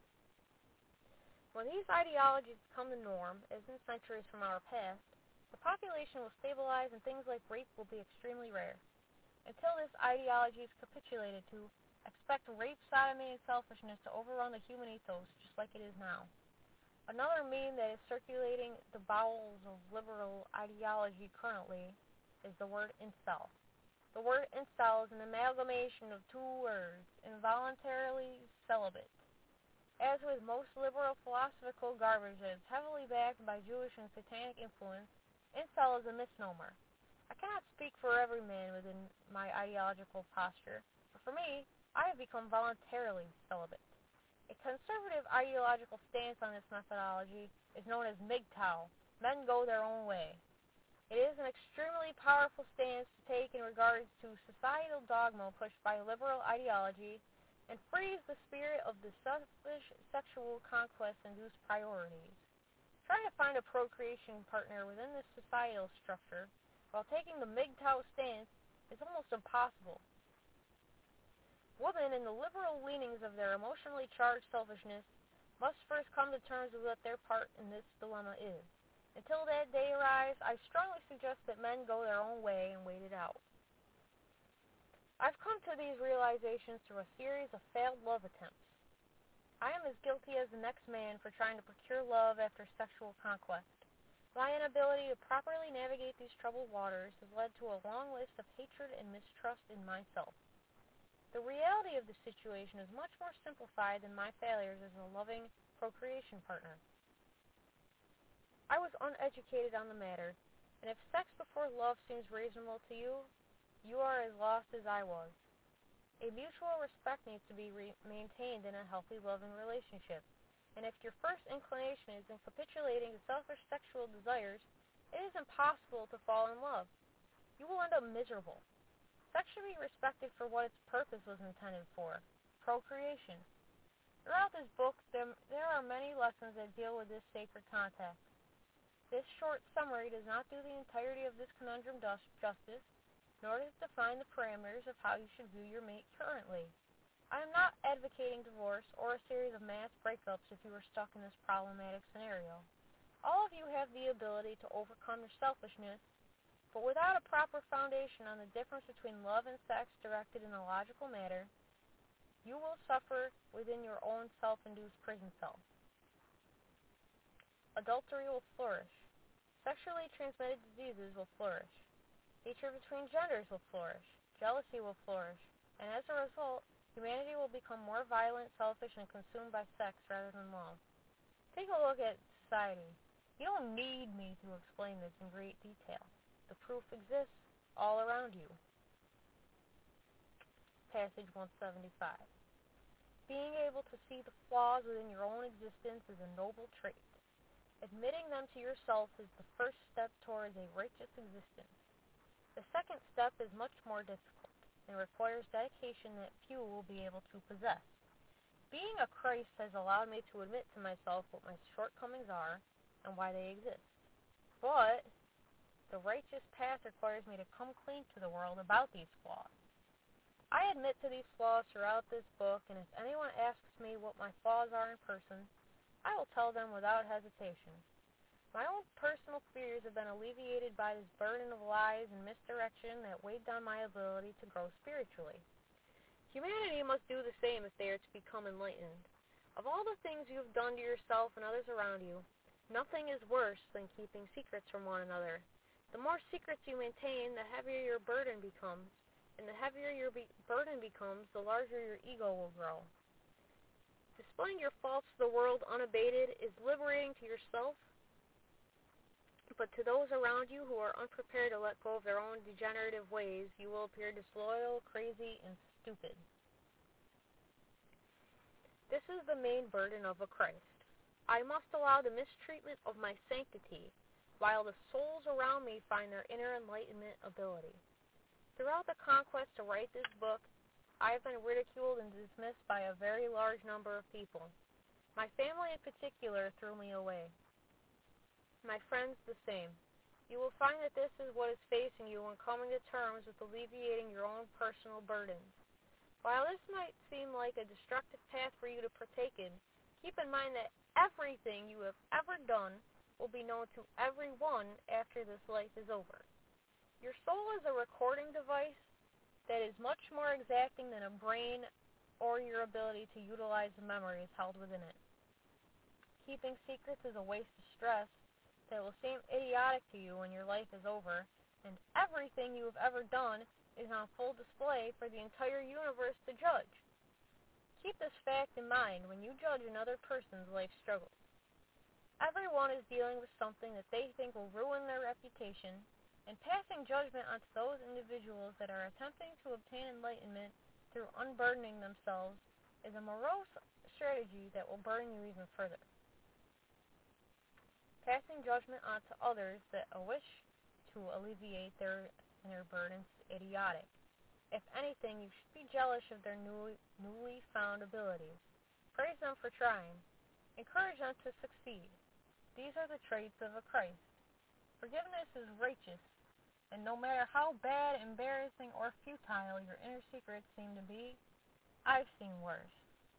When these ideologies become the norm, as in centuries from our past, the population will stabilize and things like rape will be extremely rare. Until this ideology is capitulated to, expect rape, sodomy, and selfishness to overrun the human ethos just like it is now. Another meme that is circulating the bowels of liberal ideology currently is the word incel. The word incel is an amalgamation of two words, involuntarily celibate. As with most liberal philosophical garbage that is heavily backed by Jewish and satanic influence, incel is a misnomer. I cannot speak for every man within my ideological posture, but for me, I have become voluntarily celibate. A conservative ideological stance on this methodology is known as MGTOW, men go their own way. It is an extremely powerful stance to take in regards to societal dogma pushed by liberal ideology and frees the spirit of the selfish sexual conquest-induced priorities. Trying to find a procreation partner within this societal structure while taking the MGTOW stance is almost impossible. Women, in the liberal leanings of their emotionally charged selfishness, must first come to terms with what their part in this dilemma is. Until that day arrives, I strongly suggest that men go their own way and wait it out. I've come to these realizations through a series of failed love attempts. I am as guilty as the next man for trying to procure love after sexual conquest. My inability to properly navigate these troubled waters has led to a long list of hatred and mistrust in myself. The reality of the situation is much more simplified than my failures as a loving procreation partner. I was uneducated on the matter, and if sex before love seems reasonable to you, you are as lost as I was. A mutual respect needs to be maintained in a healthy, loving relationship, and if your first inclination is in capitulating to selfish sexual desires, it is impossible to fall in love. You will end up miserable. Sex should be respected for what its purpose was intended for, procreation. Throughout this book, there are many lessons that deal with this sacred contact. This short summary does not do the entirety of this conundrum justice, nor does it define the parameters of how you should view your mate currently. I am not advocating divorce or a series of mass breakups if you are stuck in this problematic scenario. All of you have the ability to overcome your selfishness, but without a proper foundation on the difference between love and sex directed in a logical manner, you will suffer within your own self-induced prison cell. Adultery will flourish. Sexually transmitted diseases will flourish. Hatred between genders will flourish. Jealousy will flourish. And as a result, humanity will become more violent, selfish, and consumed by sex rather than love. Take a look at society. You don't need me to explain this in great detail. The proof exists all around you. Passage 175. Being able to see the flaws within your own existence is a noble trait. Admitting them to yourself is the first step towards a righteous existence. The second step is much more difficult and requires dedication that few will be able to possess. Being a Christ has allowed me to admit to myself what my shortcomings are and why they exist. But the righteous path requires me to come clean to the world about these flaws. I admit to these flaws throughout this book, and if anyone asks me what my flaws are in person, I will tell them without hesitation. My own personal fears have been alleviated by this burden of lies and misdirection that weighed down my ability to grow spiritually. Humanity must do the same if they are to become enlightened. Of all the things you have done to yourself and others around you, nothing is worse than keeping secrets from one another. The more secrets you maintain, the heavier your burden becomes, and the heavier your burden becomes, the larger your ego will grow. Displaying your faults to the world unabated is liberating to yourself, but to those around you who are unprepared to let go of their own degenerative ways, you will appear disloyal, crazy, and stupid. This is the main burden of a Christ. I must allow the mistreatment of my sanctity, while the souls around me find their inner enlightenment ability. Throughout the conquest to write this book, I have been ridiculed and dismissed by a very large number of people. My family in particular threw me away. My friends the same. You will find that this is what is facing you when coming to terms with alleviating your own personal burdens. While this might seem like a destructive path for you to partake in, keep in mind that everything you have ever done will be known to everyone after this life is over. Your soul is a recording device that is much more exacting than a brain or your ability to utilize the memories held within it. Keeping secrets is a waste of stress that will seem idiotic to you when your life is over, and everything you have ever done is on full display for the entire universe to judge. Keep this fact in mind when you judge another person's life struggles. Everyone is dealing with something that they think will ruin their reputation, and passing judgment onto those individuals that are attempting to obtain enlightenment through unburdening themselves is a morose strategy that will burden you even further. Passing judgment onto others that wish to alleviate their inner burdens is idiotic. If anything, you should be jealous of their newly found abilities. Praise them for trying. Encourage them to succeed. These are the traits of a Christ. Forgiveness is righteous, and no matter how bad, embarrassing, or futile your inner secrets seem to be, I've seen worse.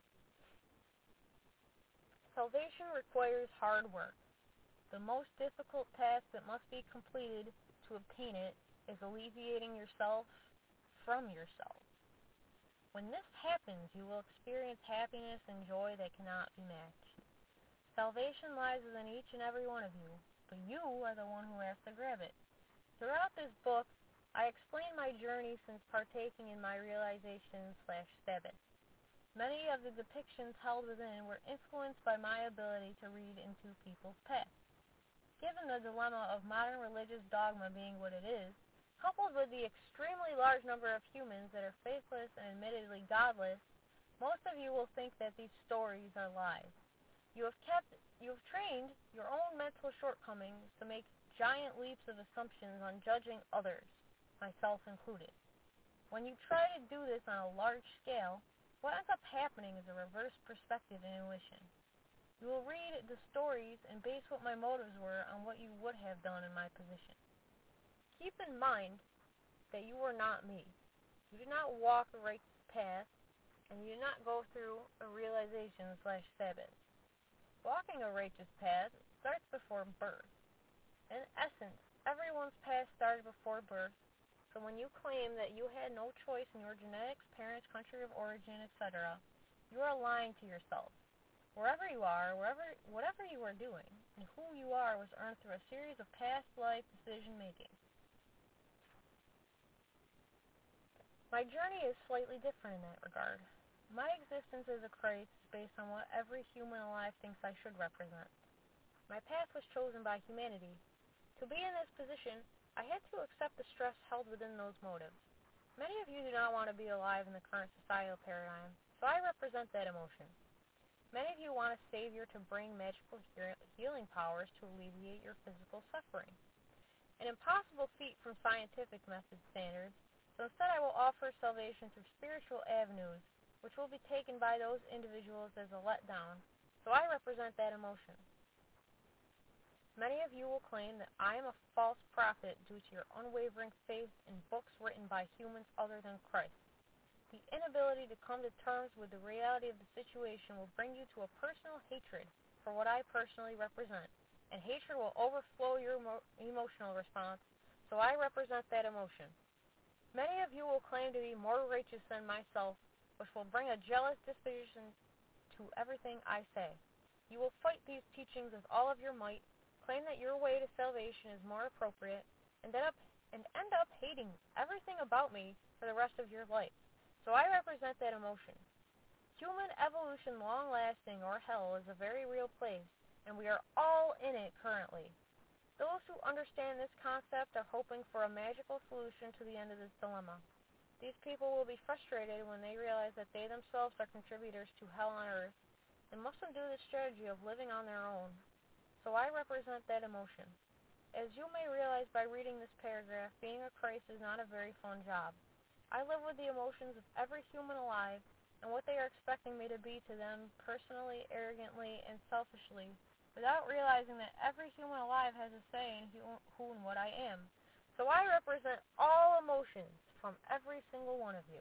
Salvation requires hard work. The most difficult task that must be completed to obtain it is alleviating yourself from yourself. When this happens, you will experience happiness and joy that cannot be matched. Salvation lies within each and every one of you, but you are the one who has to grab it. Throughout this book, I explain my journey since partaking in my realization/Sabbath. Many of the depictions held within were influenced by my ability to read into people's past. Given the dilemma of modern religious dogma being what it is, coupled with the extremely large number of humans that are faithless and admittedly godless, most of you will think that these stories are lies. You have trained your own mental shortcomings to make giant leaps of assumptions on judging others, myself included. When you try to do this on a large scale, what ends up happening is a reverse perspective intuition. You will read the stories and base what my motives were on what you would have done in my position. Keep in mind that you are not me. You do not walk a right path, and you do not go through a realization/Sabbath. Walking a righteous path starts before birth. In essence, everyone's past started before birth, so when you claim that you had no choice in your genetics, parents, country of origin, etc., you are lying to yourself. Wherever you are, whatever you are doing, and who you are was earned through a series of past life decision-making. My journey is slightly different in that regard. My existence as a Christ is based on what every human alive thinks I should represent. My path was chosen by humanity. To be in this position, I had to accept the stress held within those motives. Many of you do not want to be alive in the current societal paradigm, so I represent that emotion. Many of you want a savior to bring magical healing powers to alleviate your physical suffering. An impossible feat from scientific method standards, so instead I will offer salvation through spiritual avenues, which will be taken by those individuals as a letdown, so I represent that emotion. Many of you will claim that I am a false prophet due to your unwavering faith in books written by humans other than Christ. The inability to come to terms with the reality of the situation will bring you to a personal hatred for what I personally represent, and hatred will overflow your emotional response, so I represent that emotion. Many of you will claim to be more righteous than myself, which will bring a jealous disposition to everything I say. You will fight these teachings with all of your might, claim that your way to salvation is more appropriate, and end up hating everything about me for the rest of your life. So I represent that emotion. Human evolution, long-lasting, or hell, is a very real place, and we are all in it currently. Those who understand this concept are hoping for a magical solution to the end of this dilemma. These people will be frustrated when they realize that they themselves are contributors to hell on earth and must undo the strategy of living on their own. So I represent that emotion. As you may realize by reading this paragraph, being a Christ is not a very fun job. I live with the emotions of every human alive and what they are expecting me to be to them personally, arrogantly, and selfishly, without realizing that every human alive has a say in who and what I am. So I represent all emotions from every single one of you.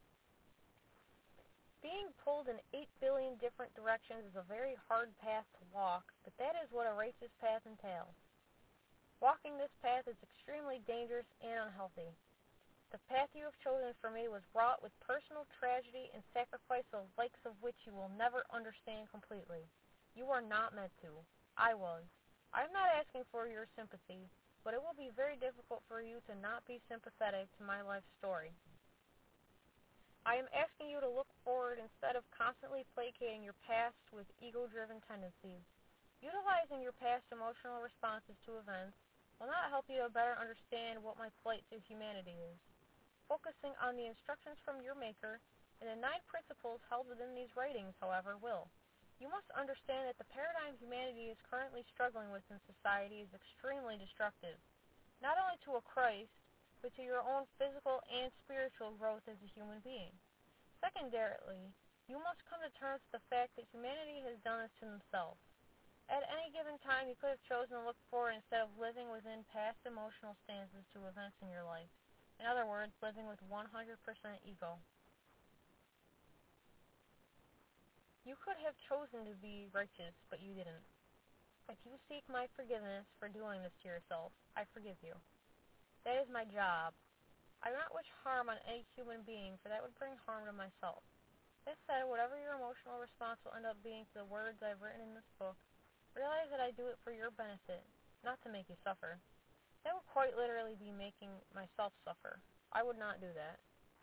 Being pulled in 8 billion different directions is a very hard path to walk, but that is what a righteous path entails. Walking this path is extremely dangerous and unhealthy. The path you have chosen for me was wrought with personal tragedy and sacrifice the likes of which you will never understand completely. You are not meant to. I was. I am not asking for your sympathy, but it will be very difficult for you to not be sympathetic to my life story. I am asking you to look forward instead of constantly placating your past with ego-driven tendencies. Utilizing your past emotional responses to events will not help you to better understand what my plight to humanity is. Focusing on the instructions from your Maker and the 9 principles held within these writings, however, will. You must understand that the paradigm humanity is currently struggling with in society is extremely destructive, not only to a Christ, but to your own physical and spiritual growth as a human being. Secondarily, you must come to terms with the fact that humanity has done this to themselves. At any given time, you could have chosen to look forward instead of living within past emotional stances to events in your life. In other words, living with 100% ego. You could have chosen to be righteous, but you didn't. If you seek my forgiveness for doing this to yourself, I forgive you. That is my job. I do not wish harm on any human being, for that would bring harm to myself. That said, whatever your emotional response will end up being to the words I've written in this book, realize that I do it for your benefit, not to make you suffer. That would quite literally be making myself suffer. I would not do that.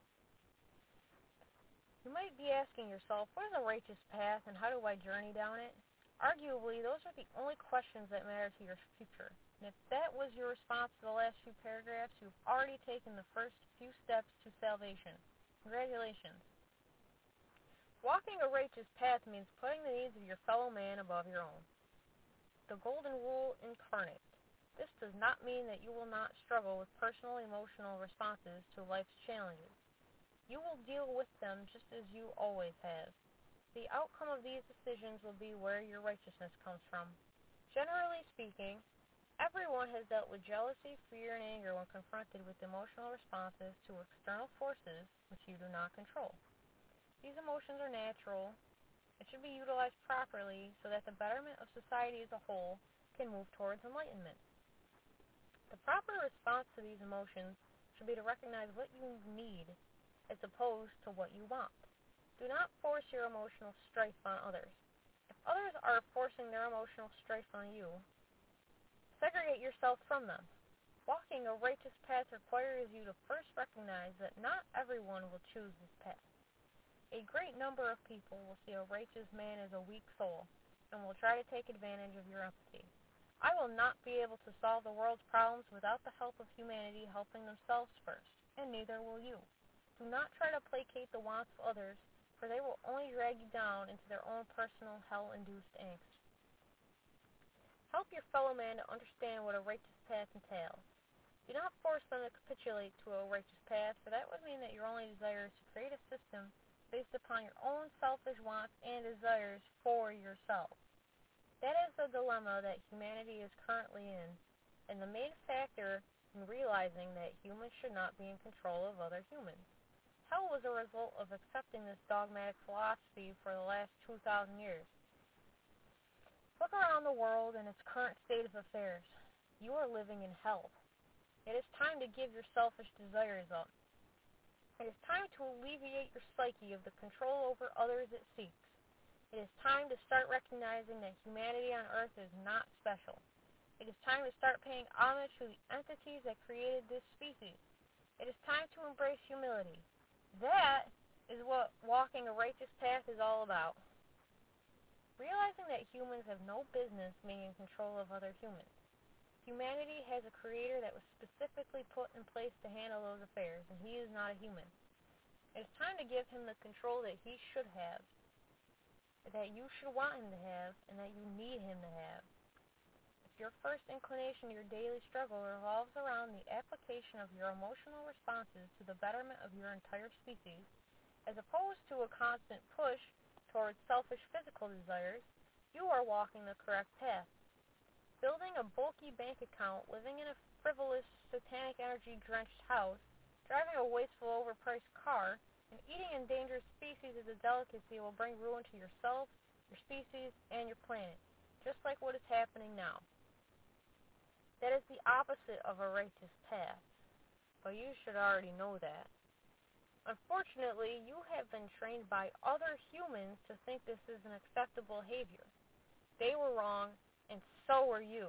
You might be asking yourself, what is a righteous path and how do I journey down it? Arguably, those are the only questions that matter to your future. And if that was your response to the last few paragraphs, you've already taken the first few steps to salvation. Congratulations. Walking a righteous path means putting the needs of your fellow man above your own. The golden rule incarnate. This does not mean that you will not struggle with personal emotional responses to life's challenges. You will deal with them just as you always have. The outcome of these decisions will be where your righteousness comes from. Generally speaking, everyone has dealt with jealousy, fear, and anger when confronted with emotional responses to external forces which you do not control. These emotions are natural and should be utilized properly so that the betterment of society as a whole can move towards enlightenment. The proper response to these emotions should be to recognize what you need as opposed to what you want. Do not force your emotional strife on others. If others are forcing their emotional strife on you, segregate yourself from them. Walking a righteous path requires you to first recognize that not everyone will choose this path. A great number of people will see a righteous man as a weak soul and will try to take advantage of your empathy. I will not be able to solve the world's problems without the help of humanity helping themselves first, and neither will you. Do not try to placate the wants of others, for they will only drag you down into their own personal hell-induced angst. Help your fellow man to understand what a righteous path entails. Do not force them to capitulate to a righteous path, for that would mean that your only desire is to create a system based upon your own selfish wants and desires for yourself. That is the dilemma that humanity is currently in, and the main factor in realizing that humans should not be in control of other humans. Hell was a result of accepting this dogmatic philosophy for the last 2,000 years. Look around the world and its current state of affairs. You are living in hell. It is time to give your selfish desires up. It is time to alleviate your psyche of the control over others it seeks. It is time to start recognizing that humanity on Earth is not special. It is time to start paying homage to the entities that created this species. It is time to embrace humility. That is what walking a righteous path is all about. Realizing that humans have no business being in control of other humans. Humanity has a creator that was specifically put in place to handle those affairs, and he is not a human. It is time to give him the control that he should have, that you should want him to have, and that you need him to have. If your first inclination to your daily struggle revolves around the application of your emotional responses to the betterment of your entire species, as opposed to a constant push towards selfish physical desires, you are walking the correct path. Building a bulky bank account, living in a frivolous, satanic energy-drenched house, driving a wasteful, overpriced car, and eating endangered species as a delicacy will bring ruin to yourself, your species, and your planet, just like what is happening now. That is the opposite of a righteous path, but you should already know that. Unfortunately, you have been trained by other humans to think this is an acceptable behavior. They were wrong, and so were you.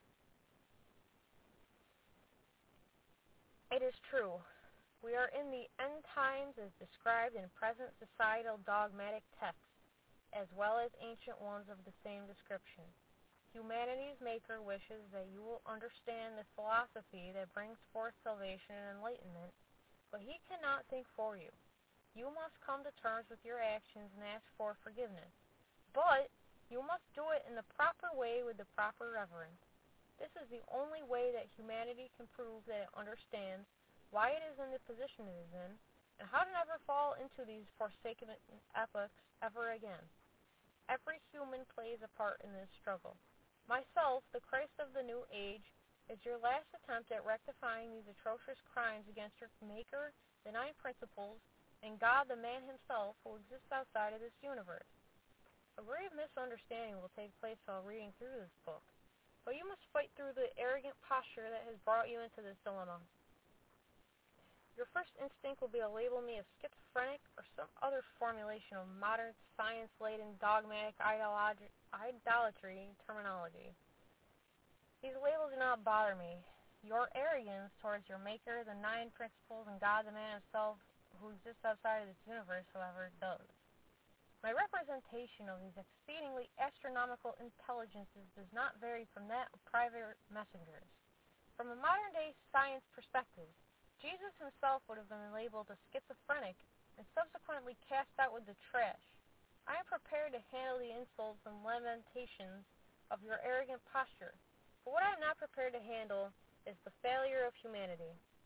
It is true. We are in the end times as described in present societal dogmatic texts, as well as ancient ones of the same description. Humanity's maker wishes that you will understand the philosophy that brings forth salvation and enlightenment, but he cannot think for you. You must come to terms with your actions and ask for forgiveness. But you must do it in the proper way with the proper reverence. This is the only way that humanity can prove that it understands why it is in the position it is in, and how to never fall into these forsaken epochs ever again. Every human plays a part in this struggle. Myself, the Christ of the new age, is your last attempt at rectifying these atrocious crimes against your Maker, the Nine Principles, and God the Man himself who exists outside of this universe. A grave misunderstanding will take place while reading through this book, but you must fight through the arrogant posture that has brought you into this dilemma. Your first instinct will be to label me as schizophrenic or some other formulation of modern science-laden dogmatic idolatry terminology. These labels do not bother me. Your arrogance towards your Maker, the Nine Principles, and God the Man himself who exists outside of this universe, however, does. My representation of these exceedingly astronomical intelligences does not vary from that of private messengers. From a modern-day science perspective, Jesus himself would have been labeled a schizophrenic and subsequently cast out with the trash. I am prepared to handle the insults and lamentations of your arrogant posture, but what I am not prepared to handle is the failure of humanity.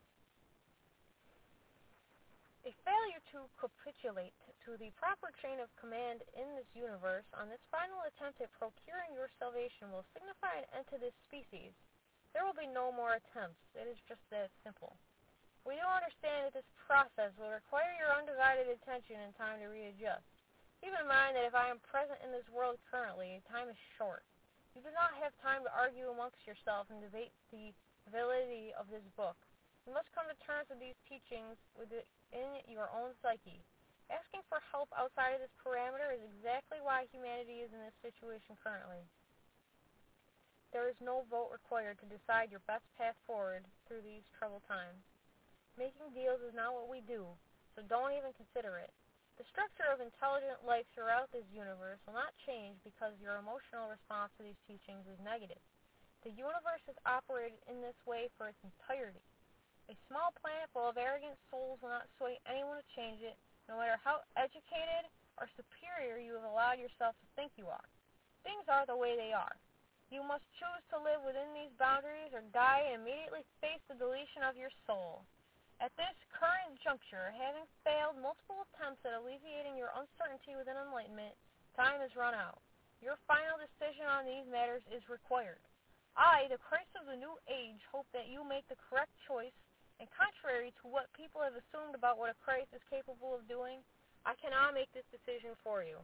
A failure to capitulate to the proper chain of command in this universe on this final attempt at procuring your salvation will signify an end to this species. There will be no more attempts. It is just that simple. We do understand that this process will require your undivided attention and time to readjust. Keep in mind that if I am present in this world currently, time is short. You do not have time to argue amongst yourself and debate the validity of this book. You must come to terms with these teachings within your own psyche. Asking for help outside of this parameter is exactly why humanity is in this situation currently. There is no vote required to decide your best path forward through these troubled times. Making deals is not what we do, so don't even consider it. The structure of intelligent life throughout this universe will not change because your emotional response to these teachings is negative. The universe has operated in this way for its entirety. A small planet full of arrogant souls will not sway anyone to change it, no matter how educated or superior you have allowed yourself to think you are. Things are the way they are. You must choose to live within these boundaries or die and immediately face the deletion of your soul. At this current juncture, having failed multiple attempts at alleviating your uncertainty within enlightenment, time has run out. Your final decision on these matters is required. I, the Christ of the new age, hope that you make the correct choice, and contrary to what people have assumed about what a Christ is capable of doing, I cannot make this decision for you.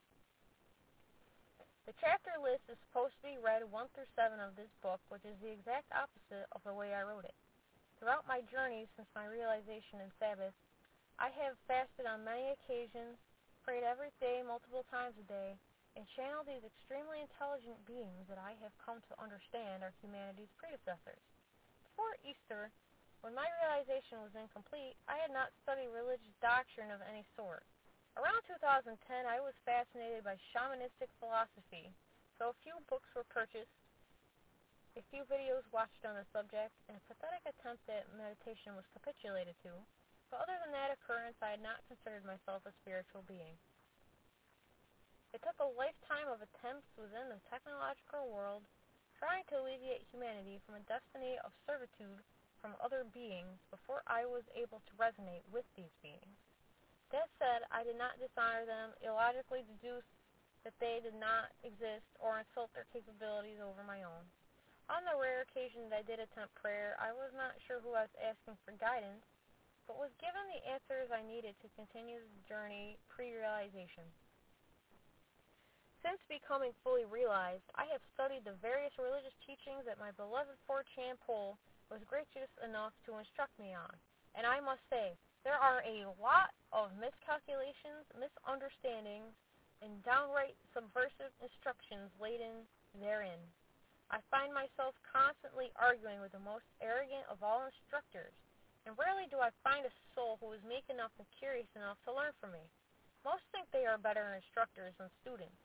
The chapter list is supposed to be read 1 through 7 of this book, which is the exact opposite of the way I wrote it. Throughout my journey since my realization in Sabbath, I have fasted on many occasions, prayed every day multiple times a day, and channeled these extremely intelligent beings that I have come to understand are humanity's predecessors. Before Easter, when my realization was incomplete, I had not studied religious doctrine of any sort. Around 2010, I was fascinated by shamanistic philosophy, so a few books were purchased, a few videos watched on the subject, and a pathetic attempt at meditation was capitulated to, but other than that occurrence, I had not considered myself a spiritual being. It took a lifetime of attempts within the technological world trying to alleviate humanity from a destiny of servitude from other beings before I was able to resonate with these beings. That said, I did not dishonor them, illogically deduce that they did not exist, or insult their capabilities over my own. On the rare occasion that I did attempt prayer, I was not sure who I was asking for guidance, but was given the answers I needed to continue the journey pre-realization. Since becoming fully realized, I have studied the various religious teachings that my beloved 4chan pole was gracious enough to instruct me on, and I must say, there are a lot of miscalculations, misunderstandings, and downright subversive instructions laden therein. I find myself constantly arguing with the most arrogant of all instructors, and rarely do I find a soul who is meek enough and curious enough to learn from me. Most think they are better instructors than students.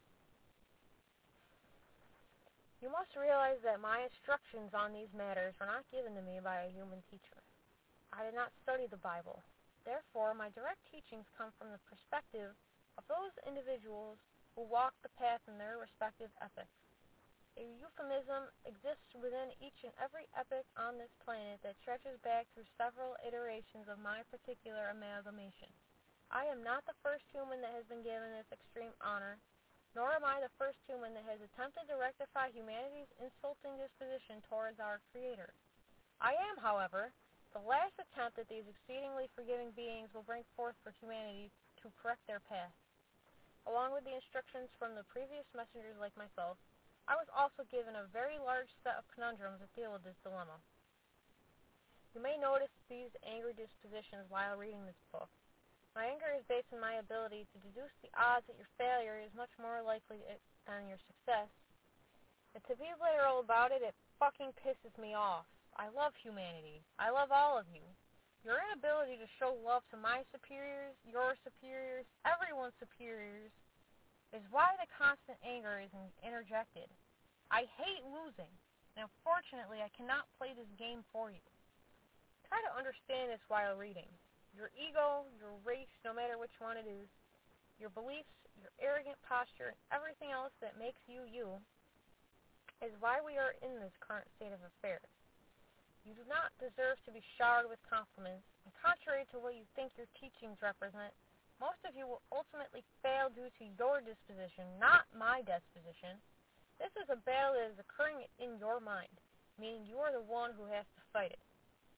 You must realize that my instructions on these matters were not given to me by a human teacher. I did not study the Bible. Therefore, my direct teachings come from the perspective of those individuals who walk the path in their respective epochs. A euphemism exists within each and every epoch on this planet that stretches back through several iterations of my particular amalgamation. I am not the first human that has been given this extreme honor, nor am I the first human that has attempted to rectify humanity's insulting disposition towards our Creator. I am, however, the last attempt that these exceedingly forgiving beings will bring forth for humanity to correct their path. Along with the instructions from the previous messengers like myself, I was also given a very large set of conundrums that deal with this dilemma. You may notice these angry dispositions while reading this book. My anger is based on my ability to deduce the odds that your failure is much more likely than your success. And to be literal about it, it fucking pisses me off. I love humanity. I love all of you. Your inability to show love to my superiors, your superiors, everyone's superiors, is why the constant anger is interjected. I hate losing, and unfortunately I cannot play this game for you. Try to understand this while reading. Your ego, your race, no matter which one it is, your beliefs, your arrogant posture, and everything else that makes you you, is why we are in this current state of affairs. You do not deserve to be showered with compliments, and contrary to what you think your teachings represent, most of you will ultimately fail due to your disposition, not my disposition. This is a battle that is occurring in your mind, meaning you are the one who has to fight it.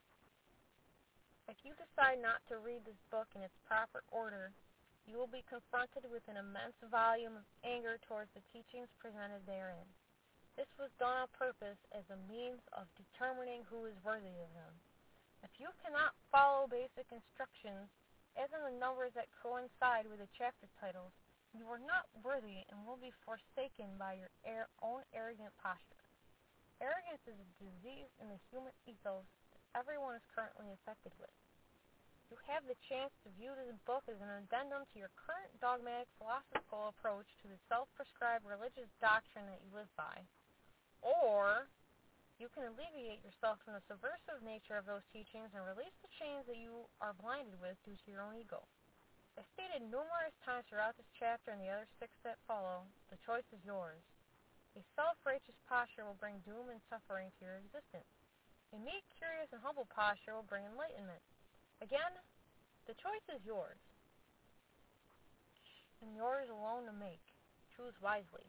If you decide not to read this book in its proper order, you will be confronted with an immense volume of anger towards the teachings presented therein. This was done on purpose as a means of determining who is worthy of them. If you cannot follow basic instructions, as in the numbers that coincide with the chapter titles, you are not worthy and will be forsaken by your own arrogant posture. Arrogance is a disease in the human ethos everyone is currently infected with. You have the chance to view this book as an addendum to your current dogmatic philosophical approach to the self-prescribed religious doctrine that you live by, or You can alleviate yourself from the subversive nature of those teachings and release the chains that you are blinded with due to your own ego. As stated numerous times throughout this chapter and the other 6 that follow, the choice is yours. A self-righteous posture will bring doom and suffering to your existence. A meek, curious, and humble posture will bring enlightenment. Again, the choice is yours, and yours alone to make. Choose wisely.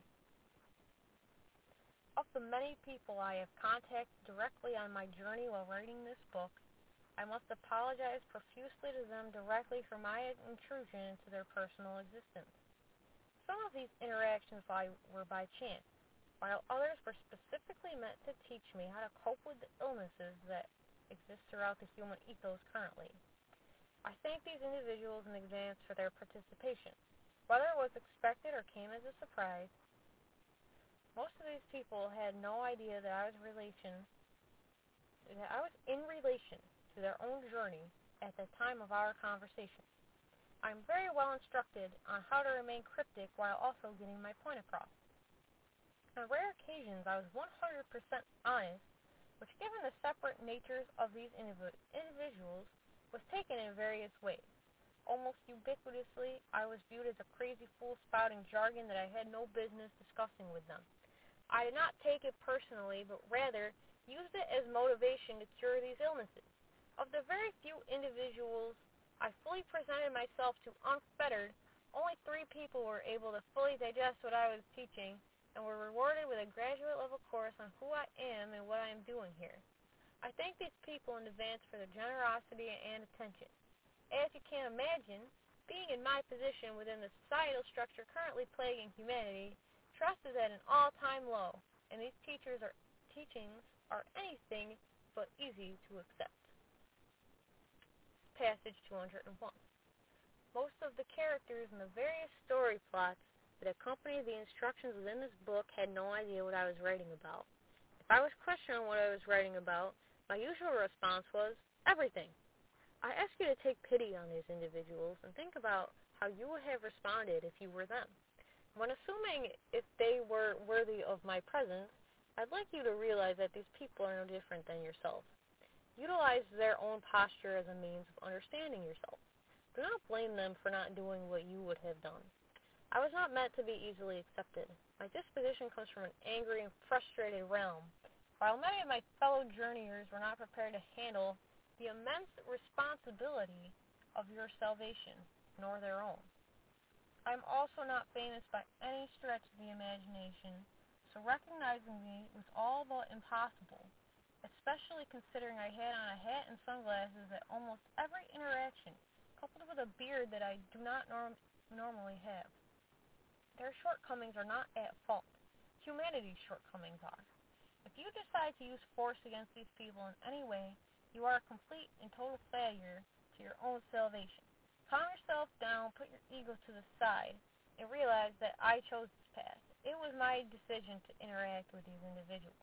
Of the many people I have contacted directly on my journey while writing this book, I must apologize profusely to them directly for my intrusion into their personal existence. Some of these interactions were by chance, while others were specifically meant to teach me how to cope with the illnesses that exist throughout the human ethos currently. I thank these individuals in advance for their participation. Whether it was expected or came as a surprise, most of these people had no idea that I was in relation to their own journey at the time of our conversation. I am very well instructed on how to remain cryptic while also getting my point across. On rare occasions, I was 100% honest, which, given the separate natures of these individuals, was taken in various ways. Almost ubiquitously, I was viewed as a crazy fool spouting jargon that I had no business discussing with them. I did not take it personally, but rather used it as motivation to cure these illnesses. Of the very few individuals I fully presented myself to unfettered, only 3 people were able to fully digest what I was teaching and were rewarded with a graduate level course on who I am and what I am doing here. I thank these people in advance for their generosity and attention. As you can imagine, being in my position within the societal structure currently plaguing humanity, trust is at an all-time low, and these teachings are anything but easy to accept. Passage 201. Most of the characters in the various story plots that accompany the instructions within this book had no idea what I was writing about. If I was questioned on what I was writing about, my usual response was, everything. I ask you to take pity on these individuals and think about how you would have responded if you were them. When assuming if they were worthy of my presence, I'd like you to realize that these people are no different than yourself. Utilize their own posture as a means of understanding yourself. Do not blame them for not doing what you would have done. I was not meant to be easily accepted. My disposition comes from an angry and frustrated realm. While many of my fellow journeyers were not prepared to handle the immense responsibility of your salvation, nor their own. I am also not famous by any stretch of the imagination, so recognizing me was all but impossible, especially considering I had on a hat and sunglasses at almost every interaction, coupled with a beard that I do not normally have. Their shortcomings are not at fault. Humanity's shortcomings are. If you decide to use force against these people in any way, you are a complete and total failure to your own salvation. Calm yourself down, put your ego to the side, and realize that I chose this path. It was my decision to interact with these individuals.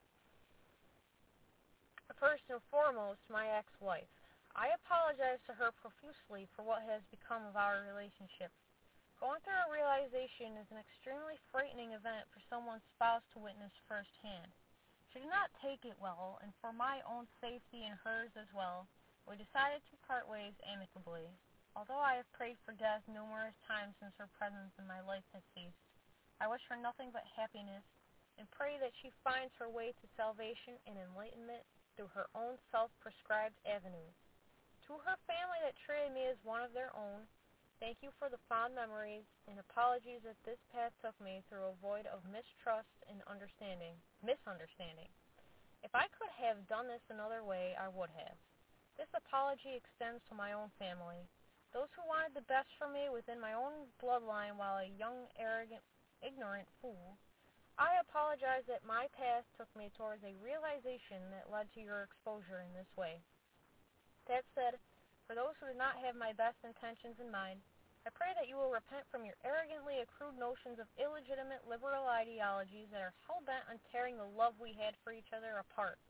First and foremost, my ex-wife. I apologize to her profusely for what has become of our relationship. Going through a realization is an extremely frightening event for someone's spouse to witness firsthand. She did not take it well, and for my own safety and hers as well, we decided to part ways amicably. Although I have prayed for death numerous times since her presence in my life has ceased, I wish her nothing but happiness and pray that she finds her way to salvation and enlightenment through her own self-prescribed avenues. To her family that treated me as one of their own, thank you for the fond memories and apologies that this path took me through a void of mistrust and misunderstanding. If I could have done this another way, I would have. This apology extends to my own family, those who wanted the best for me within my own bloodline while a young, arrogant, ignorant fool. I apologize that my path took me towards a realization that led to your exposure in this way. That said, for those who did not have my best intentions in mind, I pray that you will repent from your arrogantly accrued notions of illegitimate liberal ideologies that are hell-bent on tearing the love we had for each other apart.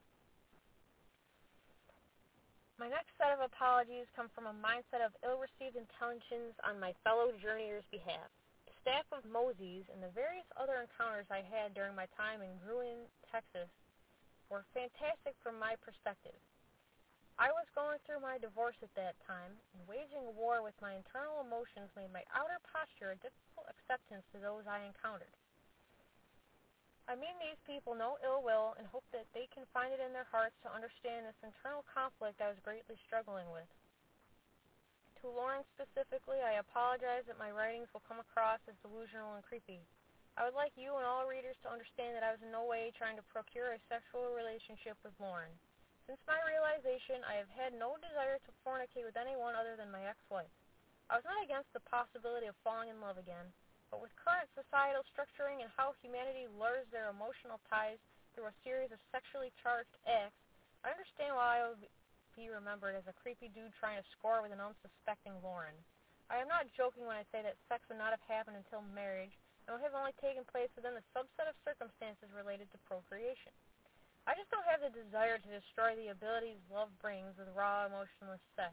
My next set of apologies come from a mindset of ill-received intentions on my fellow journeyers' behalf. The staff of Mosey's and the various other encounters I had during my time in Gruen, Texas, were fantastic from my perspective. I was going through my divorce at that time, and waging a war with my internal emotions made my outer posture a difficult acceptance to those I encountered. I mean these people no ill will and hope that they can find it in their hearts to understand this internal conflict I was greatly struggling with. To Lauren specifically, I apologize that my writings will come across as delusional and creepy. I would like you and all readers to understand that I was in no way trying to procure a sexual relationship with Lauren. Since my realization, I have had no desire to fornicate with anyone other than my ex-wife. I was not against the possibility of falling in love again, but with current societal structuring and how humanity lures their emotional ties through a series of sexually charged acts, I understand why I would be remembered as a creepy dude trying to score with an unsuspecting Lauren. I am not joking when I say that sex would not have happened until marriage, and would have only taken place within the subset of circumstances related to procreation. I just don't have the desire to destroy the abilities love brings with raw, emotionless sex.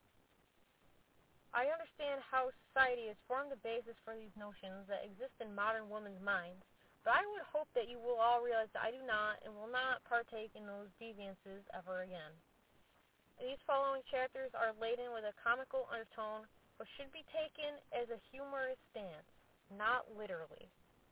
I understand how society has formed the basis for these notions that exist in modern women's minds, but I would hope that you will all realize that I do not and will not partake in those deviances ever again. These following chapters are laden with a comical undertone, but should be taken as a humorous stance, not literally.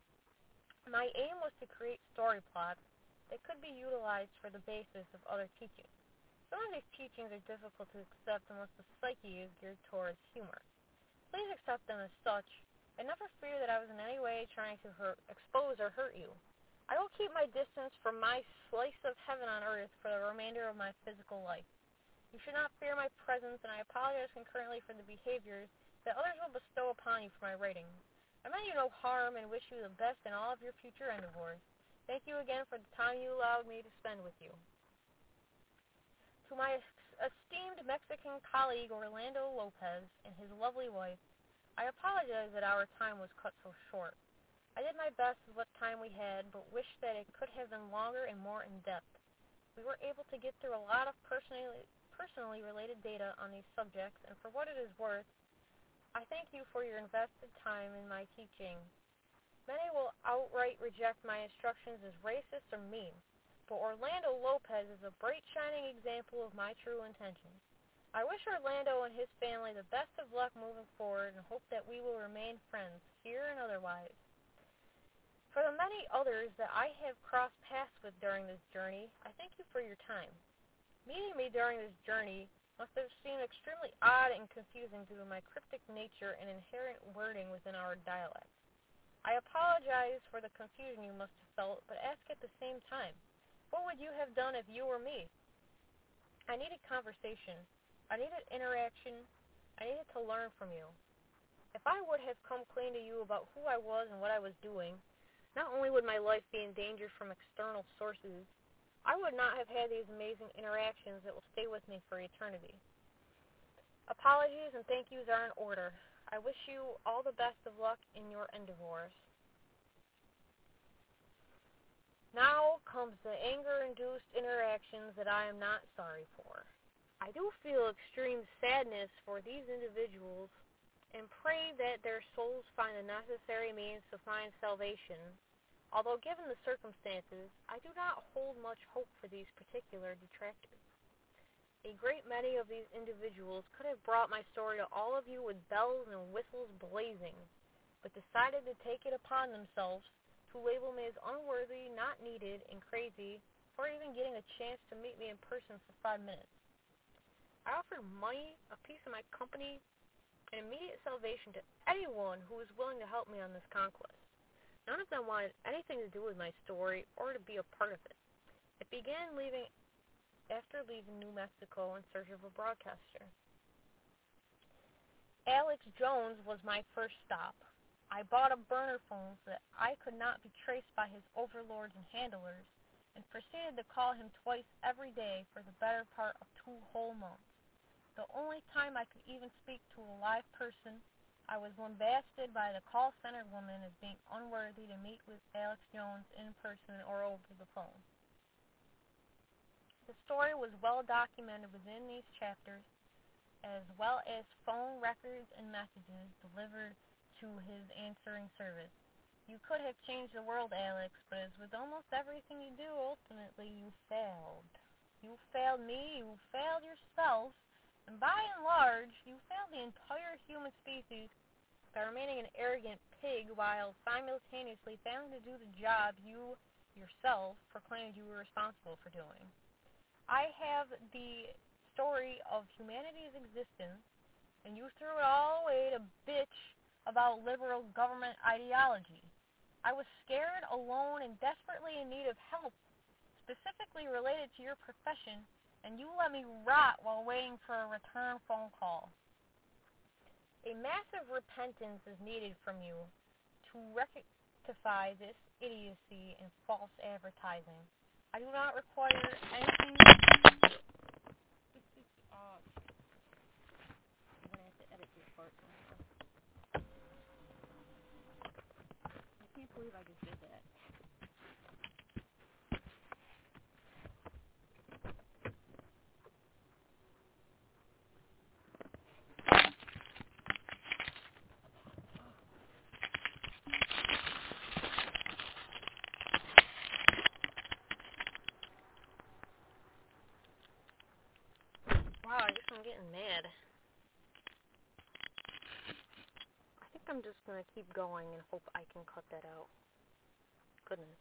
My aim was to create story plots that could be utilized for the basis of other teachings. Some of these teachings are difficult to accept unless the psyche is geared towards humor. Please accept them as such, and never fear that I was in any way trying to expose or hurt you. I will keep my distance from my slice of heaven on earth for the remainder of my physical life. You should not fear my presence, and I apologize concurrently for the behaviors that others will bestow upon you for my writing. I meant you no harm and wish you the best in all of your future endeavors. Thank you again for the time you allowed me to spend with you. To my esteemed Mexican colleague Orlando Lopez and his lovely wife, I apologize that our time was cut so short. I did my best with what time we had, but wish that it could have been longer and more in-depth. We were able to get through a lot of personally related data on these subjects, and for what it is worth, I thank you for your invested time in my teaching. Many will outright reject my instructions as racist or mean, but Orlando Lopez is a bright shining example of my true intentions. I wish Orlando and his family the best of luck moving forward and hope that we will remain friends, here and otherwise. For the many others that I have crossed paths with during this journey, I thank you for your time. Meeting me during this journey must have seemed extremely odd and confusing due to my cryptic nature and inherent wording within our dialect. I apologize for the confusion you must have felt, but ask at the same time, what would you have done if you were me? I needed conversation. I needed interaction. I needed to learn from you. If I would have come clean to you about who I was and what I was doing, not only would my life be in danger from external sources, I would not have had these amazing interactions that will stay with me for eternity. Apologies and thank yous are in order. I wish you all the best of luck in your endeavors. Now comes the anger-induced interactions that I am not sorry for. I do feel extreme sadness for these individuals and pray that their souls find the necessary means to find salvation. Although given the circumstances, I do not hold much hope for these particular detractors. A great many of these individuals could have brought my story to all of you with bells and whistles blazing, but decided to take it upon themselves to label me as unworthy, not needed, and crazy for even getting a chance to meet me in person for 5 minutes. I offered money, a piece of my company, and immediate salvation to anyone who was willing to help me on this conquest. None of them wanted anything to do with my story or to be a part of it. It began after leaving New Mexico in search of a broadcaster. Alex Jones was my first stop. I bought a burner phone so that I could not be traced by his overlords and handlers, and proceeded to call him twice every day for the better part of 2 whole months. The only time I could even speak to a live person, I was lambasted by the call center woman as being unworthy to meet with Alex Jones in person or over the phone. The story was well documented within these chapters, as well as phone records and messages delivered to his answering service. You could have changed the world, Alex, but as with almost everything you do, ultimately you failed. You failed me, you failed yourself, and by and large, you failed the entire human species by remaining an arrogant pig while simultaneously failing to do the job you yourself proclaimed you were responsible for doing. I have the story of humanity's existence, and you threw it all away to bitch about liberal government ideology. I was scared, alone, and desperately in need of help, specifically related to your profession, and you let me rot while waiting for a return phone call. A massive repentance is needed from you to rectify this idiocy and false advertising. I do not require anything. I'm gonna have to edit this part. I can't believe I just did that. Wow, I guess I'm getting mad. I think I'm just gonna keep going and hope I can cut that out. Goodness.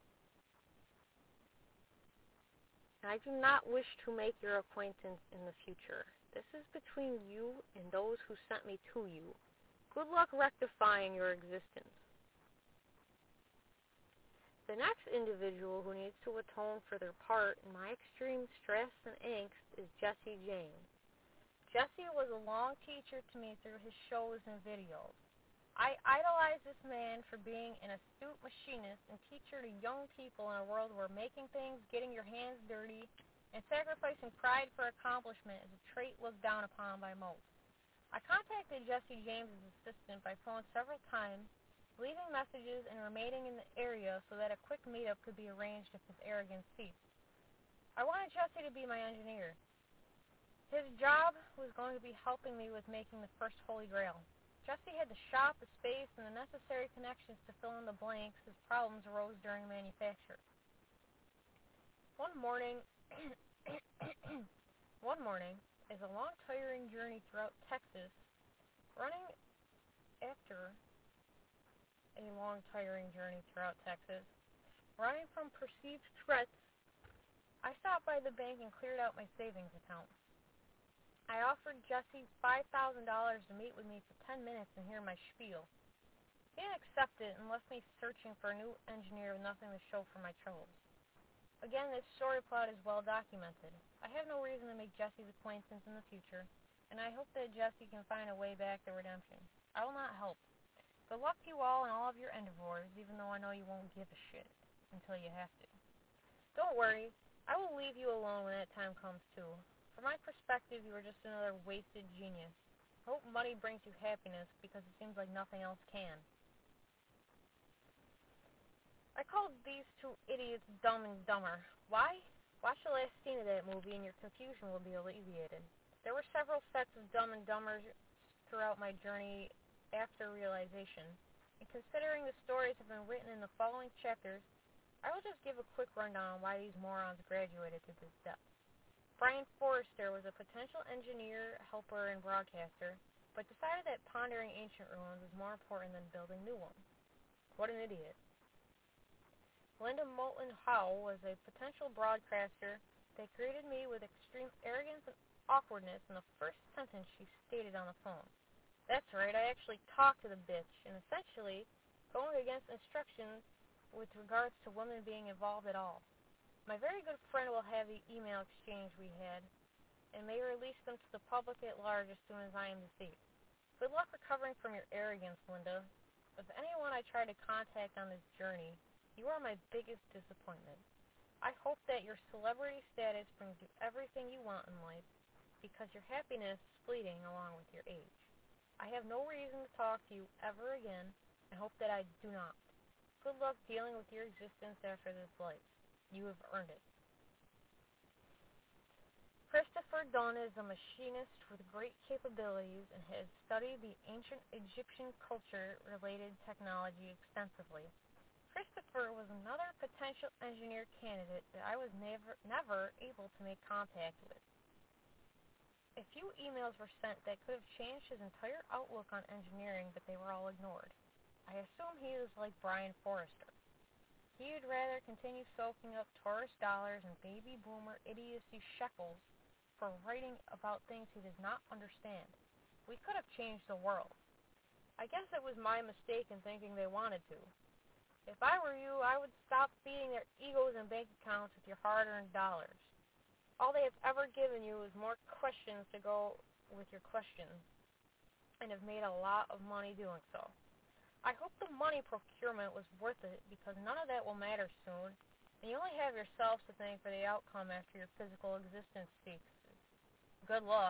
I do not wish to make your acquaintance in the future. This is between you and those who sent me to you. Good luck rectifying your existence. The next individual who needs to atone for their part in my extreme stress and angst is Jesse James. Jesse was a long teacher to me through his shows and videos. I idolize this man for being an astute machinist and teacher to young people in a world where making things, getting your hands dirty, and sacrificing pride for accomplishment is a trait looked down upon by most. I contacted Jesse James' assistant by phone several times, leaving messages and remaining in the area so that a quick meetup could be arranged if his arrogance ceased. I wanted Jesse to be my engineer. His job was going to be helping me with making the first Holy Grail. Jesse had the shop, the space, and the necessary connections to fill in the blanks as problems arose during manufacture. One morning, is a long, tiring journey throughout Texas. Running from perceived threats, I stopped by the bank and cleared out my savings account. I offered Jesse $5,000 to meet with me for 10 minutes and hear my spiel. He didn't accept it and left me searching for a new engineer with nothing to show for my troubles. Again, this story plot is well documented. I have no reason to make Jesse's acquaintance in the future, and I hope that Jesse can find a way back to redemption. I will not help. Good luck to you all and all of your endeavors, even though I know you won't give a shit until you have to. Don't worry, I will leave you alone when that time comes too. From my perspective, you are just another wasted genius. I hope money brings you happiness because it seems like nothing else can. I called these two idiots Dumb and Dumber. Why? Watch the last scene of that movie and your confusion will be alleviated. There were several sets of Dumb and Dumbers throughout my journey after realization, and considering the stories have been written in the following chapters, I will just give a quick rundown on why these morons graduated to this depth. Brian Forrester was a potential engineer, helper, and broadcaster, but decided that pondering ancient ruins was more important than building new ones. What an idiot. Linda Moulton Howe was a potential broadcaster that greeted me with extreme arrogance and awkwardness in the first sentence she stated on the phone. That's right, I actually talked to the bitch, and essentially going against instructions with regards to women being involved at all. My very good friend will have the email exchange we had, and may release them to the public at large as soon as I am deceased. Good luck recovering from your arrogance, Linda. If anyone I try to contact on this journey, you are my biggest disappointment. I hope that your celebrity status brings you everything you want in life, because your happiness is fleeting along with your age. I have no reason to talk to you ever again, and hope that I do not. Good luck dealing with your existence after this life. You have earned it. Christopher Dunn is a machinist with great capabilities and has studied the ancient Egyptian culture-related technology extensively. Christopher was another potential engineer candidate that I was never able to make contact with. A few emails were sent that could have changed his entire outlook on engineering, but they were all ignored. I assume he was like Brian Forrester. He would rather continue soaking up tourist dollars and baby boomer idiocy shekels for writing about things he does not understand. We could have changed the world. I guess it was my mistake in thinking they wanted to. If I were you, I would stop feeding their egos and bank accounts with your hard-earned dollars. All they have ever given you is more questions to go with your questions, and have made a lot of money doing so. I hope the money procurement was worth it, because none of that will matter soon, and you only have yourselves to thank for the outcome after your physical existence ceases. Good luck.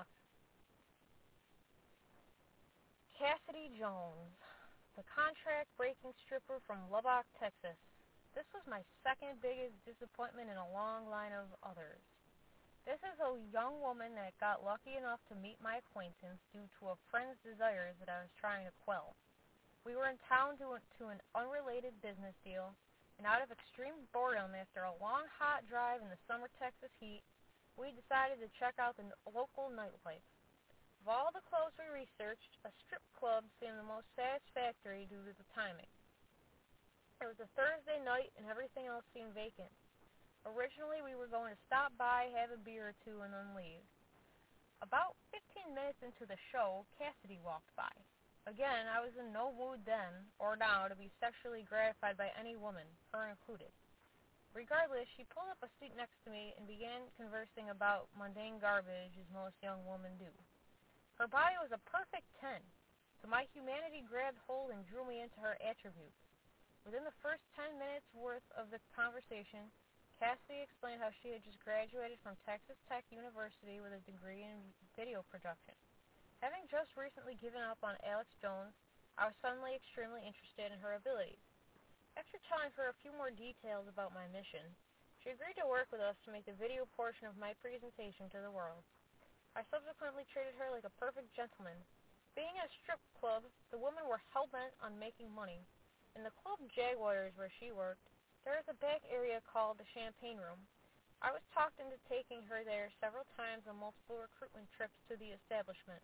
Cassidy Jones, the contract-breaking stripper from Lubbock, Texas. This was my second biggest disappointment in a long line of others. This is a young woman that got lucky enough to meet my acquaintance due to a friend's desires that I was trying to quell. We were in town to an unrelated business deal, and out of extreme boredom after a long hot drive in the summer Texas heat, we decided to check out the local nightlife. Of all the clubs we researched, a strip club seemed the most satisfactory due to the timing. It was a Thursday night, and everything else seemed vacant. Originally, we were going to stop by, have a beer or two, and then leave. About 15 minutes into the show, Cassidy walked by. Again, I was in no mood then, or now, to be sexually gratified by any woman, her included. Regardless, she pulled up a seat next to me and began conversing about mundane garbage, as most young women do. Her body was a perfect 10, so my humanity grabbed hold and drew me into her attributes. Within the first 10 minutes worth of the conversation, Cassidy explained how she had just graduated from Texas Tech University with a degree in video production. Having just recently given up on Alex Jones, I was suddenly extremely interested in her abilities. After telling her a few more details about my mission, she agreed to work with us to make the video portion of my presentation to the world. I subsequently treated her like a perfect gentleman. Being at a strip club, the women were hell-bent on making money. In the Club Jaguars where she worked, there is a back area called the Champagne Room. I was talked into taking her there several times on multiple recruitment trips to the establishment.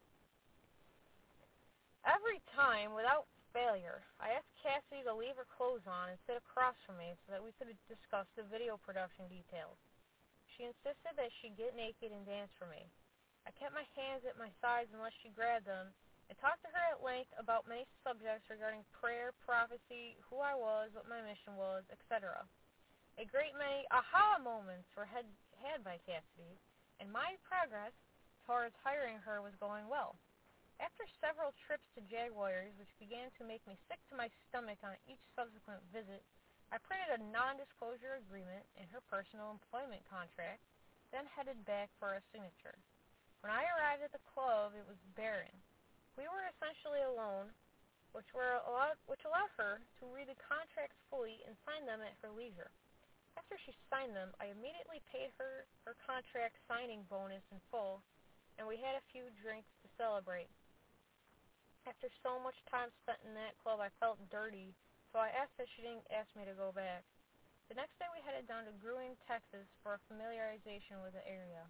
Every time, without failure, I asked Cassidy to leave her clothes on and sit across from me so that we could discuss the video production details. She insisted that she get naked and dance for me. I kept my hands at my sides unless she grabbed them, and talked to her at length about many subjects regarding prayer, prophecy, who I was, what my mission was, etc. A great many aha moments were had by Cassidy, and my progress towards hiring her was going well. After several trips to Jaguars, which began to make me sick to my stomach on each subsequent visit, I printed a non-disclosure agreement in her personal employment contract, then headed back for a signature. When I arrived at the club, it was barren. We were essentially alone, which allowed her to read the contracts fully and sign them at her leisure. After she signed them, I immediately paid her contract signing bonus in full, and we had a few drinks to celebrate. After so much time spent in that club, I felt dirty, so I asked that she didn't ask me to go back. The next day we headed down to Gruing, Texas for a familiarization with the area.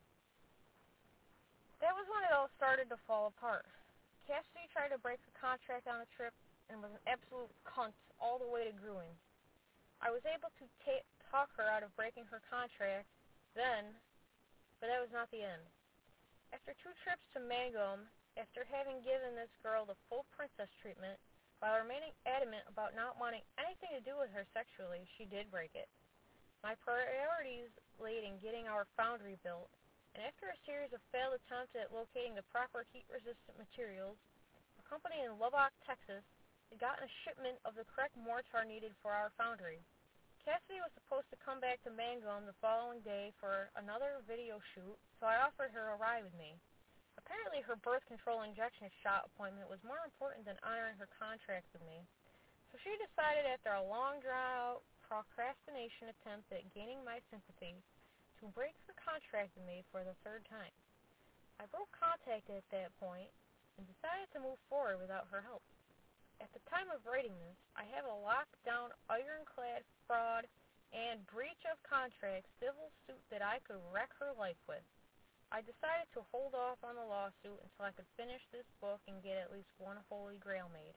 That was when it all started to fall apart. Cassidy tried to break her contract on the trip and was an absolute cunt all the way to Gruing. I was able to talk her out of breaking her contract then, but that was not the end. After 2 trips to Mangum, after having given this girl the full princess treatment, while remaining adamant about not wanting anything to do with her sexually, she did break it. My priorities laid in getting our foundry built, and after a series of failed attempts at locating the proper heat-resistant materials, a company in Lubbock, Texas, had gotten a shipment of the correct mortar needed for our foundry. Cassidy was supposed to come back to Mangum the following day for another video shoot, so I offered her a ride with me. Apparently her birth control injection shot appointment was more important than honoring her contract with me, so she decided after a long drawn-out procrastination attempt at gaining my sympathy to break her contract with me for the 3rd time. I broke contact at that point and decided to move forward without her help. At the time of writing this, I have a lockdown, ironclad fraud and breach of contract civil suit that I could wreck her life with. I decided to hold off on the lawsuit until I could finish this book and get at least one Holy Grail made.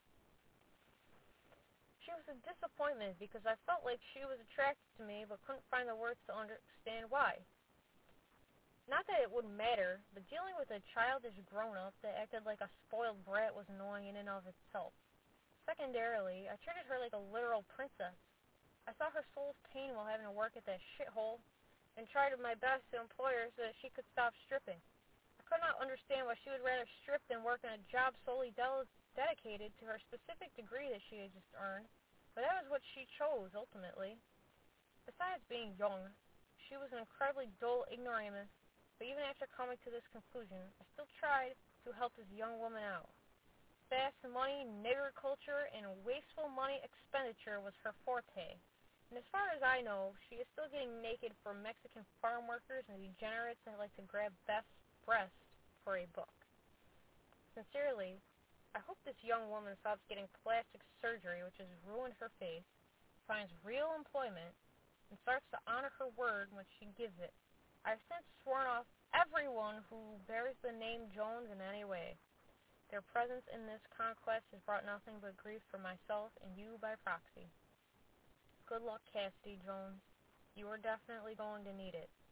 She was a disappointment because I felt like she was attracted to me but couldn't find the words to understand why. Not that it wouldn't matter, but dealing with a childish grown-up that acted like a spoiled brat was annoying in and of itself. Secondarily, I treated her like a literal princess. I saw her soul's pain while having to work at that shithole, and tried my best to employ her so that she could stop stripping. I could not understand why she would rather strip than work in a job solely dedicated to her specific degree that she had just earned, but that was what she chose, ultimately. Besides being young, she was an incredibly dull ignoramus, but even after coming to this conclusion, I still tried to help this young woman out. Fast money, nigger culture, and wasteful money expenditure was her forte, and as far as I know, she is still getting naked for Mexican farm workers and degenerates that like to grab Beth's breast for a book. Sincerely, I hope this young woman stops getting plastic surgery, which has ruined her face, finds real employment, and starts to honor her word when she gives it. I have since sworn off everyone who bears the name Jones in any way. Their presence in this conquest has brought nothing but grief for myself and you by proxy. Good luck, Cassidy Jones. You are definitely going to need it.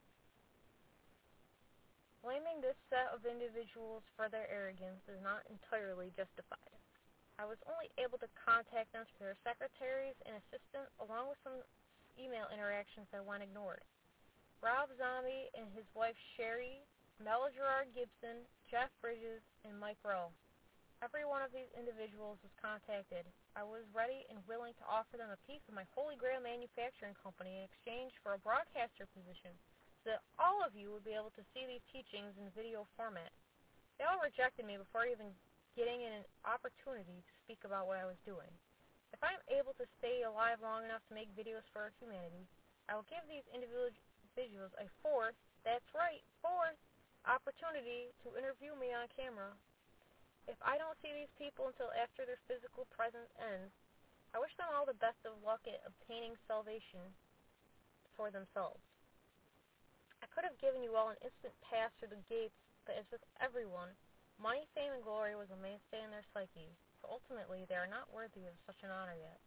Blaming this set of individuals for their arrogance is not entirely justified. I was only able to contact them through their secretaries and assistants, along with some email interactions that went ignored. Rob Zombie and his wife Sherry, Mel Gerard Gibson, Jeff Bridges, and Mike Rowe. Every one of these individuals was contacted. I was ready and willing to offer them a piece of my Holy Grail manufacturing company in exchange for a broadcaster position, so that all of you would be able to see these teachings in video format. They all rejected me before even getting an opportunity to speak about what I was doing. If I am able to stay alive long enough to make videos for humanity, I will give these individuals a fourth, that's right, fourth, opportunity to interview me on camera. If I don't see these people until after their physical presence ends, I wish them all the best of luck at obtaining salvation for themselves. I could have given you all an instant pass through the gates, but as with everyone, money, fame, and glory was a mainstay in their psyche, so ultimately they are not worthy of such an honor yet.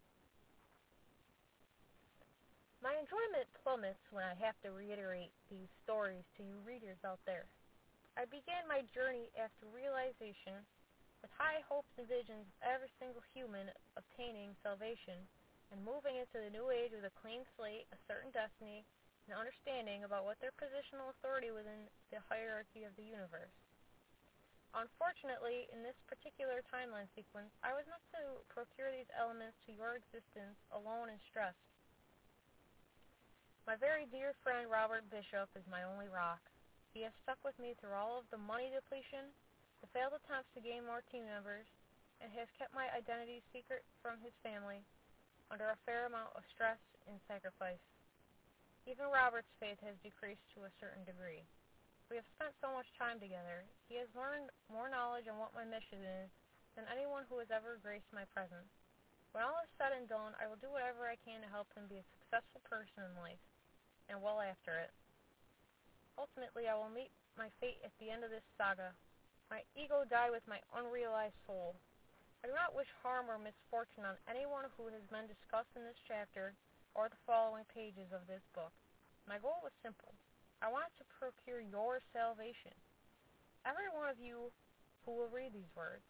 My enjoyment plummets when I have to reiterate these stories to you readers out there. I began my journey after realization, with high hopes and visions of every single human obtaining salvation, and moving into the new age with a clean slate, a certain destiny, and understanding about what their positional authority within the hierarchy of the universe. Unfortunately, in this particular timeline sequence, I was meant to procure these elements to your existence alone and stressed. My very dear friend Robert Bishop is my only rock. He has stuck with me through all of the money depletion, the failed attempts to gain more team members, and has kept my identity secret from his family under a fair amount of stress and sacrifice. Even Robert's faith has decreased to a certain degree. We have spent so much time together. He has learned more knowledge on what my mission is than anyone who has ever graced my presence. When all is said and done, I will do whatever I can to help him be a successful person in life, and well after it. Ultimately, I will meet my fate at the end of this saga. My ego died with my unrealized soul. I do not wish harm or misfortune on anyone who has been discussed in this chapter or the following pages of this book. My goal was simple. I wanted to procure your salvation. Every one of you who will read these words.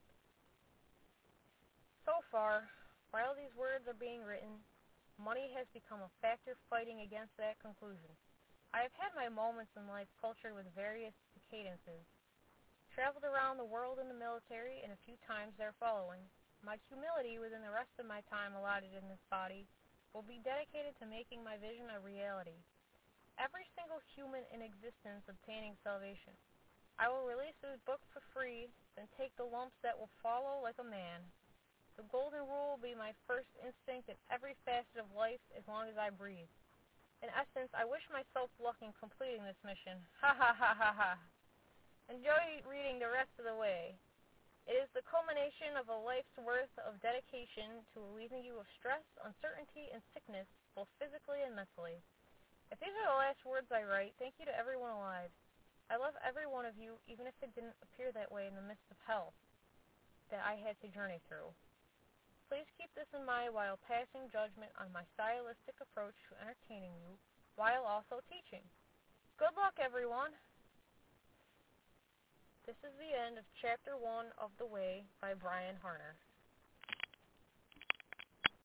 So far, while these words are being written, money has become a factor fighting against that conclusion. I have had my moments in life cultured with various cadences, traveled around the world in the military, and a few times there following. My humility within the rest of my time allotted in this body will be dedicated to making my vision a reality. Every single human in existence obtaining salvation. I will release this book for free, then take the lumps that will follow like a man. The golden rule will be my first instinct in every facet of life as long as I breathe. In essence, I wish myself luck in completing this mission. Ha ha ha ha ha. Enjoy reading the rest of the way. It is the culmination of a life's worth of dedication to relieving you of stress, uncertainty, and sickness, both physically and mentally. If these are the last words I write, thank you to everyone alive. I love every one of you, even if it didn't appear that way in the midst of hell that I had to journey through. Please keep this in mind while passing judgment on my stylistic approach to entertaining you, while also teaching. Good luck, everyone! This is the end of Chapter 1 of The Way by Brian Harner.